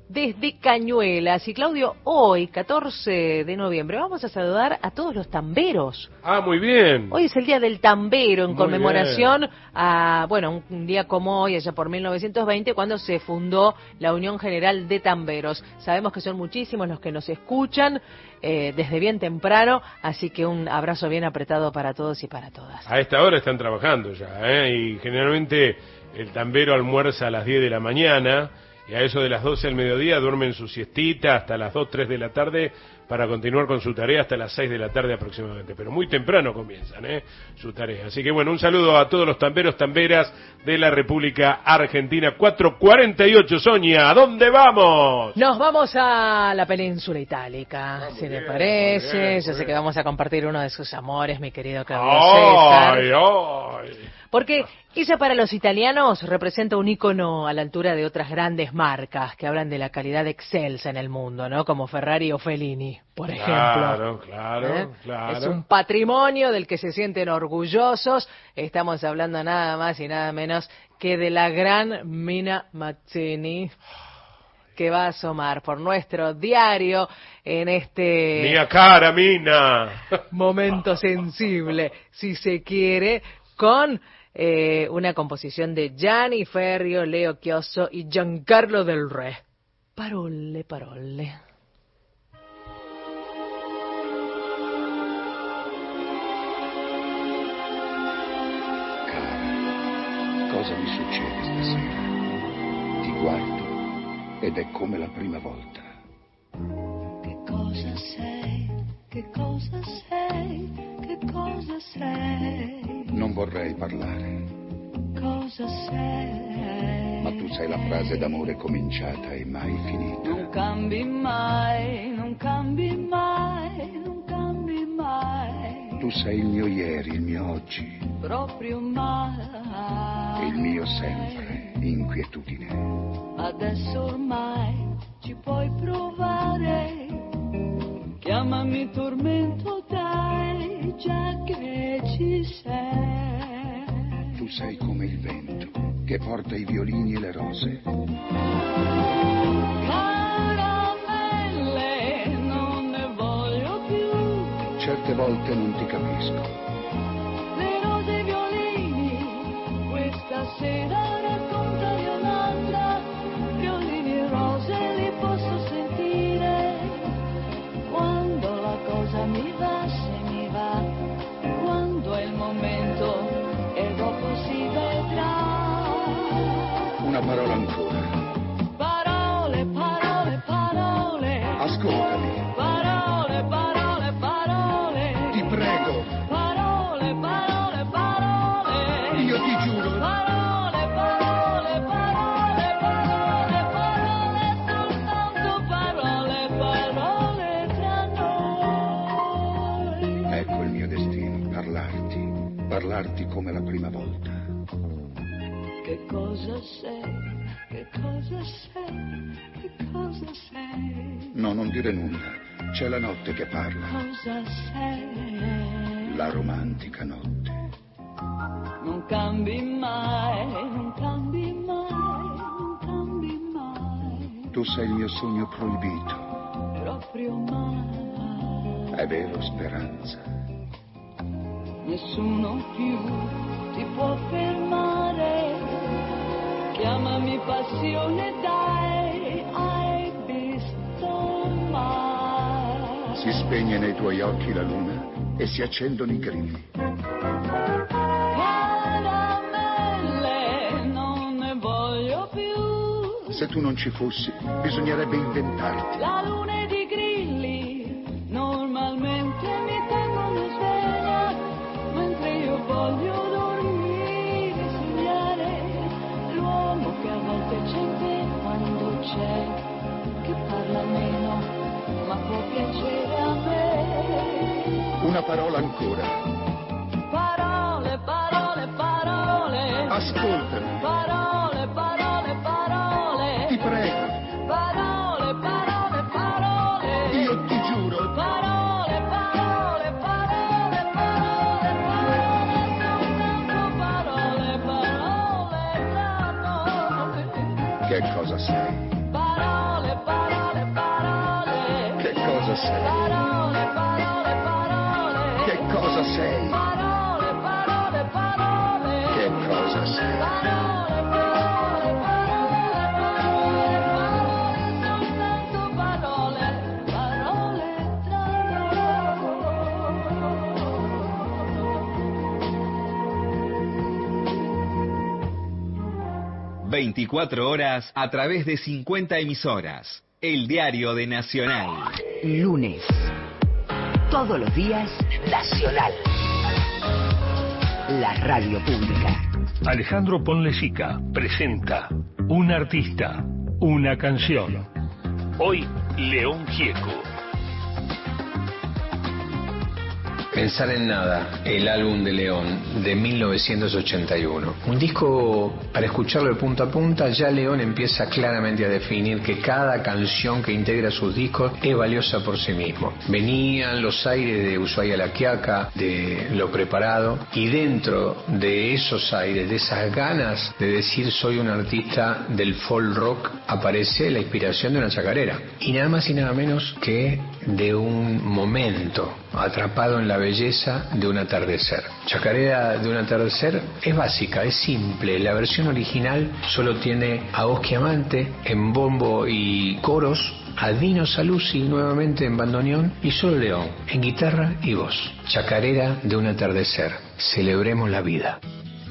desde Cañuelas. Y Claudio, hoy, catorce de noviembre, vamos a saludar a todos los tamberos. Ah, muy bien. Hoy es el Día del Tambero, en Muy conmemoración bien. a, bueno, un, un día como hoy, allá por mil novecientos veinte, cuando se fundó la Unión General de Tamberos. Sabemos que son muchísimos los que nos escuchan eh, desde bien temprano, así que un abrazo bien apretado para todos y para todas. A esta hora están trabajando ya, ¿eh? Y generalmente el tambero almuerza a las diez de la mañana y a eso de las doce del mediodía duermen su siestita hasta las dos, tres de la tarde para continuar con su tarea hasta las seis de la tarde aproximadamente. Pero muy temprano comienzan, ¿eh? Su tarea. Así que bueno, un saludo a todos los tamberos, tamberas de la República Argentina. cuatro cuarenta y ocho, Sonia, ¿a dónde vamos? Nos vamos a la península itálica, Ah, si le bien, parece. muy bien, Yo muy sé que bien. vamos a compartir uno de sus amores, mi querido Claudio ¡Ay, César. ay! Porque ella para los italianos representa un ícono a la altura de otras grandes marcas que hablan de la calidad excelsa en el mundo, ¿no? Como Ferrari o Fellini, por ejemplo. Claro, claro, ¿Eh? claro. Es un patrimonio del que se sienten orgullosos. Estamos hablando nada más y nada menos que de la gran Mina Mazzini, que va a asomar por nuestro diario en este Mia cara, Mina. momento sensible, si se quiere, con eh, una composición de Gianni Ferrio, Leo Chiosso y Giancarlo Del Re. Parole, parole. Cosa mi succede stasera? Ti guardo ed è come la prima volta. Che cosa sei? Che cosa sei? Che cosa sei? Non vorrei parlare, Cosa sei? ma tu sei la frase d'amore cominciata e mai finita. Non cambi mai, non cambi mai, non cambi mai, Tu sei il mio ieri, il mio oggi, proprio mai. e il mio sempre, inquietudine. Adesso ormai ci puoi provare. Chiamami tormento, dai, già che ci sei. Tu sei come il vento che porta i violini e le rose. Caramelle, non ne voglio più. Certe volte non ti capisco. Le rose e i violini, questa sera raccontami un'altra. Violini e rose li posso sentire. Quando la cosa mi va, se mi va. Quando è il momento e dopo si vedrà. Una parola ancora. Parole, parole, parole. Ascoltami, Parole, parole, parole. ti prego. Parole, parole, parole. Io ti giuro. Parole, parole, parole, parole, parole, soltanto parole, parole tra noi. Ecco il mio destino, parlarti, parlarti come la prima volta. Che cosa sei? Che cosa sei? Che cosa sei? No, non dire nulla. C'è la notte che parla, Cosa sei? la romantica notte. Non cambi mai, non cambi mai, non cambi mai, Tu sei il mio sogno proibito, proprio mai. è vero, speranza. Nessuno più ti può fermare. Chiamami passione, dai, hai visto mai. Si spegne nei tuoi occhi la luna e si accendono i grilli. Caramelle, non ne voglio più. Se tu non ci fossi, bisognerebbe inventarti. La luna ed i grilli normalmente mi tengono sveglia, mentre io voglio dormire e sognare l'uomo che a volte c'è te quando c'è, che parla meno ma può piacere a me. Una parola ancora. Parole, parole, parole. Ascoltami, Parole, parole, parole. ti prego. Parole, parole, parole. Io ti giuro. Parole, parole, parole, parole, parole, soltanto parole, parole tra noi. Che cosa sei? Parole, sei? Che cosa sei? Che cosa sei? veinticuatro horas a través de cincuenta emisoras. El diario de Nacional. Lunes. Todos los días, Nacional. La radio pública. Alejandro Ponlecica presenta Un artista, una canción. Hoy, León Gieco. Pensar en nada, el álbum de León de mil novecientos ochenta y uno. Un disco para escucharlo de punta a punta. Ya León empieza claramente a definir que cada canción que integra sus discos es valiosa por sí mismo. Venían los aires de Ushuaia La Quiaca, de Lo Preparado, y dentro de esos aires, de esas ganas de decir soy un artista del folk rock, aparece la inspiración de una chacarera. Y nada más y nada menos que de un momento atrapado en la belleza de un atardecer. Chacarera de un atardecer es básica, es simple. La versión original solo tiene a Oski Amante en bombo y coros, a Dino Saluzzi nuevamente en bandoneón y solo León en guitarra y voz. Chacarera de un atardecer. Celebremos la vida.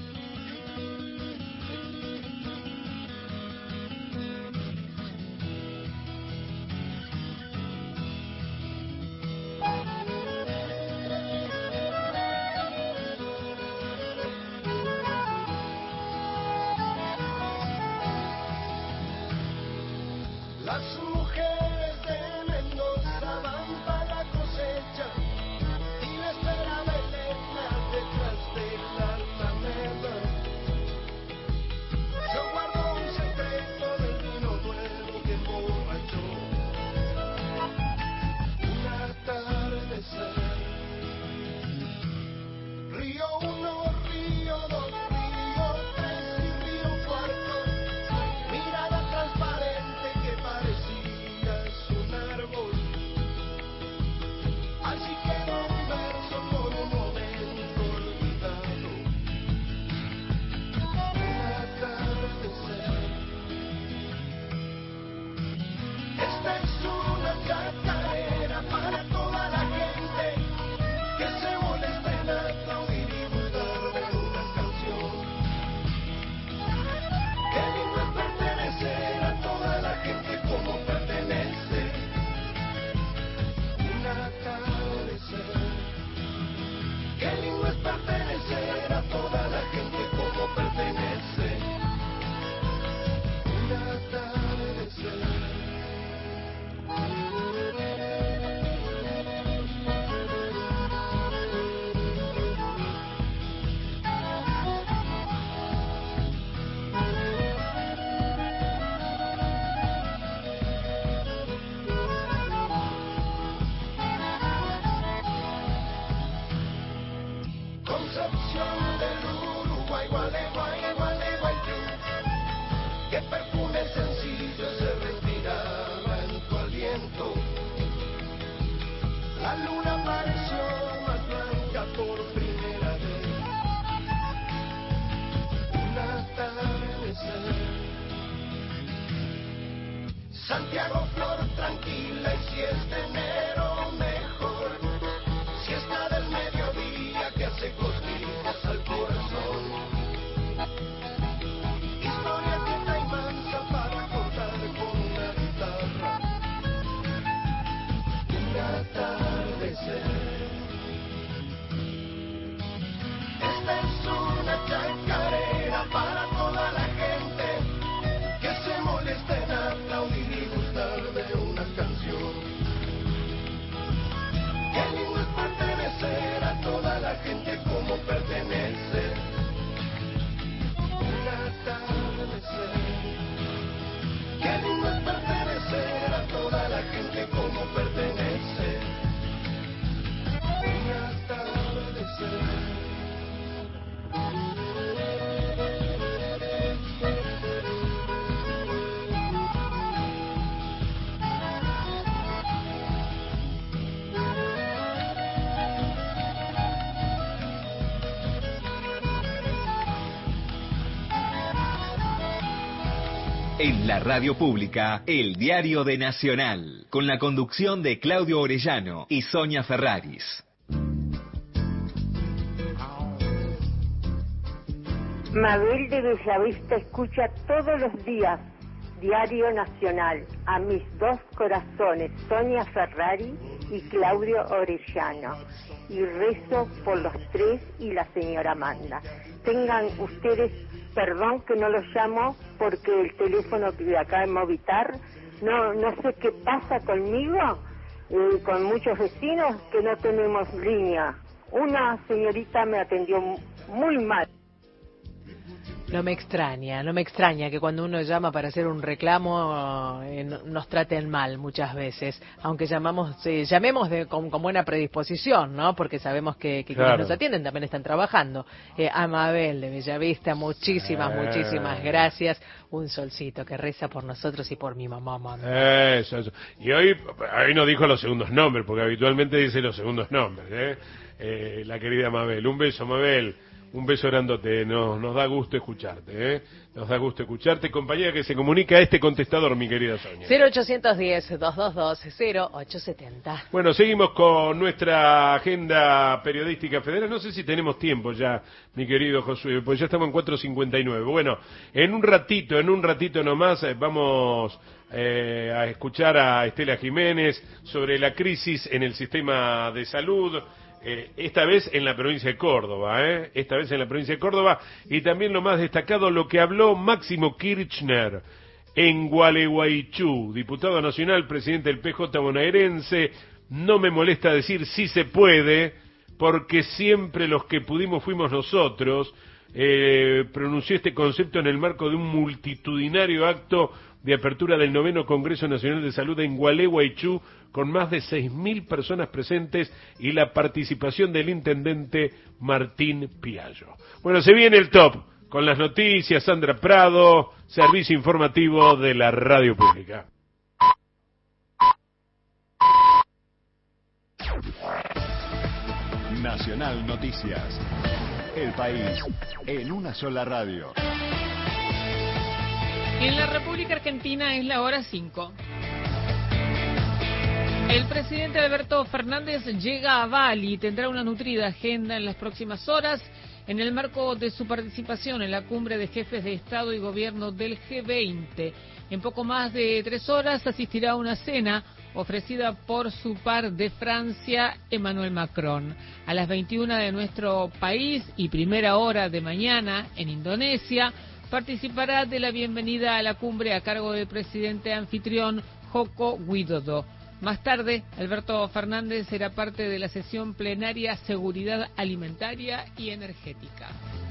Santiago, flor tranquila, y si es de enero mejor, si está del mediodía que hace cosquillas al corazón. Historia quieta y mansa para contar con una guitarra, un atardecer. Esta es una chacarera para toda la gente que se molesta en aplaudir y gustar de una canción. En la radio pública, el diario de Nacional, con la conducción de Claudio Orellano y Sonia Ferraris. Mabel de Bellavista escucha todos los días Diario Nacional, a mis dos corazones, Sonia Ferrari y Claudio Orellano, y rezo por los tres y la señora Amanda. Tengan ustedes perdón que no los llamo porque el teléfono de acá en Movistar, no no sé qué pasa conmigo, eh, con muchos vecinos que no tenemos línea. Una señorita me atendió muy mal. No me extraña, no me extraña que cuando uno llama para hacer un reclamo eh, nos traten mal muchas veces, aunque llamamos, eh, llamemos de, con, con buena predisposición, ¿no? Porque sabemos que, que Claro. quienes nos atienden también están trabajando. Eh, a Mabel de Bellavista, muchísimas, Eh. muchísimas gracias. Un solcito que reza por nosotros y por mi mamá, mamá. Eso, eso. Y hoy, hoy no dijo los segundos nombres, porque habitualmente dice los segundos nombres, ¿eh? Eh, la querida Mabel. Un beso, Mabel. Un beso grandote, nos, nos da gusto escucharte, ¿eh? Nos da gusto escucharte. Compañera que se comunica a este contestador, mi querida Sonia. cero ochocientos diez, doscientos veintidós, cero ochocientos setenta. Bueno, seguimos con nuestra agenda periodística federal. No sé si tenemos tiempo ya, mi querido Josué, pues ya estamos en cuatro cincuenta y nueve. Bueno, en un ratito, en un ratito nomás eh, vamos eh, a escuchar a Estela Jiménez sobre la crisis en el sistema de salud. Eh, esta vez en la provincia de Córdoba, ¿eh? Esta vez en la provincia de Córdoba, y también lo más destacado, lo que habló Máximo Kirchner en Gualeguaychú, diputado nacional, presidente del P J bonaerense. No me molesta decir sí se puede, porque siempre los que pudimos fuimos nosotros. Eh, pronunció este concepto en el marco de un multitudinario acto de apertura del noveno Congreso Nacional de Salud en Gualeguaychú, con más de seis mil personas presentes y la participación del intendente Martín Piallo. Bueno, se viene el top con las noticias. Sandra Prado, servicio informativo de la radio pública. Nacional Noticias. El país en una sola radio. En la República Argentina es la hora cinco. El presidente Alberto Fernández llega a Bali y tendrá una nutrida agenda en las próximas horas en el marco de su participación en la cumbre de jefes de Estado y Gobierno del G veinte. En poco más de tres horas asistirá a una cena ofrecida por su par de Francia, Emmanuel Macron. A las veintiuna de nuestro país y primera hora de mañana en Indonesia, participará de la bienvenida a la cumbre a cargo del presidente anfitrión Joko Widodo. Más tarde, Alberto Fernández será parte de la sesión plenaria Seguridad Alimentaria y Energética.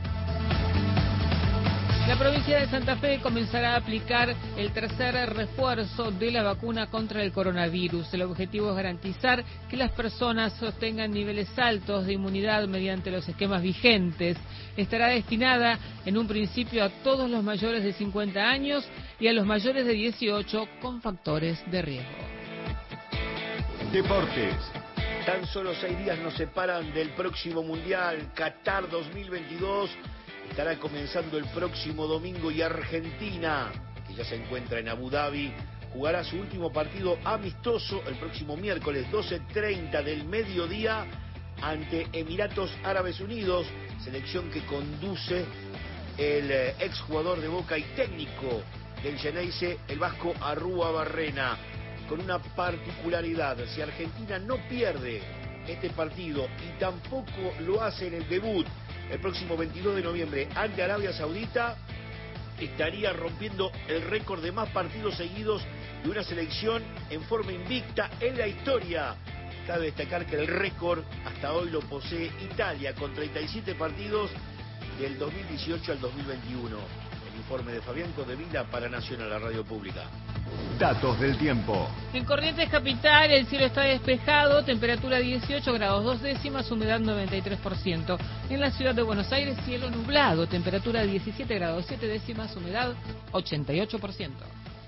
La provincia de Santa Fe comenzará a aplicar el tercer refuerzo de la vacuna contra el coronavirus. El objetivo es garantizar que las personas sostengan niveles altos de inmunidad mediante los esquemas vigentes. Estará destinada en un principio a todos los mayores de cincuenta años y a los mayores de dieciocho con factores de riesgo. Deportes. Tan solo seis días nos separan del próximo Mundial Qatar dos mil veintidós. Estará comenzando el próximo domingo y Argentina, que ya se encuentra en Abu Dhabi, jugará su último partido amistoso el próximo miércoles doce treinta del mediodía ante Emiratos Árabes Unidos, selección que conduce el exjugador de Boca y técnico del Geneise, el vasco Arrua Barrena, con una particularidad: si Argentina no pierde este partido y tampoco lo hace en el debut el próximo veintidós de noviembre ante Arabia Saudita, estaría rompiendo el récord de más partidos seguidos de una selección en forma invicta en la historia. Cabe destacar que el récord hasta hoy lo posee Italia, con treinta y siete partidos del dos mil dieciocho al dos mil veintiuno. El informe de Fabián Codevila para Nacional, la radio pública. Datos del tiempo. En Corrientes Capital el cielo está despejado, temperatura dieciocho grados dos décimas, humedad noventa y tres por ciento. En la ciudad de Buenos Aires cielo nublado, temperatura diecisiete grados siete décimas, humedad ochenta y ocho por ciento.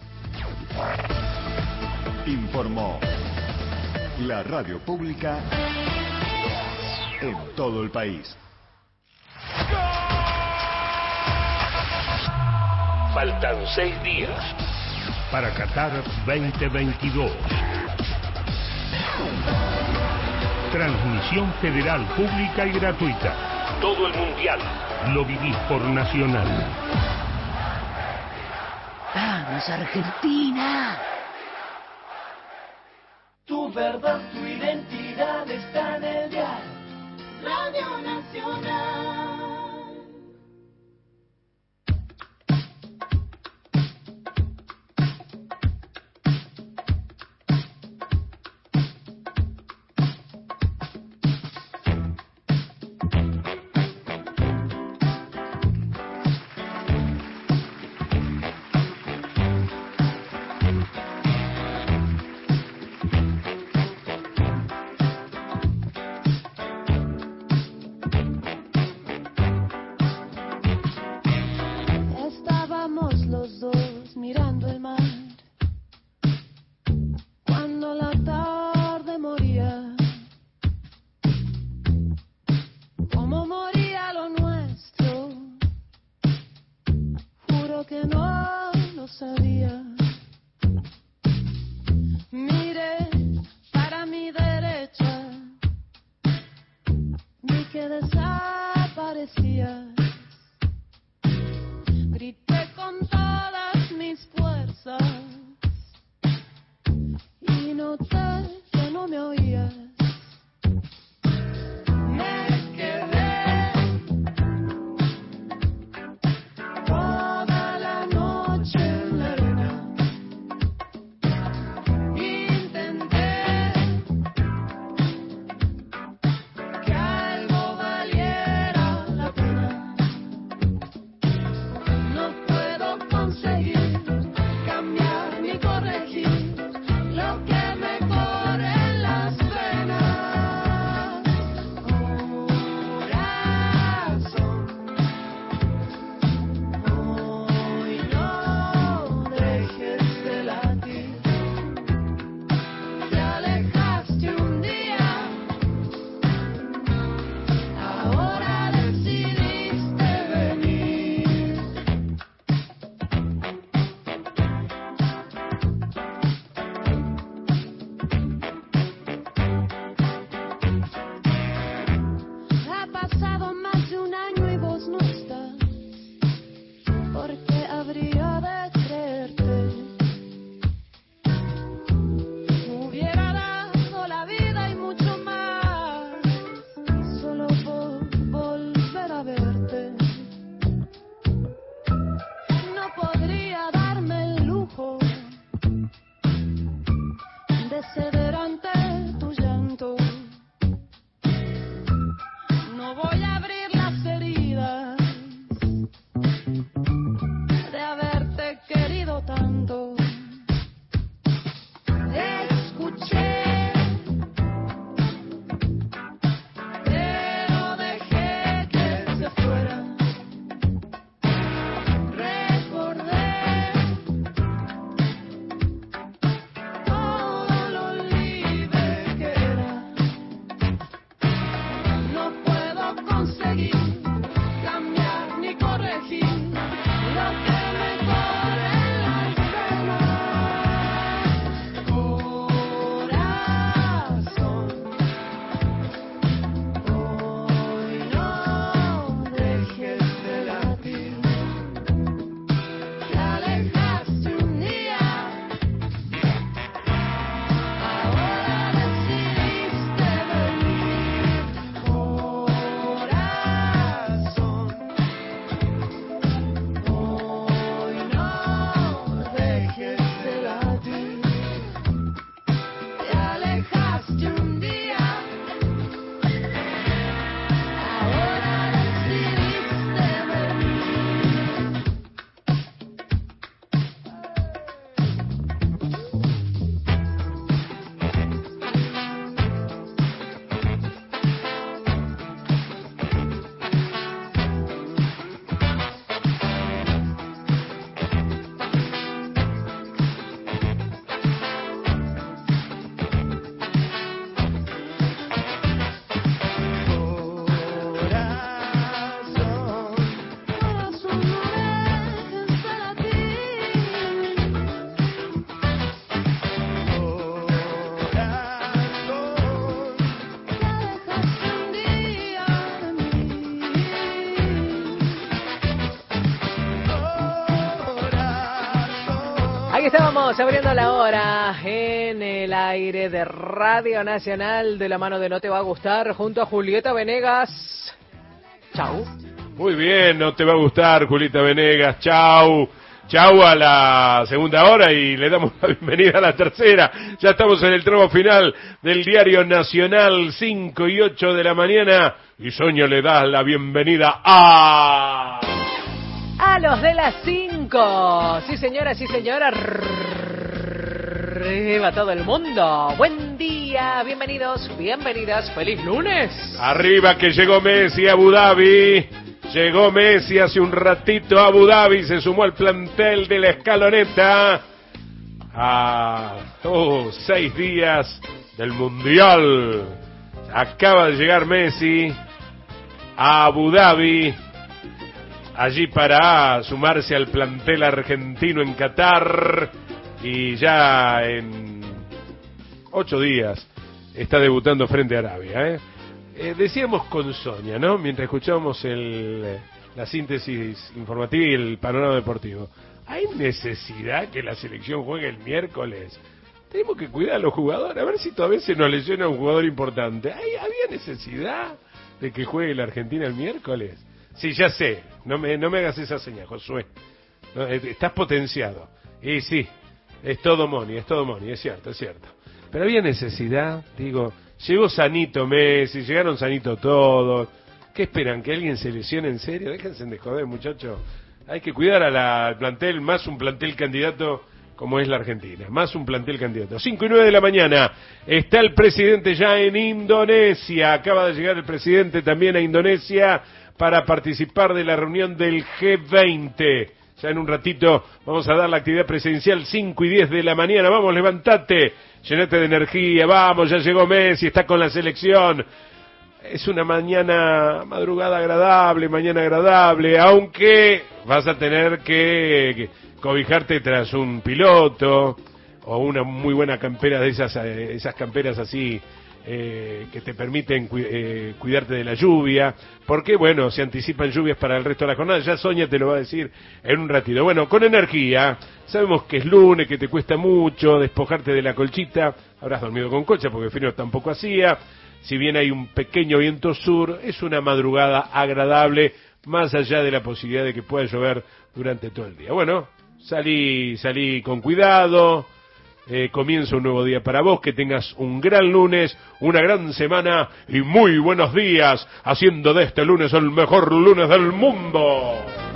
Informó la radio pública en todo el país. Faltan seis días para Qatar veinte veintidós. Transmisión federal pública y gratuita. Todo el mundial lo vivís por Nacional. ¡Vamos, Argentina! Tu verdad, tu identidad está en el dial. Radio Nacional. Cambiar ni corregir lo que me corre en las venas. Aquí estábamos abriendo la hora en el aire de Radio Nacional de la mano de No Te Va a Gustar junto a Julieta Venegas. Chau. Muy bien, No Te Va a Gustar, Julieta Venegas. Chau. Chau a la segunda hora y le damos la bienvenida a la tercera. Ya estamos en el tramo final del Diario Nacional, cinco y ocho de la mañana. Y Sonia le da la bienvenida a... A los de las cinco. Sí, señora, sí, señora. Arriba todo el mundo. Buen día, bienvenidos, bienvenidas. Feliz lunes. Arriba que llegó Messi a Abu Dhabi. Llegó Messi hace un ratito a Abu Dhabi, se sumó al plantel de la Escaloneta a oh, seis días del Mundial. Acaba de llegar Messi a Abu Dhabi, allí para sumarse al plantel argentino en Qatar, y ya en ocho días está debutando frente a Arabia, ¿eh? Eh, decíamos con Sonia, ¿no? Mientras escuchábamos el, la síntesis informativa y el panorama deportivo. ¿Hay necesidad que la selección juegue el miércoles? Tenemos que cuidar a los jugadores, a ver si todavía se nos lesiona un jugador importante. ¿Hay, ¿Había necesidad de que juegue la Argentina el miércoles? Sí, ya sé, no me, no me hagas esa señal, Josué. No, eh, estás potenciado. Y sí, es todo money, es todo money, es cierto, es cierto. Pero había necesidad, digo... Llegó sanito Messi, llegaron sanito todos. ¿Qué esperan? ¿Que alguien se lesione en serio? Déjense de joder, muchachos. Hay que cuidar a la, al plantel, más un plantel candidato como es la Argentina. Más un plantel candidato. cinco y nueve de la mañana. Está el presidente ya en Indonesia. Acaba de llegar el presidente también a Indonesia para participar de la reunión del G veinte. Ya en un ratito vamos a dar la actividad presidencial, cinco y diez de la mañana. Vamos, levantate, llenate de energía, vamos, ya llegó Messi, está con la selección. Es una mañana, madrugada agradable, mañana agradable, aunque vas a tener que cobijarte tras un piloto o una muy buena campera de esas, esas camperas así, Eh, que te permiten cu eh, cuidarte de la lluvia, porque bueno, se anticipan lluvias para el resto de la jornada. Ya Sonia te lo va a decir en un ratito. Bueno, con energía, sabemos que es lunes, que te cuesta mucho despojarte de la colchita. Habrás dormido con colcha porque frío tampoco hacía. Si bien hay un pequeño viento sur, es una madrugada agradable, más allá de la posibilidad de que pueda llover durante todo el día. Bueno, salí, salí con cuidado. Eh, comienza un nuevo día para vos, que tengas un gran lunes, una gran semana y muy buenos días, haciendo de este lunes el mejor lunes del mundo.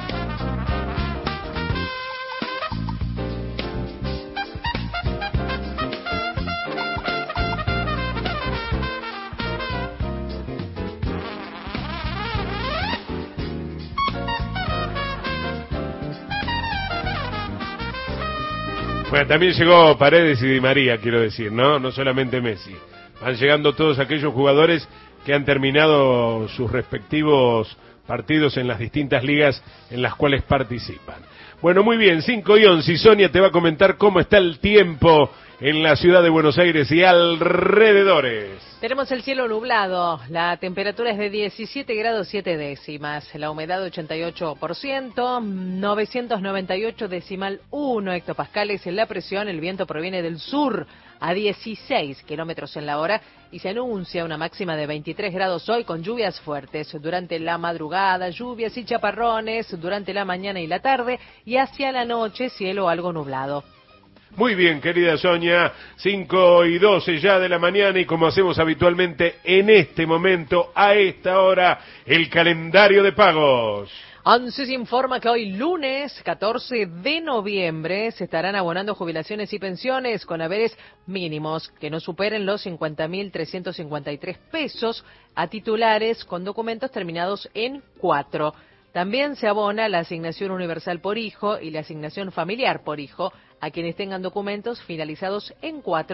Bueno, también llegó Paredes y Di María, quiero decir, ¿no? No solamente Messi. Van llegando todos aquellos jugadores que han terminado sus respectivos partidos en las distintas ligas en las cuales participan. Bueno, muy bien, cinco y once. Sonia te va a comentar cómo está el tiempo en la ciudad de Buenos Aires y alrededores. Tenemos el cielo nublado, la temperatura es de diecisiete grados siete décimas, la humedad ochenta y ocho por ciento, novecientos noventa y ocho decimal uno hectopascales en la presión, el viento proviene del sur a dieciséis kilómetros en la hora y se anuncia una máxima de veintitrés grados hoy con lluvias fuertes durante la madrugada, lluvias y chaparrones durante la mañana y la tarde y hacia la noche cielo algo nublado. Muy bien, querida Sonia, cinco y doce ya de la mañana y como hacemos habitualmente en este momento, a esta hora, el calendario de pagos. ANSES informa que hoy lunes catorce de noviembre se estarán abonando jubilaciones y pensiones con haberes mínimos que no superen los cincuenta mil trescientos cincuenta y tres pesos a titulares con documentos terminados en cuatro. También se abona la asignación universal por hijo y la asignación familiar por hijo a quienes tengan documentos finalizados en cuatro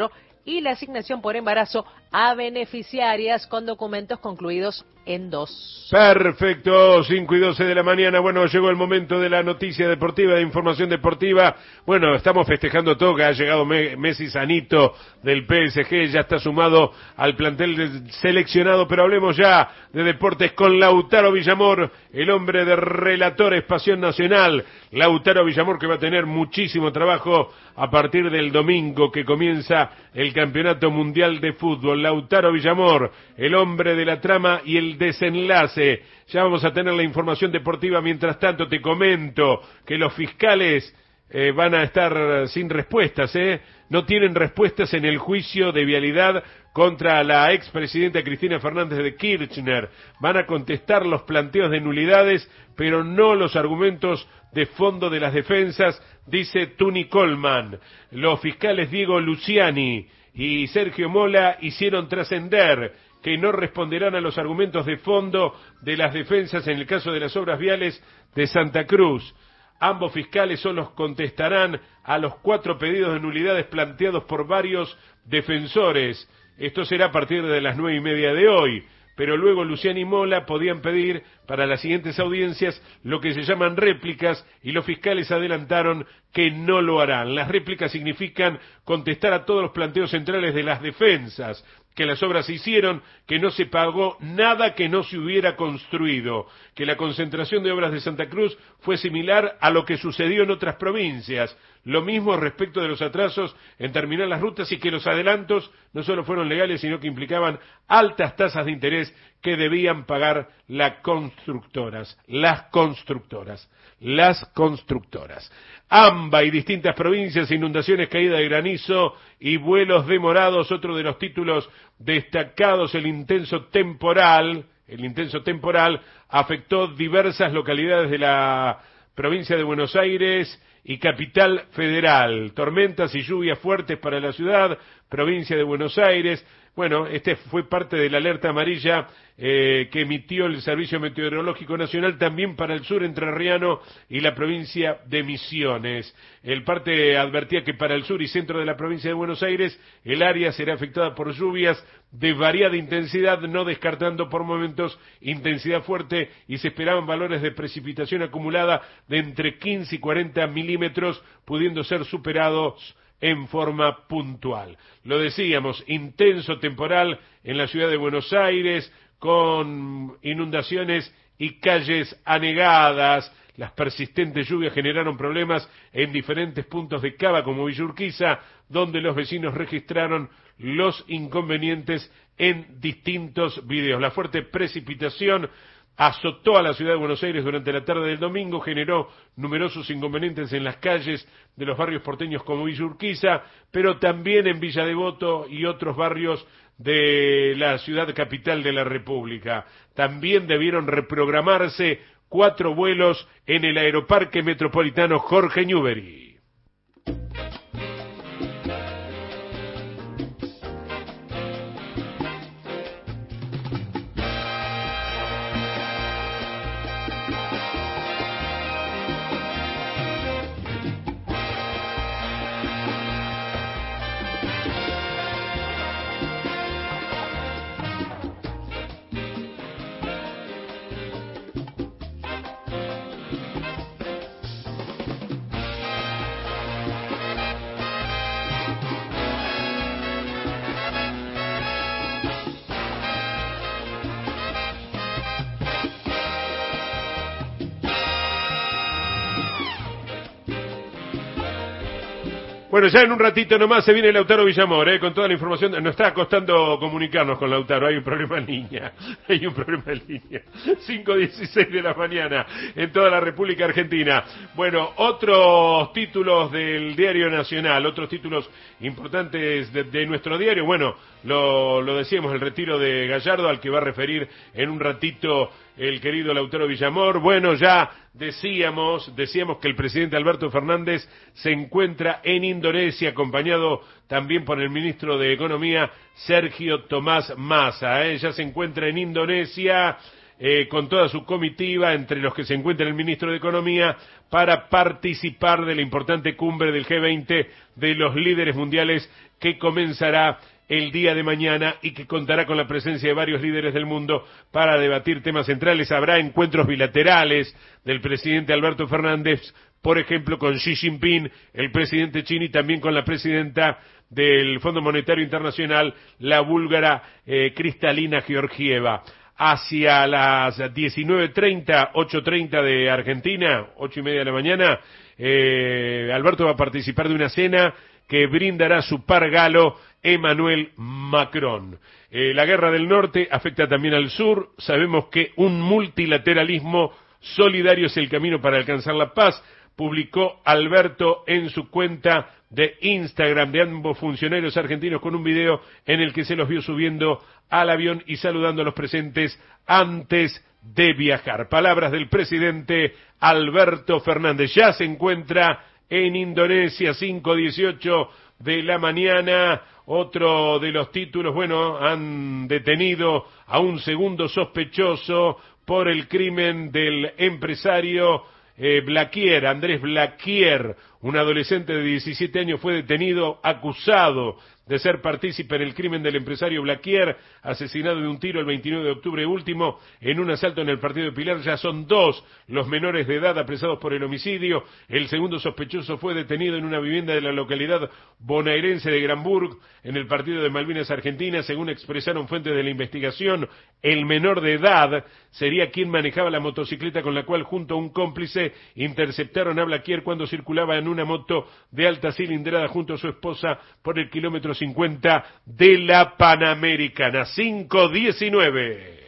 y la asignación por embarazo a beneficiarias con documentos concluidos en dos. Perfecto, cinco y doce de la mañana. Bueno, llegó el momento de la noticia deportiva, de información deportiva. Bueno, estamos festejando todo, que ha llegado Messi sanito del P S G, ya está sumado al plantel seleccionado, pero hablemos ya de deportes con Lautaro Villamor, el hombre de Relatores Pasión Nacional. Lautaro Villamor, que va a tener muchísimo trabajo a partir del domingo que comienza el Campeonato Mundial de Fútbol. Lautaro Villamor, el hombre de la trama y el desenlace. Ya vamos a tener la información deportiva. Mientras tanto, te comento que los fiscales eh, van a estar sin respuestas, ¿eh? No tienen respuestas en el juicio de vialidad contra la expresidenta Cristina Fernández de Kirchner. Van a contestar los planteos de nulidades, pero no los argumentos de fondo de las defensas, dice Tuni Coleman. Los fiscales Diego Luciani y Sergio Mola hicieron trascender que no responderán a los argumentos de fondo de las defensas en el caso de las obras viales de Santa Cruz. Ambos fiscales solo contestarán a los cuatro pedidos de nulidades planteados por varios defensores. Esto será a partir de las nueve y media de hoy. Pero luego Luciani y Mola podían pedir para las siguientes audiencias lo que se llaman réplicas, y los fiscales adelantaron que no lo harán. Las réplicas significan contestar a todos los planteos centrales de las defensas, que las obras se hicieron, que no se pagó nada que no se hubiera construido, que la concentración de obras de Santa Cruz fue similar a lo que sucedió en otras provincias, lo mismo respecto de los atrasos en terminar las rutas, y que los adelantos no solo fueron legales, sino que implicaban altas tasas de interés que debían pagar las constructoras, las constructoras, las constructoras. AMBA y distintas provincias, inundaciones, caída de granizo y vuelos demorados, otro de los títulos destacados. El intenso temporal, el intenso temporal afectó diversas localidades de la provincia de Buenos Aires y Capital Federal. Tormentas y lluvias fuertes para la ciudad, provincia de Buenos Aires. Bueno, este fue parte de la alerta amarilla eh, que emitió el Servicio Meteorológico Nacional también para el sur entrerriano y la provincia de Misiones. El parte advertía que para el sur y centro de la provincia de Buenos Aires el área será afectada por lluvias de variada intensidad, no descartando por momentos intensidad fuerte, y se esperaban valores de precipitación acumulada de entre quince y cuarenta milímetros, pudiendo ser superados en forma puntual. Lo decíamos, intenso temporal en la ciudad de Buenos Aires, con inundaciones y calles anegadas. Las persistentes lluvias generaron problemas en diferentes puntos de Cava, como Villa Urquiza, donde los vecinos registraron los inconvenientes en distintos videos. La fuerte precipitación azotó a la ciudad de Buenos Aires durante la tarde del domingo, generó numerosos inconvenientes en las calles de los barrios porteños como Villa Urquiza, pero también en Villa Devoto y otros barrios de la ciudad capital de la República. También debieron reprogramarse cuatro vuelos en el Aeroparque Metropolitano Jorge Newbery. Bueno, ya en un ratito nomás se viene Lautaro Villamor, eh, con toda la información. Nos está costando comunicarnos con Lautaro, hay un problema en línea, hay un problema en línea. cinco dieciséis de la mañana en toda la República Argentina. Bueno, otros títulos del Diario Nacional, otros títulos importantes de, de nuestro diario. Bueno, lo, lo decíamos, el retiro de Gallardo, al que va a referir en un ratito el querido Lautaro Villamor. Bueno, ya decíamos, decíamos que el presidente Alberto Fernández se encuentra en Indonesia, acompañado también por el ministro de Economía, Sergio Tomás Massa. ¿eh? Ya se encuentra en Indonesia. eh, con toda su comitiva, entre los que se encuentra el ministro de Economía, para participar de la importante cumbre del G veinte de los líderes mundiales que comenzará el día de mañana y que contará con la presencia de varios líderes del mundo para debatir temas centrales. Habrá encuentros bilaterales del presidente Alberto Fernández, por ejemplo, con Xi Jinping, el presidente chino, y también con la presidenta del Fondo Monetario Internacional, la búlgara eh, Kristalina Georgieva. Hacia las diecinueve treinta, ocho treinta de Argentina, ocho y media de la mañana, eh, Alberto va a participar de una cena que brindará su par galo Emmanuel Macron. Eh, la guerra del norte afecta también al sur. Sabemos que un multilateralismo solidario es el camino para alcanzar la paz, publicó Alberto en su cuenta de Instagram de ambos funcionarios argentinos, con un video en el que se los vio subiendo al avión y saludando a los presentes antes de viajar. Palabras del presidente Alberto Fernández. Ya se encuentra en Indonesia, cinco dieciocho de la mañana. Otro de los títulos, bueno, han detenido a un segundo sospechoso por el crimen del empresario eh, Blaquier, Andrés Blaquier. Un adolescente de diecisiete años fue detenido, acusado de ser partícipe en el crimen del empresario Blaquier, asesinado de un tiro el veintinueve de octubre último en un asalto en el partido de Pilar. Ya son dos los menores de edad apresados por el homicidio. El segundo sospechoso fue detenido en una vivienda de la localidad bonaerense de Granburg, en el partido de Malvinas Argentinas. Según expresaron fuentes de la investigación, el menor de edad sería quien manejaba la motocicleta con la cual, junto a un cómplice, interceptaron a Blaquier cuando circulaba en una moto de alta cilindrada junto a su esposa por el kilómetro cincuenta de la Panamericana. Cinco diecinueve.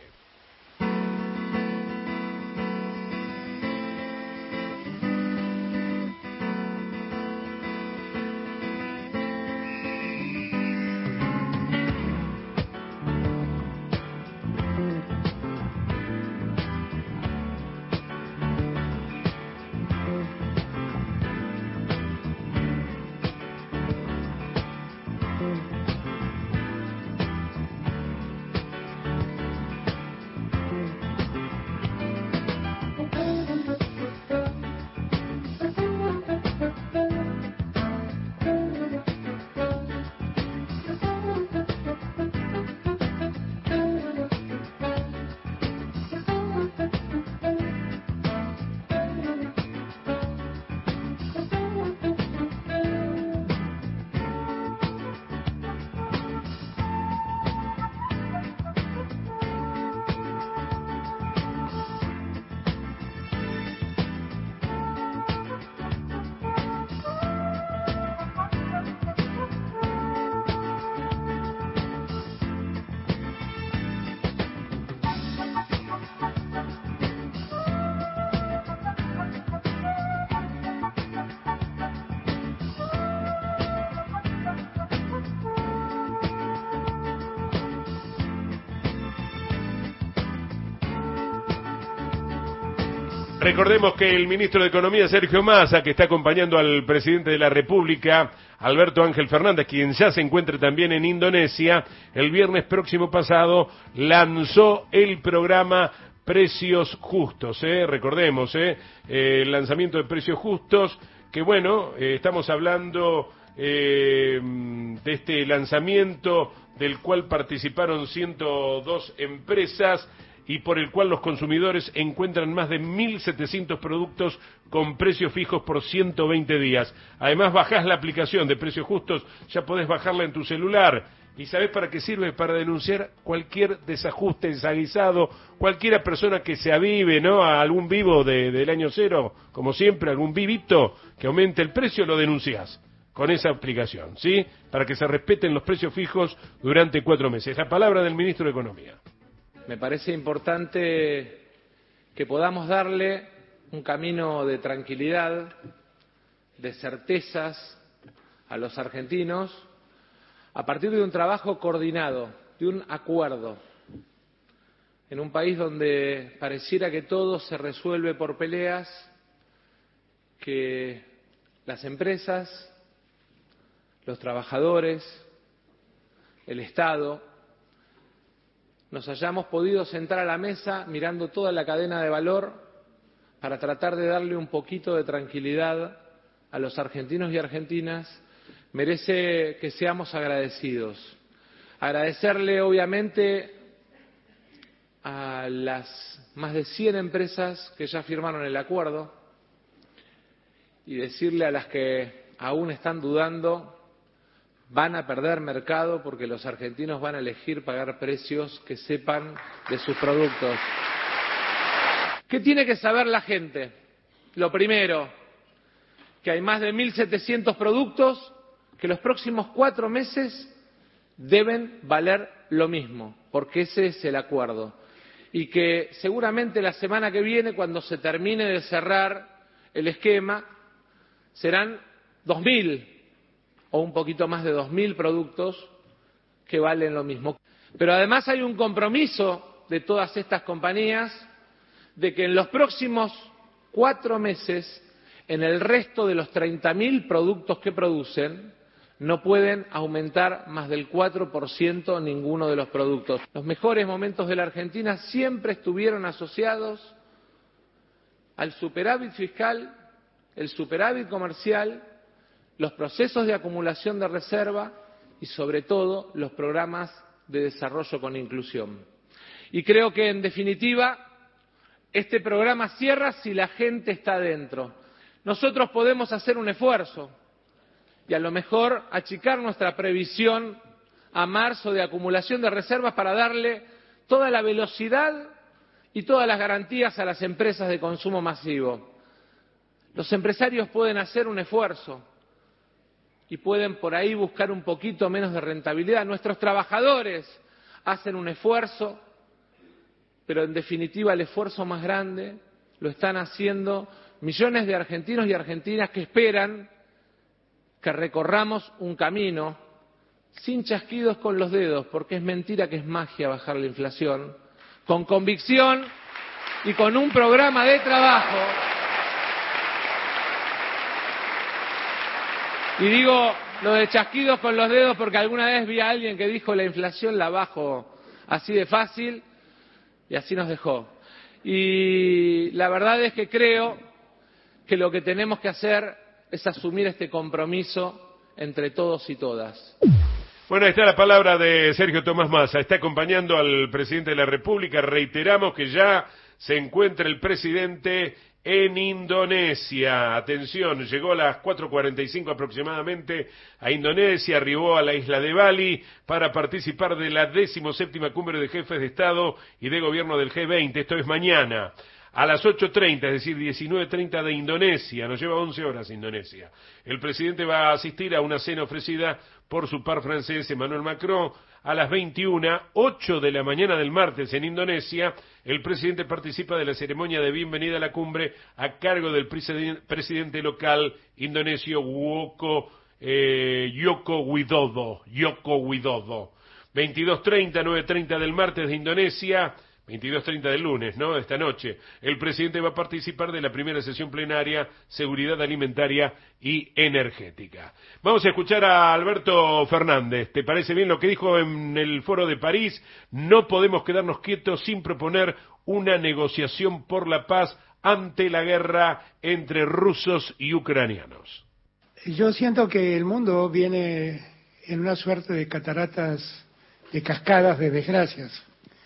Recordemos que el ministro de Economía, Sergio Massa, que está acompañando al presidente de la República, Alberto Ángel Fernández, quien ya se encuentra también en Indonesia, el viernes próximo pasado lanzó el programa Precios Justos, ¿eh? Recordemos, ¿eh? Eh, el lanzamiento de Precios Justos, que bueno, eh, estamos hablando eh, de este lanzamiento del cual participaron ciento dos empresas, y por el cual los consumidores encuentran más de mil setecientos productos con precios fijos por ciento veinte días. Además, bajás la aplicación de Precios Justos, ya podés bajarla en tu celular. ¿Y sabés para qué sirve? Para denunciar cualquier desajuste, desaguisado, cualquiera persona que se avive, ¿no?, a algún vivo de, del año cero, como siempre, algún vivito que aumente el precio, lo denunciás con esa aplicación, ¿sí? Para que se respeten los precios fijos durante cuatro meses. La palabra del ministro de Economía. Me parece importante que podamos darle un camino de tranquilidad, de certezas a los argentinos, a partir de un trabajo coordinado, de un acuerdo, en un país donde pareciera que todo se resuelve por peleas, que las empresas, los trabajadores, el Estado, nos hayamos podido sentar a la mesa mirando toda la cadena de valor para tratar de darle un poquito de tranquilidad a los argentinos y argentinas, merece que seamos agradecidos. Agradecerle, obviamente, a las más de cien empresas que ya firmaron el acuerdo y decirle a las que aún están dudando, van a perder mercado porque los argentinos van a elegir pagar precios que sepan de sus productos. ¿Qué tiene que saber la gente? Lo primero, que hay más de mil setecientos productos que los próximos cuatro meses deben valer lo mismo, porque ese es el acuerdo. Y que seguramente la semana que viene, cuando se termine de cerrar el esquema, serán dos mil o un poquito más de dos mil productos que valen lo mismo. Pero además hay un compromiso de todas estas compañías de que en los próximos cuatro meses, en el resto de los treinta mil productos que producen, no pueden aumentar más del cuatro por ciento ninguno de los productos. Los mejores momentos de la Argentina siempre estuvieron asociados al superávit fiscal, el superávit comercial, los procesos de acumulación de reserva y, sobre todo, los programas de desarrollo con inclusión. Y creo que, en definitiva, este programa cierra si la gente está dentro. Nosotros podemos hacer un esfuerzo y a lo mejor achicar nuestra previsión a marzo de acumulación de reservas para darle toda la velocidad y todas las garantías a las empresas de consumo masivo. Los empresarios pueden hacer un esfuerzo y pueden por ahí buscar un poquito menos de rentabilidad. Nuestros trabajadores hacen un esfuerzo, pero en definitiva el esfuerzo más grande lo están haciendo millones de argentinos y argentinas que esperan que recorramos un camino sin chasquidos con los dedos, porque es mentira que es magia bajar la inflación, con convicción y con un programa de trabajo. Y digo lo de chasquidos con los dedos porque alguna vez vi a alguien que dijo la inflación la bajo así de fácil y así nos dejó. Y la verdad es que creo que lo que tenemos que hacer es asumir este compromiso entre todos y todas. Bueno, ahí está la palabra de Sergio Tomás Massa. Está acompañando al presidente de la República. Reiteramos que ya se encuentra el presidente en Indonesia. Atención, llegó a las cuatro cuarenta y cinco aproximadamente a Indonesia, arribó a la isla de Bali para participar de la decimoséptima cumbre de jefes de Estado y de Gobierno del G veinte. Esto es mañana. A las ocho treinta, es decir, diecinueve treinta de Indonesia, nos lleva once horas Indonesia. El presidente va a asistir a una cena ofrecida por su par francés Emmanuel Macron. A las veintiuna, ocho de la mañana del martes en Indonesia, el presidente participa de la ceremonia de bienvenida a la cumbre a cargo del presidente local indonesio Woko, eh, Joko Widodo. Joko Widodo. veintidós treinta, nueve treinta del martes de Indonesia. veintidós treinta del lunes, ¿no? Esta noche. El presidente va a participar de la primera sesión plenaria, Seguridad Alimentaria y Energética. Vamos a escuchar a Alberto Fernández. ¿Te parece bien lo que dijo en el Foro de París? No podemos quedarnos quietos sin proponer una negociación por la paz ante la guerra entre rusos y ucranianos. Yo siento que el mundo viene en una suerte de cataratas, de cascadas de desgracias.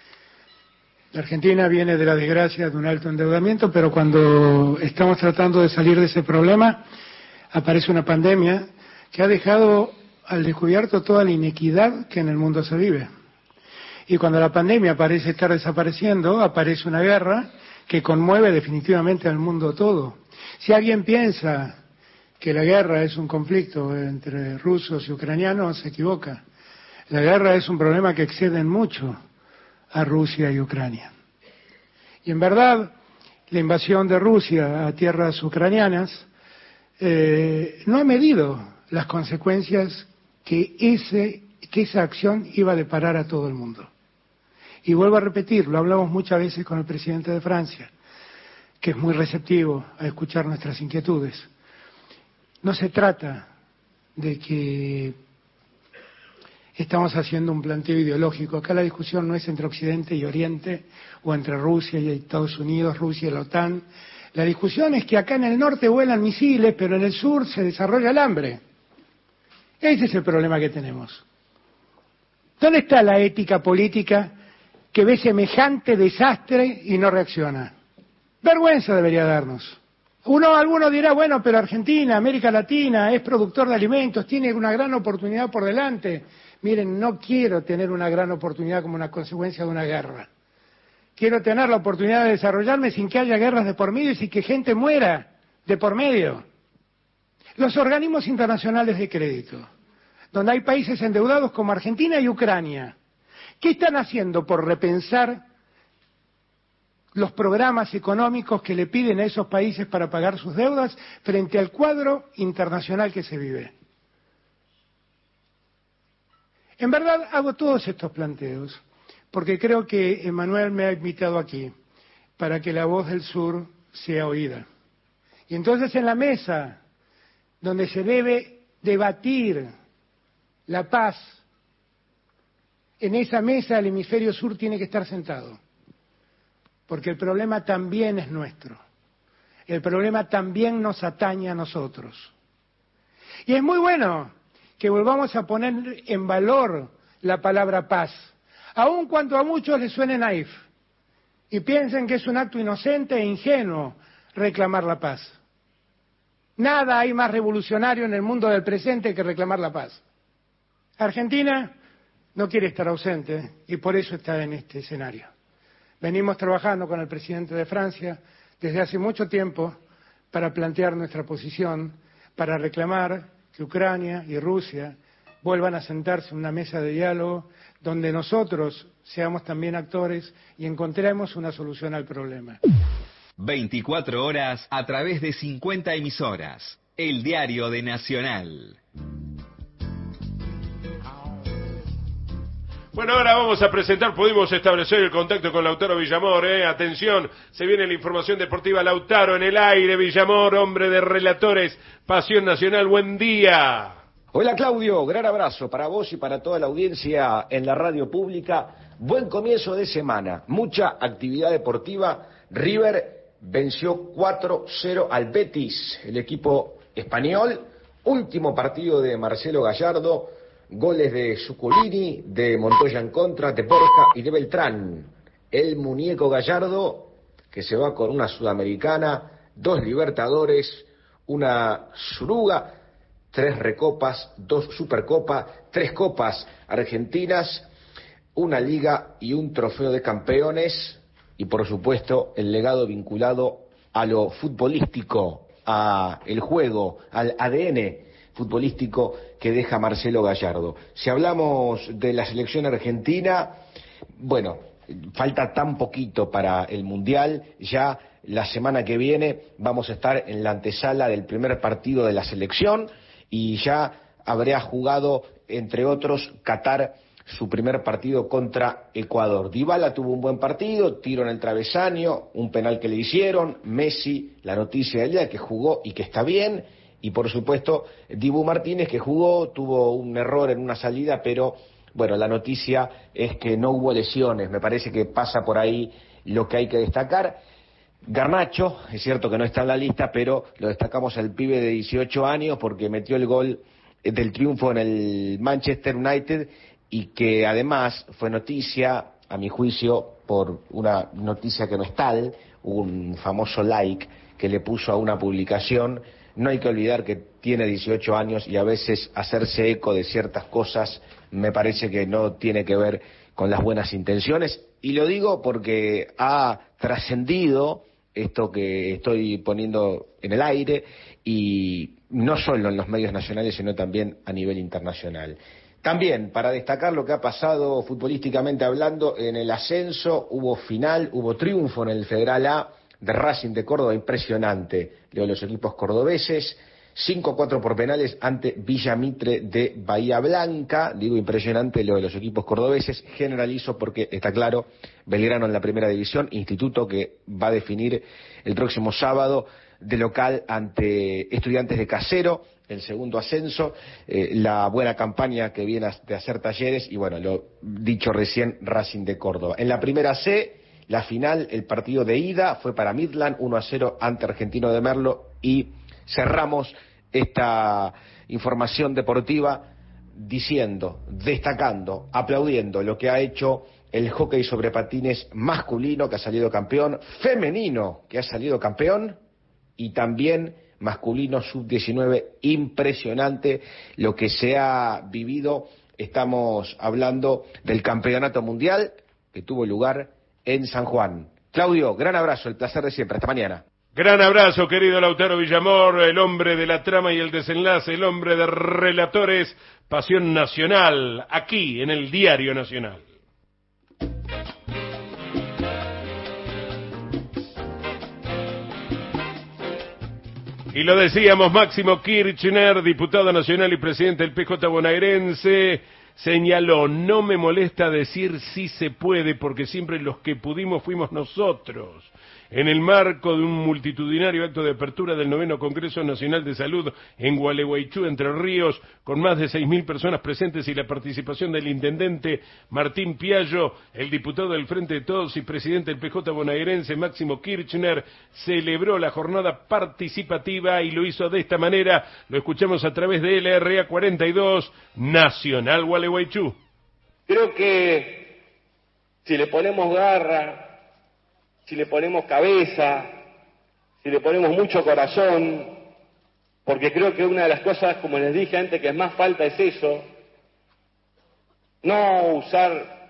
La Argentina viene de la desgracia de un alto endeudamiento, pero cuando estamos tratando de salir de ese problema, aparece una pandemia que ha dejado al descubierto toda la inequidad que en el mundo se vive. Y cuando la pandemia parece estar desapareciendo, aparece una guerra que conmueve definitivamente al mundo todo. Si alguien piensa que la guerra es un conflicto entre rusos y ucranianos, se equivoca. La guerra es un problema que excede mucho a Rusia y Ucrania. Y en verdad, la invasión de Rusia a tierras ucranianas eh, no ha medido las consecuencias que, ese, que esa acción iba a deparar a todo el mundo. Y vuelvo a repetir, lo hablamos muchas veces con el presidente de Francia, que es muy receptivo a escuchar nuestras inquietudes. No se trata de que estamos haciendo un planteo ideológico. Acá la discusión no es entre Occidente y Oriente, o entre Rusia y Estados Unidos, Rusia y la OTAN. La discusión es que acá en el norte vuelan misiles, pero en el sur se desarrolla el hambre. Ese es el problema que tenemos. ¿Dónde está la ética política que ve semejante desastre y no reacciona? Vergüenza debería darnos. Uno, alguno dirá, bueno, pero Argentina, América Latina, es productor de alimentos, tiene una gran oportunidad por delante. Miren, no quiero tener una gran oportunidad como una consecuencia de una guerra. Quiero tener la oportunidad de desarrollarme sin que haya guerras de por medio y sin que gente muera de por medio. Los organismos internacionales de crédito, donde hay países endeudados como Argentina y Ucrania, ¿qué están haciendo por repensar los programas económicos que le piden a esos países para pagar sus deudas frente al cuadro internacional que se vive? En verdad hago todos estos planteos porque creo que Emmanuel me ha invitado aquí para que la voz del sur sea oída. Y entonces en la mesa donde se debe debatir la paz, en esa mesa el hemisferio sur tiene que estar sentado, porque el problema también es nuestro, el problema también nos atañe a nosotros. Y es muy bueno que volvamos a poner en valor la palabra paz, aun cuando a muchos les suene naif y piensen que es un acto inocente e ingenuo reclamar la paz. Nada hay más revolucionario en el mundo del presente que reclamar la paz. Argentina no quiere estar ausente y por eso está en este escenario. Venimos trabajando con el presidente de Francia desde hace mucho tiempo para plantear nuestra posición, para reclamar que Ucrania y Rusia vuelvan a sentarse en una mesa de diálogo donde nosotros seamos también actores y encontremos una solución al problema. veinticuatro horas a través de cincuenta emisoras. El diario de Nacional. Bueno, ahora vamos a presentar, pudimos establecer el contacto con Lautaro Villamor, ¿eh? Atención, se viene la información deportiva. Lautaro en el aire, Villamor, hombre de relatores, Pasión Nacional, buen día. Hola Claudio, gran abrazo para vos y para toda la audiencia en la radio pública. Buen comienzo de semana, mucha actividad deportiva. River venció cuatro cero al Betis, el equipo español. Último partido de Marcelo Gallardo, goles de Zuculini, de Montoya en contra, de Borja y de Beltrán. El muñeco Gallardo, que se va con una Sudamericana, dos Libertadores, una Suruga, tres Recopas, dos Supercopas, tres Copas Argentinas, una Liga y un Trofeo de Campeones, y por supuesto el legado vinculado a lo futbolístico, a el juego, al A D N futbolístico que deja Marcelo Gallardo. Si hablamos de la selección argentina, bueno, falta tan poquito para el Mundial, ya la semana que viene vamos a estar en la antesala del primer partido de la selección y ya habrá jugado, entre otros, Qatar su primer partido contra Ecuador. Dybala tuvo un buen partido, tiro en el travesaño, un penal que le hicieron, Messi, la noticia del día, que jugó y que está bien, y por supuesto Dibu Martínez, que jugó, tuvo un error en una salida, pero bueno, la noticia es que no hubo lesiones, me parece que pasa por ahí lo que hay que destacar. Garnacho, es cierto que no está en la lista, pero lo destacamos al pibe de dieciocho años porque metió el gol del triunfo en el Manchester United y que además fue noticia, a mi juicio, por una noticia que no es tal, un famoso like que le puso a una publicación. No hay que olvidar que tiene dieciocho años y a veces hacerse eco de ciertas cosas me parece que no tiene que ver con las buenas intenciones. Y lo digo porque ha trascendido esto que estoy poniendo en el aire, y no solo en los medios nacionales, sino también a nivel internacional. También, para destacar lo que ha pasado futbolísticamente hablando, en el ascenso hubo final, hubo triunfo en el Federal A de Racing de Córdoba, impresionante, de los equipos cordobeses, cinco a cuatro por penales ante Villamitre de Bahía Blanca. Digo impresionante lo de los equipos cordobeses, generalizo porque está claro, Belgrano en la primera división, Instituto que va a definir el próximo sábado de local ante Estudiantes de Casero, el segundo ascenso, eh, la buena campaña que viene de hacer Talleres y bueno, lo dicho recién, Racing de Córdoba. En la primera C, la final, el partido de ida fue para Midland, uno a cero ante Argentino de Merlo, y cerramos esta información deportiva diciendo, destacando, aplaudiendo lo que ha hecho el hockey sobre patines masculino, que ha salido campeón, femenino, que ha salido campeón, y también masculino sub diecinueve, impresionante lo que se ha vivido. Estamos hablando del campeonato mundial que tuvo lugar en San Juan. Claudio, gran abrazo, el placer de siempre, hasta mañana. Gran abrazo, querido Lautaro Villamor, el hombre de la trama y el desenlace, el hombre de relatores, Pasión Nacional, aquí en el Diario Nacional. Y lo decíamos, Máximo Kirchner, diputado nacional y presidente del P J bonaerense, señaló, no me molesta decir sí se puede, porque siempre los que pudimos fuimos nosotros. En el marco de un multitudinario acto de apertura del noveno Congreso Nacional de Salud en Gualeguaychú, Entre Ríos, con más de seis mil personas presentes y la participación del intendente Martín Piallo, el diputado del Frente de Todos y presidente del P J bonaerense Máximo Kirchner, celebró la jornada participativa y lo hizo de esta manera. Lo escuchamos a través de L R A cuarenta y dos, Nacional Gualeguaychú. Creo que si le ponemos garra, si le ponemos cabeza, si le ponemos mucho corazón, porque creo que una de las cosas, como les dije antes, que más falta es eso, no usar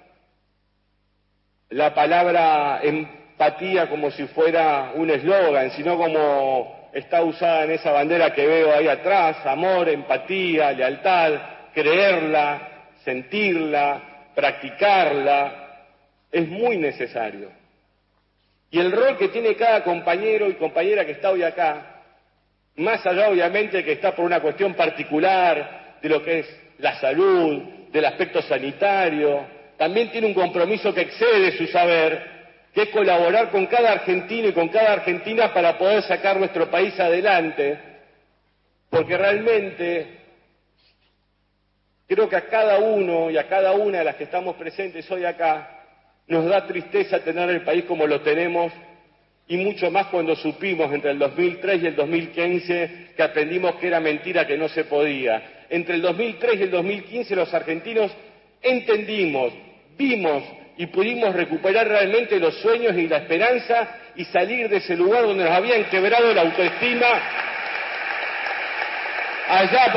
la palabra empatía como si fuera un eslogan, sino como está usada en esa bandera que veo ahí atrás, amor, empatía, lealtad, creerla, sentirla, practicarla, es muy necesario. Y el rol que tiene cada compañero y compañera que está hoy acá, más allá obviamente que está por una cuestión particular de lo que es la salud, del aspecto sanitario, también tiene un compromiso que excede su saber, que es colaborar con cada argentino y con cada argentina para poder sacar nuestro país adelante, porque realmente creo que a cada uno y a cada una de las que estamos presentes hoy acá, nos da tristeza tener el país como lo tenemos, y mucho más cuando supimos entre el dos mil tres y el dos mil quince que aprendimos que era mentira, que no se podía. Entre el dos mil tres y el dos mil quince los argentinos entendimos, vimos y pudimos recuperar realmente los sueños y la esperanza y salir de ese lugar donde nos habían quebrado la autoestima allá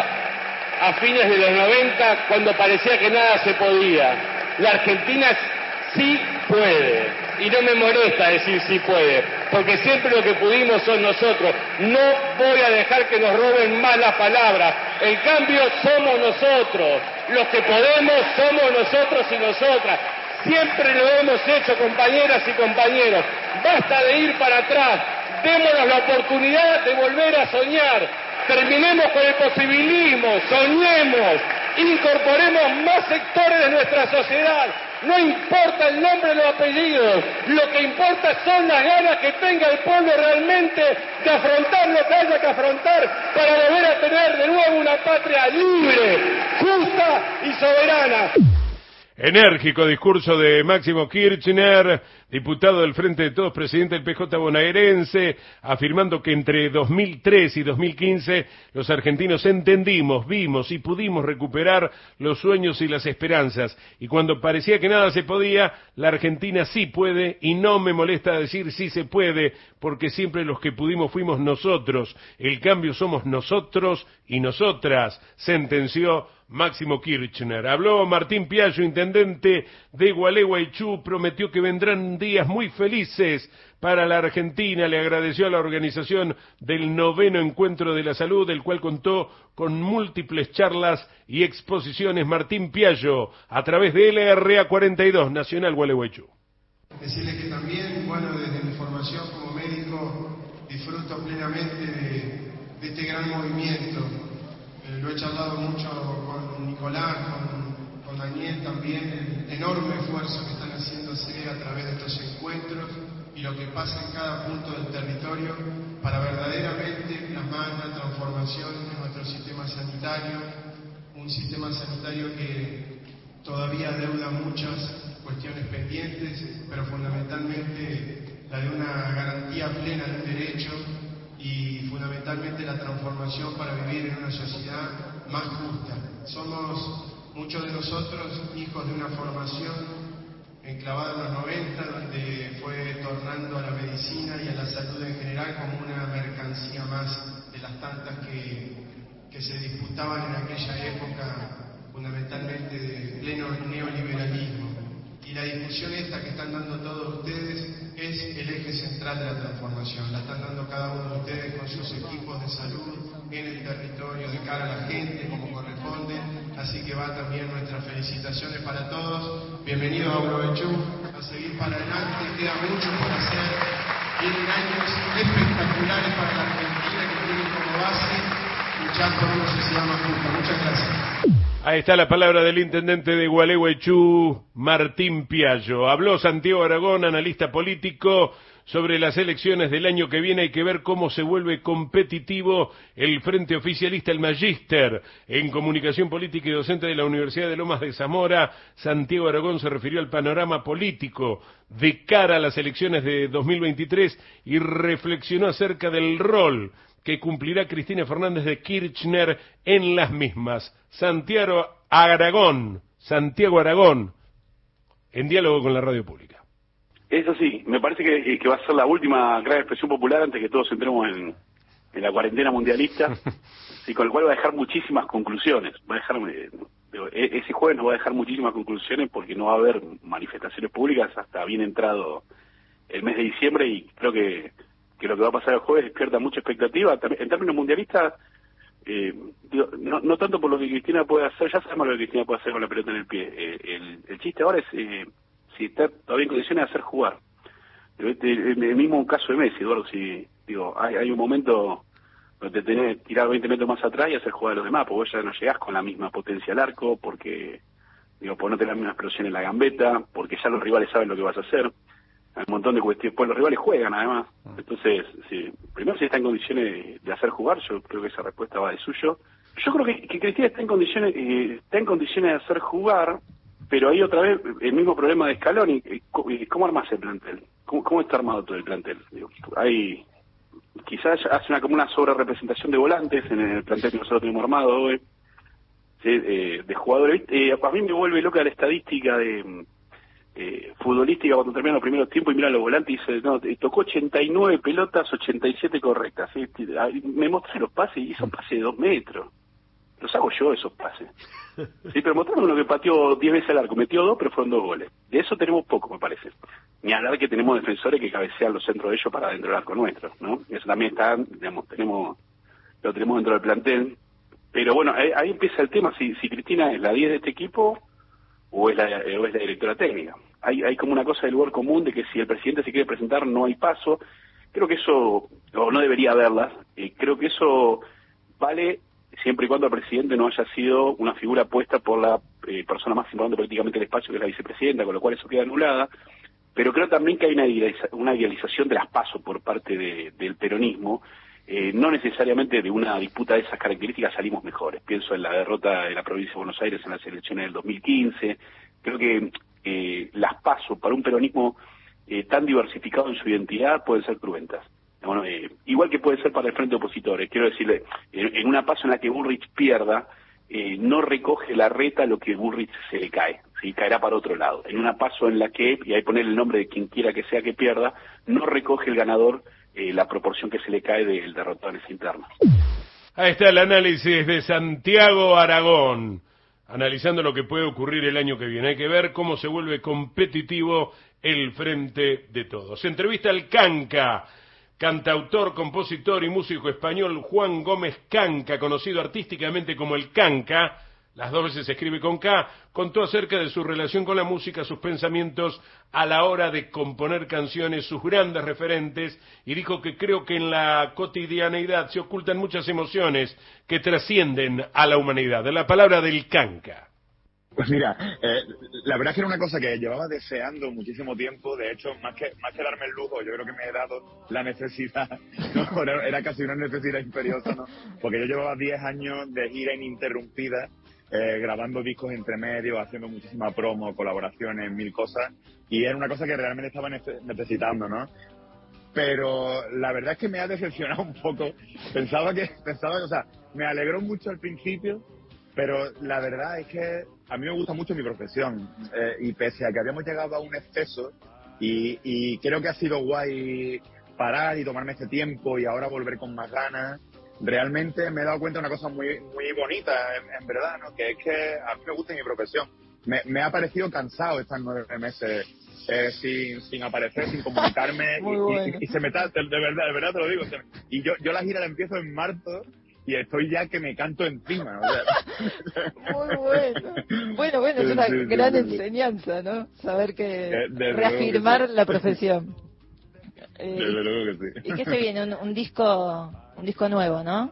a fines de los noventa, cuando parecía que nada se podía. La Argentina sí puede, y no me molesta decir sí puede, porque siempre lo que pudimos son nosotros. No voy a dejar que nos roben más las palabras. En cambio, somos nosotros. Los que podemos somos nosotros y nosotras. Siempre lo hemos hecho, compañeras y compañeros. Basta de ir para atrás. Démonos la oportunidad de volver a soñar. Terminemos con el posibilismo, soñemos, incorporemos más sectores de nuestra sociedad. No importa el nombre o los apellidos, lo que importa son las ganas que tenga el pueblo realmente de afrontar lo que haya que afrontar para volver a tener de nuevo una patria libre, justa y soberana. Enérgico discurso de Máximo Kirchner, diputado del Frente de Todos, presidente del P J bonaerense, afirmando que entre dos mil tres y dos mil quince los argentinos entendimos, vimos y pudimos recuperar los sueños y las esperanzas. Y cuando parecía que nada se podía, la Argentina sí puede, y no me molesta decir sí se puede, porque siempre los que pudimos fuimos nosotros. El cambio somos nosotros y nosotras, sentenció Máximo Kirchner. Habló Martín Piallo, intendente de Gualeguaychú, prometió que vendrán días muy felices para la Argentina. Le agradeció a la organización del noveno Encuentro de la Salud, el cual contó con múltiples charlas y exposiciones. Martín Piallo, a través de L R A cuarenta y dos, Nacional Gualeguaychú. Decirles que también, bueno, desde mi formación como médico, disfruto plenamente de, de este gran movimiento. Eh, lo he charlado mucho con Nicolás, con, con Daniel también, el enorme esfuerzo que están haciéndose a través de estos encuentros y lo que pasa en cada punto del territorio para verdaderamente plasmar una transformación en nuestro sistema sanitario, un sistema sanitario que todavía deuda muchas cuestiones pendientes, pero fundamentalmente la de una garantía plena de un derecho y fundamentalmente la transformación para vivir en una sociedad más justa. Somos muchos de nosotros hijos de una formación enclavada en los noventa, donde fue tornando a la medicina y a la salud en general como una mercancía más de las tantas que, que se disputaban en aquella época, fundamentalmente de pleno neoliberalismo. Y la discusión esta que están dando todos ustedes es el eje central de la transformación. La están dando cada uno de ustedes con sus equipos de salud en el territorio, de cara a la gente, como corresponde. Así que va también nuestras felicitaciones para todos. Bienvenidos a Urovechú, a seguir para adelante. Queda mucho por hacer. Vienen años espectaculares para la Argentina que tienen como base luchar por una sociedad más justa. Muchas gracias. Ahí está la palabra del intendente de Gualeguaychú, Martín Piallo. Habló Santiago Aragón, analista político, sobre las elecciones del año que viene. Hay que ver cómo se vuelve competitivo el frente oficialista, el Magíster. En comunicación política y docente de la Universidad de Lomas de Zamora, Santiago Aragón se refirió al panorama político de cara a las elecciones de dos mil veintitrés y reflexionó acerca del rol que cumplirá Cristina Fernández de Kirchner en las mismas. Santiago Aragón, Santiago Aragón, en diálogo con la radio pública. Eso sí, me parece que, que va a ser la última gran expresión popular antes que todos entremos en, en la cuarentena mundialista, y con el cual va a dejar muchísimas conclusiones. Va a dejar, ese jueves nos va a dejar muchísimas conclusiones porque no va a haber manifestaciones públicas hasta bien entrado el mes de diciembre, y creo que que lo que va a pasar el jueves despierta mucha expectativa. En términos mundialistas, eh, digo, no, no tanto por lo que Cristina puede hacer, ya sabemos lo que Cristina puede hacer con la pelota en el pie. Eh, el, el chiste ahora es eh, si está todavía en condiciones de hacer jugar. El, el, el mismo caso de Messi, Eduardo, si digo, hay, hay un momento donde te tenés que tirar veinte metros más atrás y hacer jugar a los demás, porque vos ya no llegás con la misma potencia al arco, porque digo, porque no tenés la misma explosión en la gambeta, porque ya los rivales saben lo que vas a hacer. Hay un montón de cuestiones, pues los rivales juegan además. Entonces, sí, primero si está en condiciones de hacer jugar, yo creo que esa respuesta va de suyo. Yo creo que, que Cristina está en condiciones eh, está en condiciones de hacer jugar, pero ahí otra vez el mismo problema de Scaloni. ¿Cómo armás el plantel? ¿Cómo, cómo está armado todo el plantel? Digo, hay quizás hace una como una sobrerepresentación de volantes en el plantel que nosotros tenemos armado hoy, ¿sí? eh, de jugadores. Eh, a mí me vuelve loca la estadística de Eh, futbolística cuando termina los primeros tiempos y mira los volantes y dice, no, tocó ochenta y nueve pelotas, ochenta y siete correctas. ¿Sí? Me mostré los pases y hizo pases de dos metros. Los hago yo esos pases. Sí, pero mostrame uno que pateó diez veces al arco, metió dos, pero fueron dos goles. De eso tenemos poco, me parece. Ni hablar que tenemos defensores que cabecean los centros de ellos para dentro del arco nuestro, ¿no? Eso también está, digamos, tenemos, lo tenemos dentro del plantel. Pero bueno, ahí, ahí empieza el tema, si, si Cristina es la diez de este equipo o es la, o es la directora técnica. Hay, hay como una cosa del lugar común de que si el presidente se quiere presentar no hay paso. Creo que eso, o no debería haberlas, eh, creo que eso vale siempre y cuando el presidente no haya sido una figura puesta por la eh, persona más importante políticamente del espacio, que es la vicepresidenta, con lo cual eso queda anulada. Pero creo también que hay una, idealiza, una idealización de las pasos por parte de, del peronismo. Eh, no necesariamente de una disputa de esas características salimos mejores. Pienso en la derrota de la provincia de Buenos Aires en las elecciones del dos mil quince. Creo que eh, las pasos para un peronismo eh, tan diversificado en su identidad pueden ser cruentas. Bueno, eh, igual que puede ser para el frente de opositores. Quiero decirle, en, en una paso en la que Bullrich pierda, eh, no recoge la reta lo que Bullrich se le cae, ¿sí? Caerá para otro lado. En una paso en la que, y ahí poner el nombre de quien quiera que sea que pierda, no recoge el ganador eh, la proporción que se le cae del derrotado en esa interna. Ahí está el análisis de Santiago Aragón, analizando lo que puede ocurrir el año que viene. Hay que ver cómo se vuelve competitivo el frente de todos. Se entrevista al Canca, cantautor, compositor y músico español Juan Gómez Canca, conocido artísticamente como el Canca, las dos veces se escribe con K, contó acerca de su relación con la música, sus pensamientos a la hora de componer canciones, sus grandes referentes, y dijo que creo que en la cotidianeidad se ocultan muchas emociones que trascienden a la humanidad. La palabra del Canca. Pues mira, eh, la verdad es que era una cosa que llevaba deseando muchísimo tiempo. De hecho, más que más que darme el lujo, yo creo que me he dado la necesidad, ¿no? Era, era casi una necesidad imperiosa, ¿no? Porque yo llevaba diez años de gira ininterrumpida, eh, grabando discos entre medio, haciendo muchísima promo, colaboraciones, mil cosas, y era una cosa que realmente estaba nece- necesitando, ¿no? Pero la verdad es que me ha decepcionado un poco. Pensaba que, pensaba que, o sea, me alegró mucho al principio, pero la verdad es que a mí me gusta mucho mi profesión, eh, y pese a que habíamos llegado a un exceso, y, y creo que ha sido guay parar y tomarme este tiempo y ahora volver con más ganas, realmente me he dado cuenta de una cosa muy muy bonita, en, en verdad, ¿no? Que es que a mí me gusta mi profesión. Me, me ha parecido cansado estar nueve meses eh, sin, sin aparecer, sin comunicarme, y, bueno. y, y se me está, de verdad, de verdad te lo digo, se me, y yo, yo la gira la empiezo en marzo, y estoy ya que me canto encima. O sea. Muy bueno. Bueno, bueno, es una Sí, sí, gran sí, sí. enseñanza, ¿no? Saber que Eh, desde reafirmar luego que sí. la profesión. Eh, Desde luego que sí. ¿Y qué se viene? Un, un disco un disco nuevo, ¿no?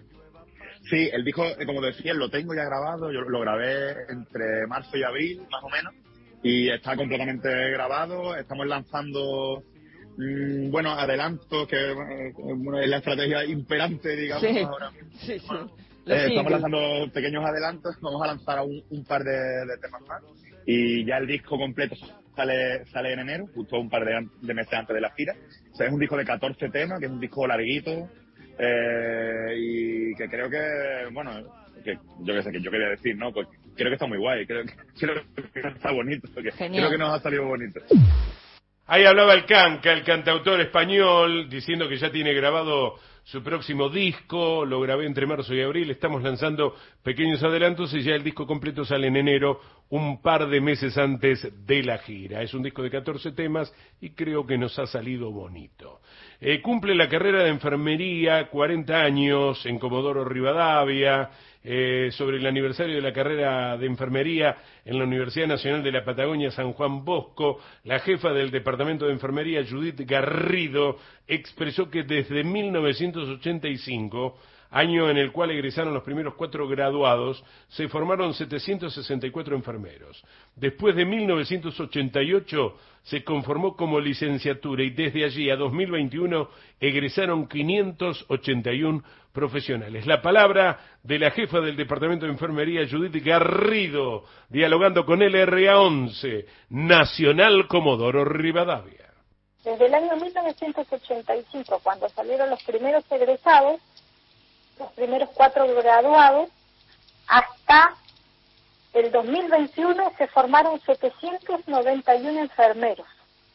Sí, el disco, eh, como decía, lo tengo ya grabado. Yo lo grabé entre marzo y abril, más o menos, y está completamente grabado. Estamos lanzando, mmm, bueno, adelantos, que eh, es la estrategia imperante, digamos, Sí, ahora mismo. sí, sí. Eh, Los estamos singles. lanzando pequeños adelantos, vamos a lanzar un, un par de, de temas más, y ya el disco completo sale sale en enero, justo un par de, an- de meses antes de la gira. O sea, es un disco de catorce temas, que es un disco larguito, eh, y que creo que, bueno, que yo qué sé, que yo quería decir, ¿no? Pues creo que está muy guay, creo, que- creo que está bonito, que creo que nos ha salido bonito. Ahí hablaba el Canca, el cantautor español, diciendo que ya tiene grabado su próximo disco. Lo grabé entre marzo y abril. Estamos lanzando pequeños adelantos y ya el disco completo sale en enero, un par de meses antes de la gira. Es un disco de catorce temas y creo que nos ha salido bonito. Eh, cumple la carrera de enfermería, cuarenta años en Comodoro Rivadavia. Eh, sobre el aniversario de la carrera de enfermería en la Universidad Nacional de la Patagonia San Juan Bosco, la jefa del Departamento de Enfermería, Judith Garrido, expresó que desde mil novecientos ochenta y cinco, año en el cual egresaron los primeros cuatro graduados, se formaron setecientos sesenta y cuatro enfermeros. Después de mil novecientos ochenta y ocho se conformó como licenciatura y desde allí a dos mil veintiuno egresaron quinientos ochenta y uno profesionales. La palabra de la jefa del Departamento de Enfermería, Judith Garrido, dialogando con L R A once, Nacional Comodoro Rivadavia. Desde el año mil novecientos ochenta y cinco, cuando salieron los primeros egresados, los primeros cuatro graduados, hasta el dos mil veintiuno se formaron setecientos noventa y uno enfermeros.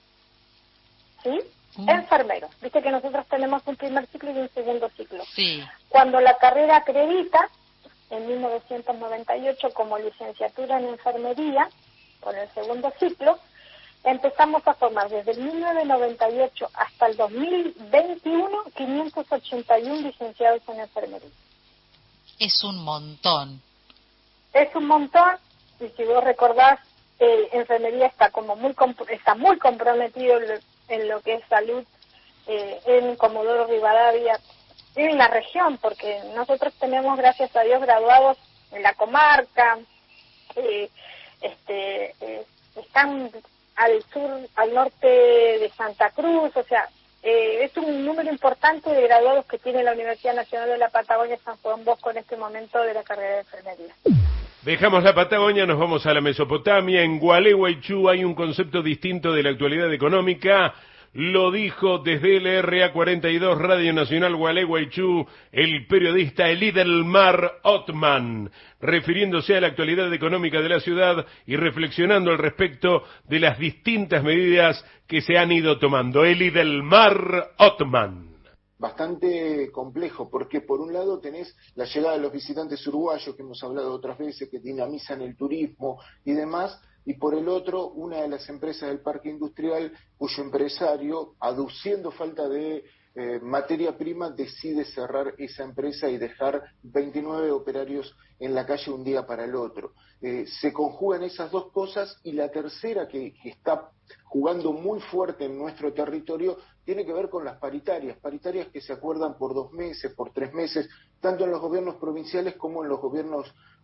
¿Sí? Mm. Enfermeros. Viste que nosotros tenemos un primer ciclo y un segundo ciclo. Sí. Cuando la carrera acredita, en mil novecientos noventa y ocho como licenciatura en enfermería, con el segundo ciclo, empezamos a formar desde el mil novecientos noventa y ocho hasta el dos mil veintiuno quinientos ochenta y uno licenciados en enfermería. Es un montón. Es un montón, y si vos recordás, eh, enfermería está como muy comp- está muy comprometido en lo que es salud eh, en Comodoro Rivadavia, en la región, porque nosotros tenemos, gracias a Dios, graduados en la comarca, eh, este eh, están al sur, al norte de Santa Cruz, o sea, eh, es un número importante de graduados que tiene la Universidad Nacional de la Patagonia San Juan Bosco en este momento de la carrera de enfermería. Dejamos la Patagonia, nos vamos a la Mesopotamia. En Gualeguaychú hay un concepto distinto de la actualidad económica. Lo dijo desde L R A cuarenta y dos Radio Nacional Gualeguaychú el periodista Elidelmar Ottman, refiriéndose a la actualidad económica de la ciudad y reflexionando al respecto de las distintas medidas que se han ido tomando. Elidelmar Ottman. Bastante complejo, porque por un lado tenés la llegada de los visitantes uruguayos, que hemos hablado otras veces, que dinamizan el turismo y demás, y por el otro, una de las empresas del parque industrial, cuyo empresario, aduciendo falta de eh, materia prima, decide cerrar esa empresa y dejar veintinueve operarios en la calle un día para el otro. Eh, se conjugan esas dos cosas, y la tercera que, que está jugando muy fuerte en nuestro territorio tiene que ver con las paritarias, paritarias que se acuerdan por dos meses, por tres meses, tanto en los gobiernos provinciales como en los gobiernos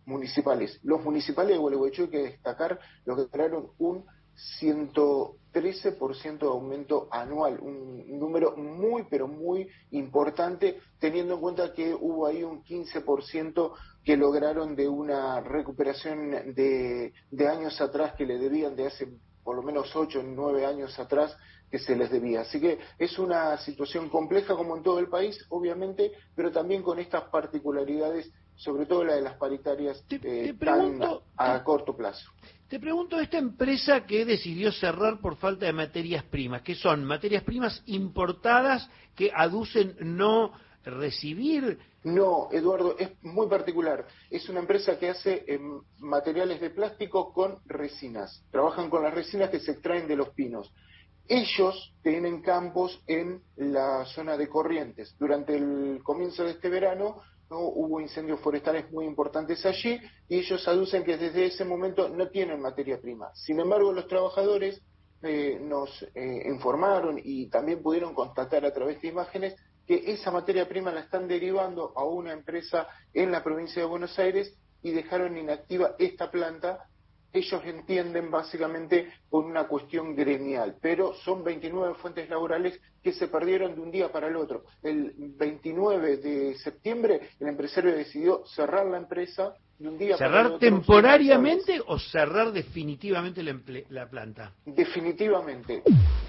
municipales. Los municipales de Gualeguaychú, hay que destacar, lograron un ciento trece por ciento de aumento anual, un número muy pero muy importante, teniendo en cuenta que hubo ahí un quince por ciento que lograron de una recuperación de, de años atrás que le debían, de hace por lo menos ocho o nueve años atrás que se les debía. Así que es una situación compleja como en todo el país, obviamente, pero también con estas particularidades, sobre todo la de las paritarias, eh, te pregunto, tan a corto plazo. Te pregunto, esta empresa que decidió cerrar por falta de materias primas, que son materias primas importadas que aducen no recibir. No, Eduardo, es muy particular. Es una empresa que hace eh, materiales de plástico con resinas. Trabajan con las resinas que se extraen de los pinos. Ellos tienen campos en la zona de Corrientes. Durante el comienzo de este verano, ¿no?, hubo incendios forestales muy importantes allí y ellos aducen que desde ese momento no tienen materia prima. Sin embargo, los trabajadores eh, nos eh, informaron y también pudieron constatar a través de imágenes que esa materia prima la están derivando a una empresa en la provincia de Buenos Aires y dejaron inactiva esta planta. Ellos entienden básicamente por una cuestión gremial, pero son veintinueve fuentes laborales que se perdieron de un día para el otro. El veintinueve de septiembre el empresario decidió cerrar la empresa de un día para el ¿Cerrar otro. temporariamente o cerrar definitivamente la, emple- la planta? Definitivamente.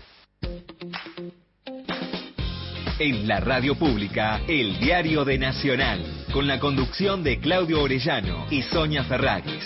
En la radio pública, el diario de Nacional, con la conducción de Claudio Orellano y Sonia Ferraris.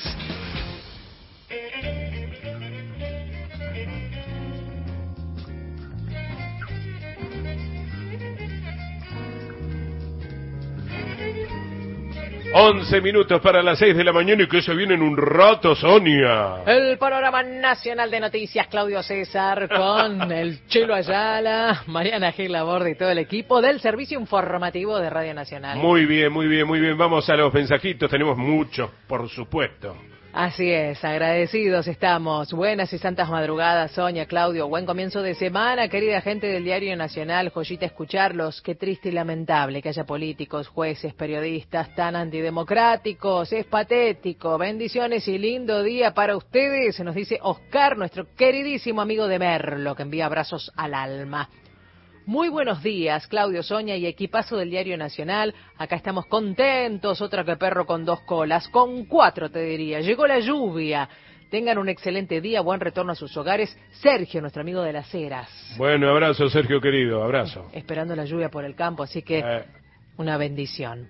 once minutos para las seis de la mañana y que se viene en un rato, Sonia. El panorama nacional de noticias, Claudio César, con el Chelo Ayala, Mariana Gil Laborde y todo el equipo del Servicio Informativo de Radio Nacional. Muy bien, muy bien, muy bien. Vamos a los mensajitos, tenemos muchos, por supuesto. Así es, agradecidos estamos. Buenas y santas madrugadas, Sonia, Claudio. Buen comienzo de semana, querida gente del Diario Nacional. Joyita escucharlos. Qué triste y lamentable que haya políticos, jueces, periodistas tan antidemocráticos. Es patético. Bendiciones y lindo día para ustedes, nos dice Oscar, nuestro queridísimo amigo de Merlo, que envía abrazos al alma. Muy buenos días, Claudio, Sonia y equipazo del Diario Nacional. Acá estamos contentos, otra que perro con dos colas, con cuatro te diría. Llegó la lluvia. Tengan un excelente día, buen retorno a sus hogares. Sergio, nuestro amigo de las Heras. Bueno, abrazo, Sergio querido, abrazo. Esperando la lluvia por el campo, así que Eh. una bendición.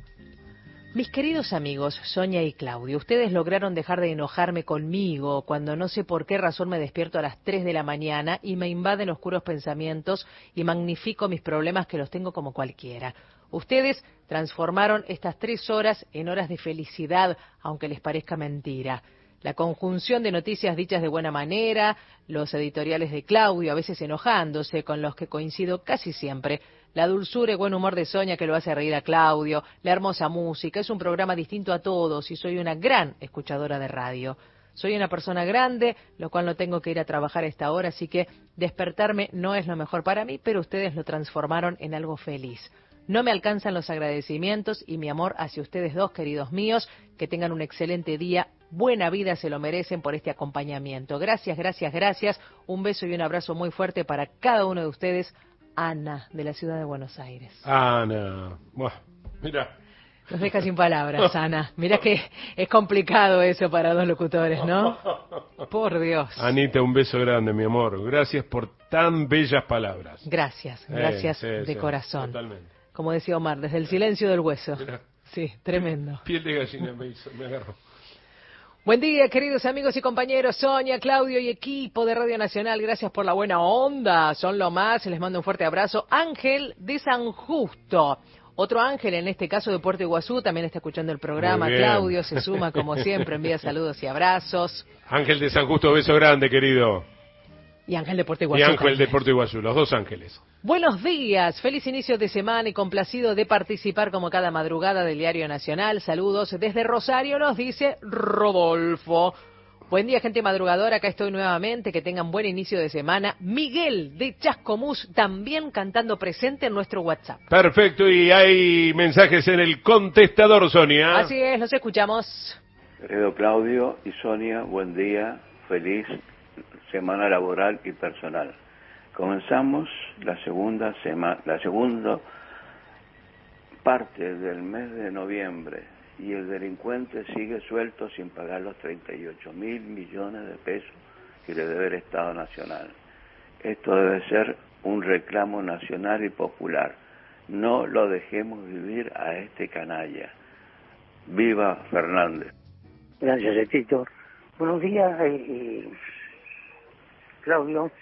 Mis queridos amigos, Sonia y Claudio, ustedes lograron dejar de enojarme conmigo cuando no sé por qué razón me despierto a las tres de la mañana y me invaden oscuros pensamientos y magnifico mis problemas que los tengo como cualquiera. Ustedes transformaron estas tres horas en horas de felicidad, aunque les parezca mentira. La conjunción de noticias dichas de buena manera, los editoriales de Claudio, a veces enojándose, con los que coincido casi siempre, la dulzura y buen humor de Sonia que lo hace reír a Claudio, la hermosa música, es un programa distinto a todos y soy una gran escuchadora de radio. Soy una persona grande, lo cual no tengo que ir a trabajar a esta hora, así que despertarme no es lo mejor para mí, pero ustedes lo transformaron en algo feliz. No me alcanzan los agradecimientos y mi amor hacia ustedes dos, queridos míos, que tengan un excelente día. Buena vida se lo merecen por este acompañamiento. Gracias, gracias, gracias. Un beso y un abrazo muy fuerte para cada uno de ustedes. Ana, de la ciudad de Buenos Aires. Ana, buah, mira. Nos deja sin palabras, Ana. Mirá que es complicado eso para dos locutores, ¿no? Por Dios. Anita, un beso grande, mi amor. Gracias por tan bellas palabras. Gracias, gracias Eh, sí, de sí, corazón. Totalmente. Como decía Omar, desde el silencio del hueso. Mirá. Sí, tremendo. Piel de gallina me, hizo, me agarró. Buen día, queridos amigos y compañeros, Sonia, Claudio y equipo de Radio Nacional. Gracias por la buena onda. Son lo más. Les mando un fuerte abrazo. Ángel de San Justo. Otro Ángel, en este caso de Puerto Iguazú, también está escuchando el programa. Muy bien. Claudio se suma como siempre, envía saludos y abrazos. Ángel de San Justo, beso grande, querido. Y Ángel de Puerto Y Iguazú. Ángel también. de Puerto Iguazú, los dos ángeles. Buenos días, feliz inicio de semana y complacido de participar como cada madrugada del Diario Nacional. Saludos desde Rosario, nos dice Rodolfo. Buen día, gente madrugadora, acá estoy nuevamente, que tengan buen inicio de semana. Miguel de Chascomús también cantando presente en nuestro WhatsApp. Perfecto, y hay mensajes en el contestador, Sonia. Así es, los escuchamos. Querido Claudio y Sonia, buen día, feliz semana laboral y personal. Comenzamos la segunda semana, la segunda parte del mes de noviembre y el delincuente sigue suelto sin pagar los treinta y ocho mil millones de pesos que le debe el Estado Nacional. Esto debe ser un reclamo nacional y popular. No lo dejemos vivir a este canalla. ¡Viva Fernández! Gracias, Tito. Buenos días, eh, eh, Claudio.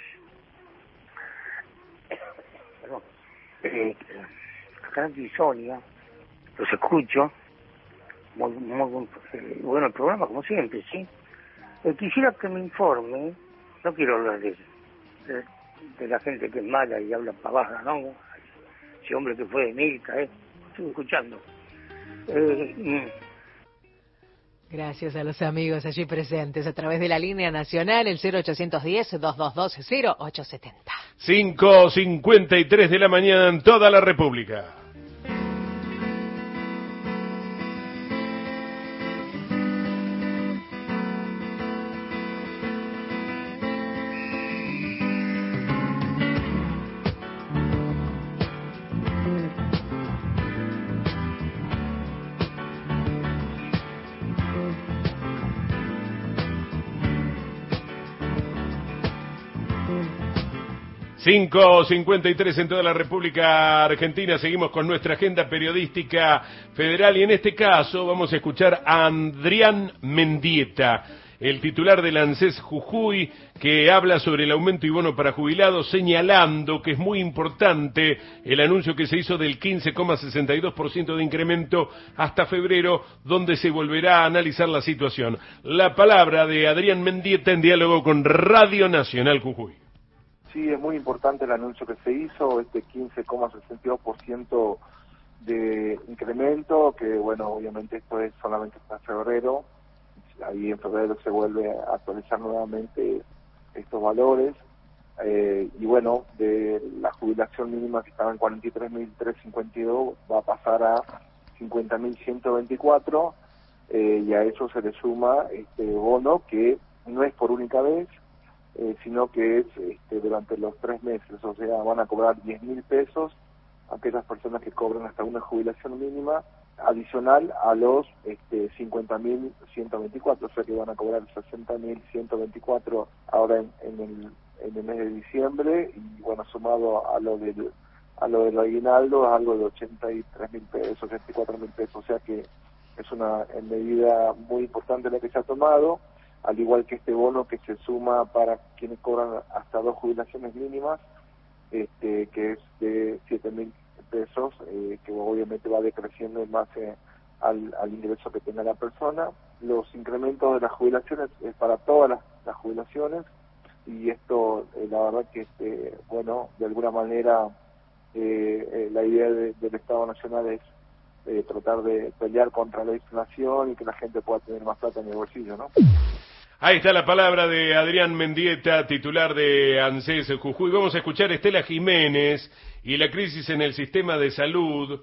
Perdón. Eh, acá y Sonia, los escucho. Muy, muy eh, bueno el programa, como siempre, ¿sí? Eh, quisiera que me informe, no quiero hablar de, de, de la gente que es mala y habla pavadas, ¿no? Ese hombre que fue de Milka, ¿eh? Estoy escuchando. Eh, mm. Gracias a los amigos allí presentes a través de la línea nacional, el cero ochocientos diez, doscientos veintidós, cero ochocientos setenta. cinco cincuenta y tres de la mañana en toda la República. cinco cincuenta y tres en toda la República Argentina. Seguimos con nuestra agenda periodística federal y en este caso vamos a escuchar a Adrián Mendieta, el titular del ANSES Jujuy, que habla sobre el aumento y bono para jubilados, señalando que es muy importante el anuncio que se hizo del quince coma sesenta y dos por ciento de incremento hasta febrero, donde se volverá a analizar la situación. La palabra de Adrián Mendieta en diálogo con Radio Nacional Jujuy. Sí, es muy importante el anuncio que se hizo, este quince coma sesenta y dos por ciento de incremento, que bueno, obviamente esto es solamente hasta febrero, ahí en febrero se vuelve a actualizar nuevamente estos valores, eh, y bueno, de la jubilación mínima que estaba en cuarenta y tres mil trescientos cincuenta y dos va a pasar a cincuenta mil ciento veinticuatro, eh, y a eso se le suma este bono que no es por única vez, Eh, sino que es este, durante los tres meses, o sea, van a cobrar diez mil pesos aquellas personas que cobran hasta una jubilación mínima adicional a los este, cincuenta mil ciento veinticuatro, o sea que van a cobrar sesenta mil ciento veinticuatro ahora en, en, el, en el mes de diciembre, y bueno, sumado a lo del a lo del aguinaldo, es algo de ochenta y tres mil pesos, ochenta y cuatro mil pesos, o sea que es una medida muy importante la que se ha tomado, al igual que este bono que se suma para quienes cobran hasta dos jubilaciones mínimas, este, que es de siete mil pesos, eh, que obviamente va decreciendo en base al, al ingreso que tenga la persona. Los incrementos de las jubilaciones es para todas las, las jubilaciones, y esto, eh, la verdad que, este, bueno, de alguna manera eh, eh, la idea de, del Estado Nacional es eh, tratar de pelear contra la inflación y que la gente pueda tener más plata en el bolsillo, ¿no? Ahí está la palabra de Adrián Mendieta, titular de ANSES Jujuy. Vamos a escuchar a Estela Jiménez y la crisis en el sistema de salud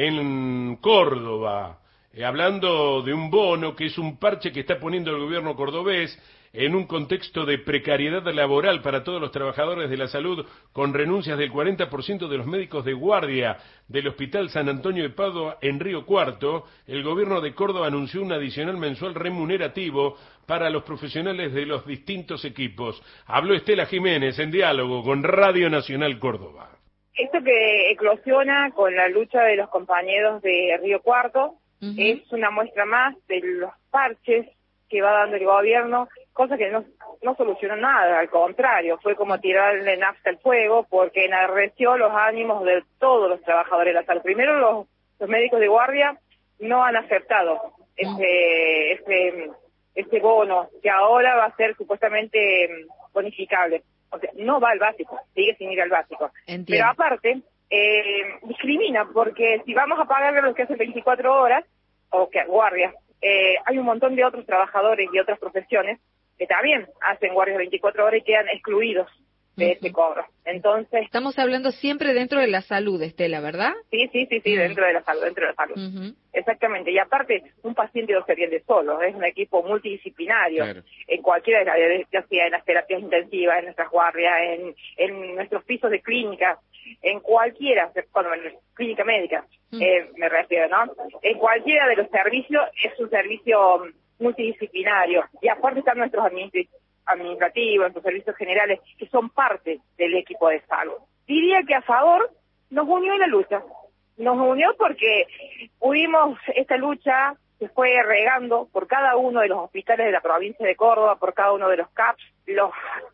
en Córdoba, eh, hablando de un bono que es un parche que está poniendo el gobierno cordobés en un contexto de precariedad laboral para todos los trabajadores de la salud, con renuncias del cuarenta por ciento de los médicos de guardia del Hospital San Antonio de Padua en Río Cuarto. El gobierno de Córdoba anunció un adicional mensual remunerativo para los profesionales de los distintos equipos. Habló Estela Jiménez en diálogo con Radio Nacional Córdoba. Esto que eclosiona con la lucha de los compañeros de Río Cuarto uh-huh. es una muestra más de los parches que va dando el gobierno, cosa que no, no solucionó nada, al contrario, fue como tirarle nafta al fuego, porque enarreció los ánimos de todos los trabajadores de la salud. Primero, los, los médicos de guardia no han aceptado este, este, este bono, que ahora va a ser supuestamente bonificable. O sea, no va al básico, sigue sin ir al básico. Entiendo. Pero aparte, eh, discrimina, porque si vamos a pagarle a los que hacen veinticuatro horas, o que guardias, eh, hay un montón de otros trabajadores y otras profesiones que también hacen guardias veinticuatro horas y quedan excluidos de uh-huh. este cobro. Entonces, estamos hablando siempre dentro de la salud, Estela, ¿verdad? Sí, sí, sí, sí, uh-huh. dentro de la salud, dentro de la salud. Uh-huh. Exactamente. Y aparte, un paciente no se atiende solo, es un equipo multidisciplinario, claro. en cualquiera de las áreas, ya sea en las terapias intensivas, en nuestras guardias, en, en nuestros pisos de clínica, en cualquiera, bueno, en clínica médica, uh-huh. eh, me refiero, ¿no? En cualquiera de los servicios es un servicio multidisciplinario. Y aparte están nuestros administrativos, administrativos, nuestros servicios generales, que son parte del equipo de salud. Diría que a favor nos unió en la lucha. Nos unió porque pudimos, esta lucha se fue regando por cada uno de los hospitales de la provincia de Córdoba, por cada uno de los C A Ps. Los,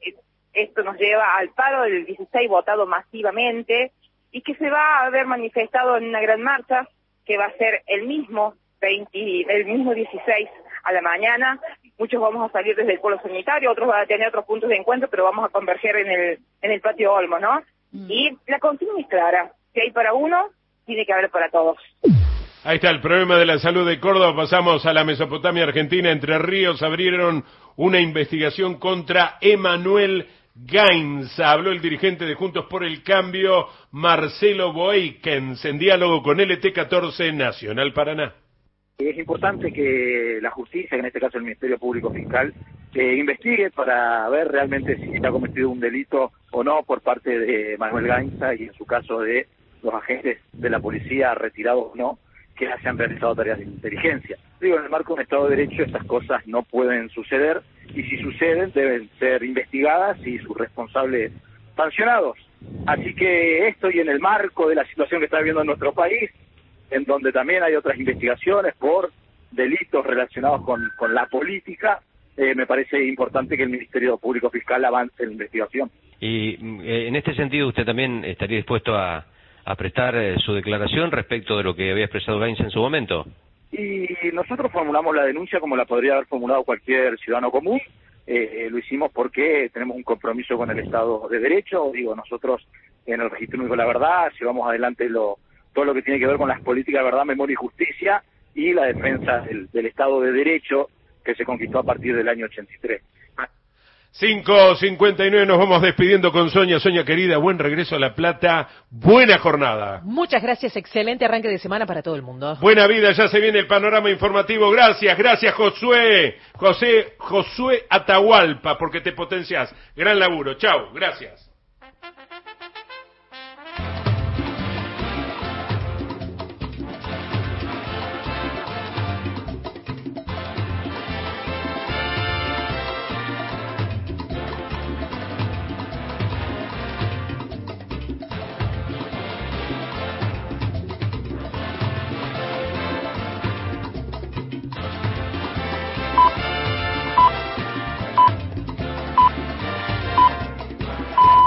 esto nos lleva al paro del dieciséis votado masivamente y que se va a ver manifestado en una gran marcha que va a ser el mismo veinte, el mismo dieciséis a la mañana. Muchos vamos a salir desde el polo sanitario, otros van a tener otros puntos de encuentro, pero vamos a converger en el en el patio Olmo, ¿no? Mm. Y la consigna es clara: si hay para uno, tiene que haber para todos. Ahí está el problema de la salud de Córdoba. Pasamos a la Mesopotamia Argentina. Entre Ríos abrieron una investigación contra Emanuel Gainza. Habló el dirigente de Juntos por el Cambio, Marcelo Boeikens, en diálogo con L T catorce Nacional Paraná. Es importante que la justicia, en este caso el Ministerio Público Fiscal, eh, investigue para ver realmente si se ha cometido un delito o no por parte de Manuel Gainza y en su caso de los agentes de la policía retirados o no, que se han realizado tareas de inteligencia. Digo, en el marco de un Estado de Derecho estas cosas no pueden suceder y si suceden deben ser investigadas y sus responsables sancionados. Así que esto y en el marco de la situación que está viviendo en nuestro país, en donde también hay otras investigaciones por delitos relacionados con, con la política, eh, me parece importante que el Ministerio Público Fiscal avance en la investigación. Y eh, en este sentido, ¿usted también estaría dispuesto a, a prestar eh, su declaración respecto de lo que había expresado Gainza en su momento? Y nosotros formulamos la denuncia como la podría haber formulado cualquier ciudadano común. Eh, eh, lo hicimos porque tenemos un compromiso con el Estado de Derecho. Digo, nosotros en el Registro Único de la Verdad llevamos adelante lo todo lo que tiene que ver con las políticas de verdad, memoria y justicia y la defensa del, del Estado de Derecho que se conquistó a partir del año ochenta y tres. cinco cincuenta y nueve, nos vamos despidiendo con Sonia. Sonia querida, buen regreso a La Plata, buena jornada. Muchas gracias, excelente arranque de semana para todo el mundo. Buena vida, ya se viene el panorama informativo. Gracias, gracias Josué, José, Josué Atahualpa, porque te potencias. Gran laburo, chau, gracias.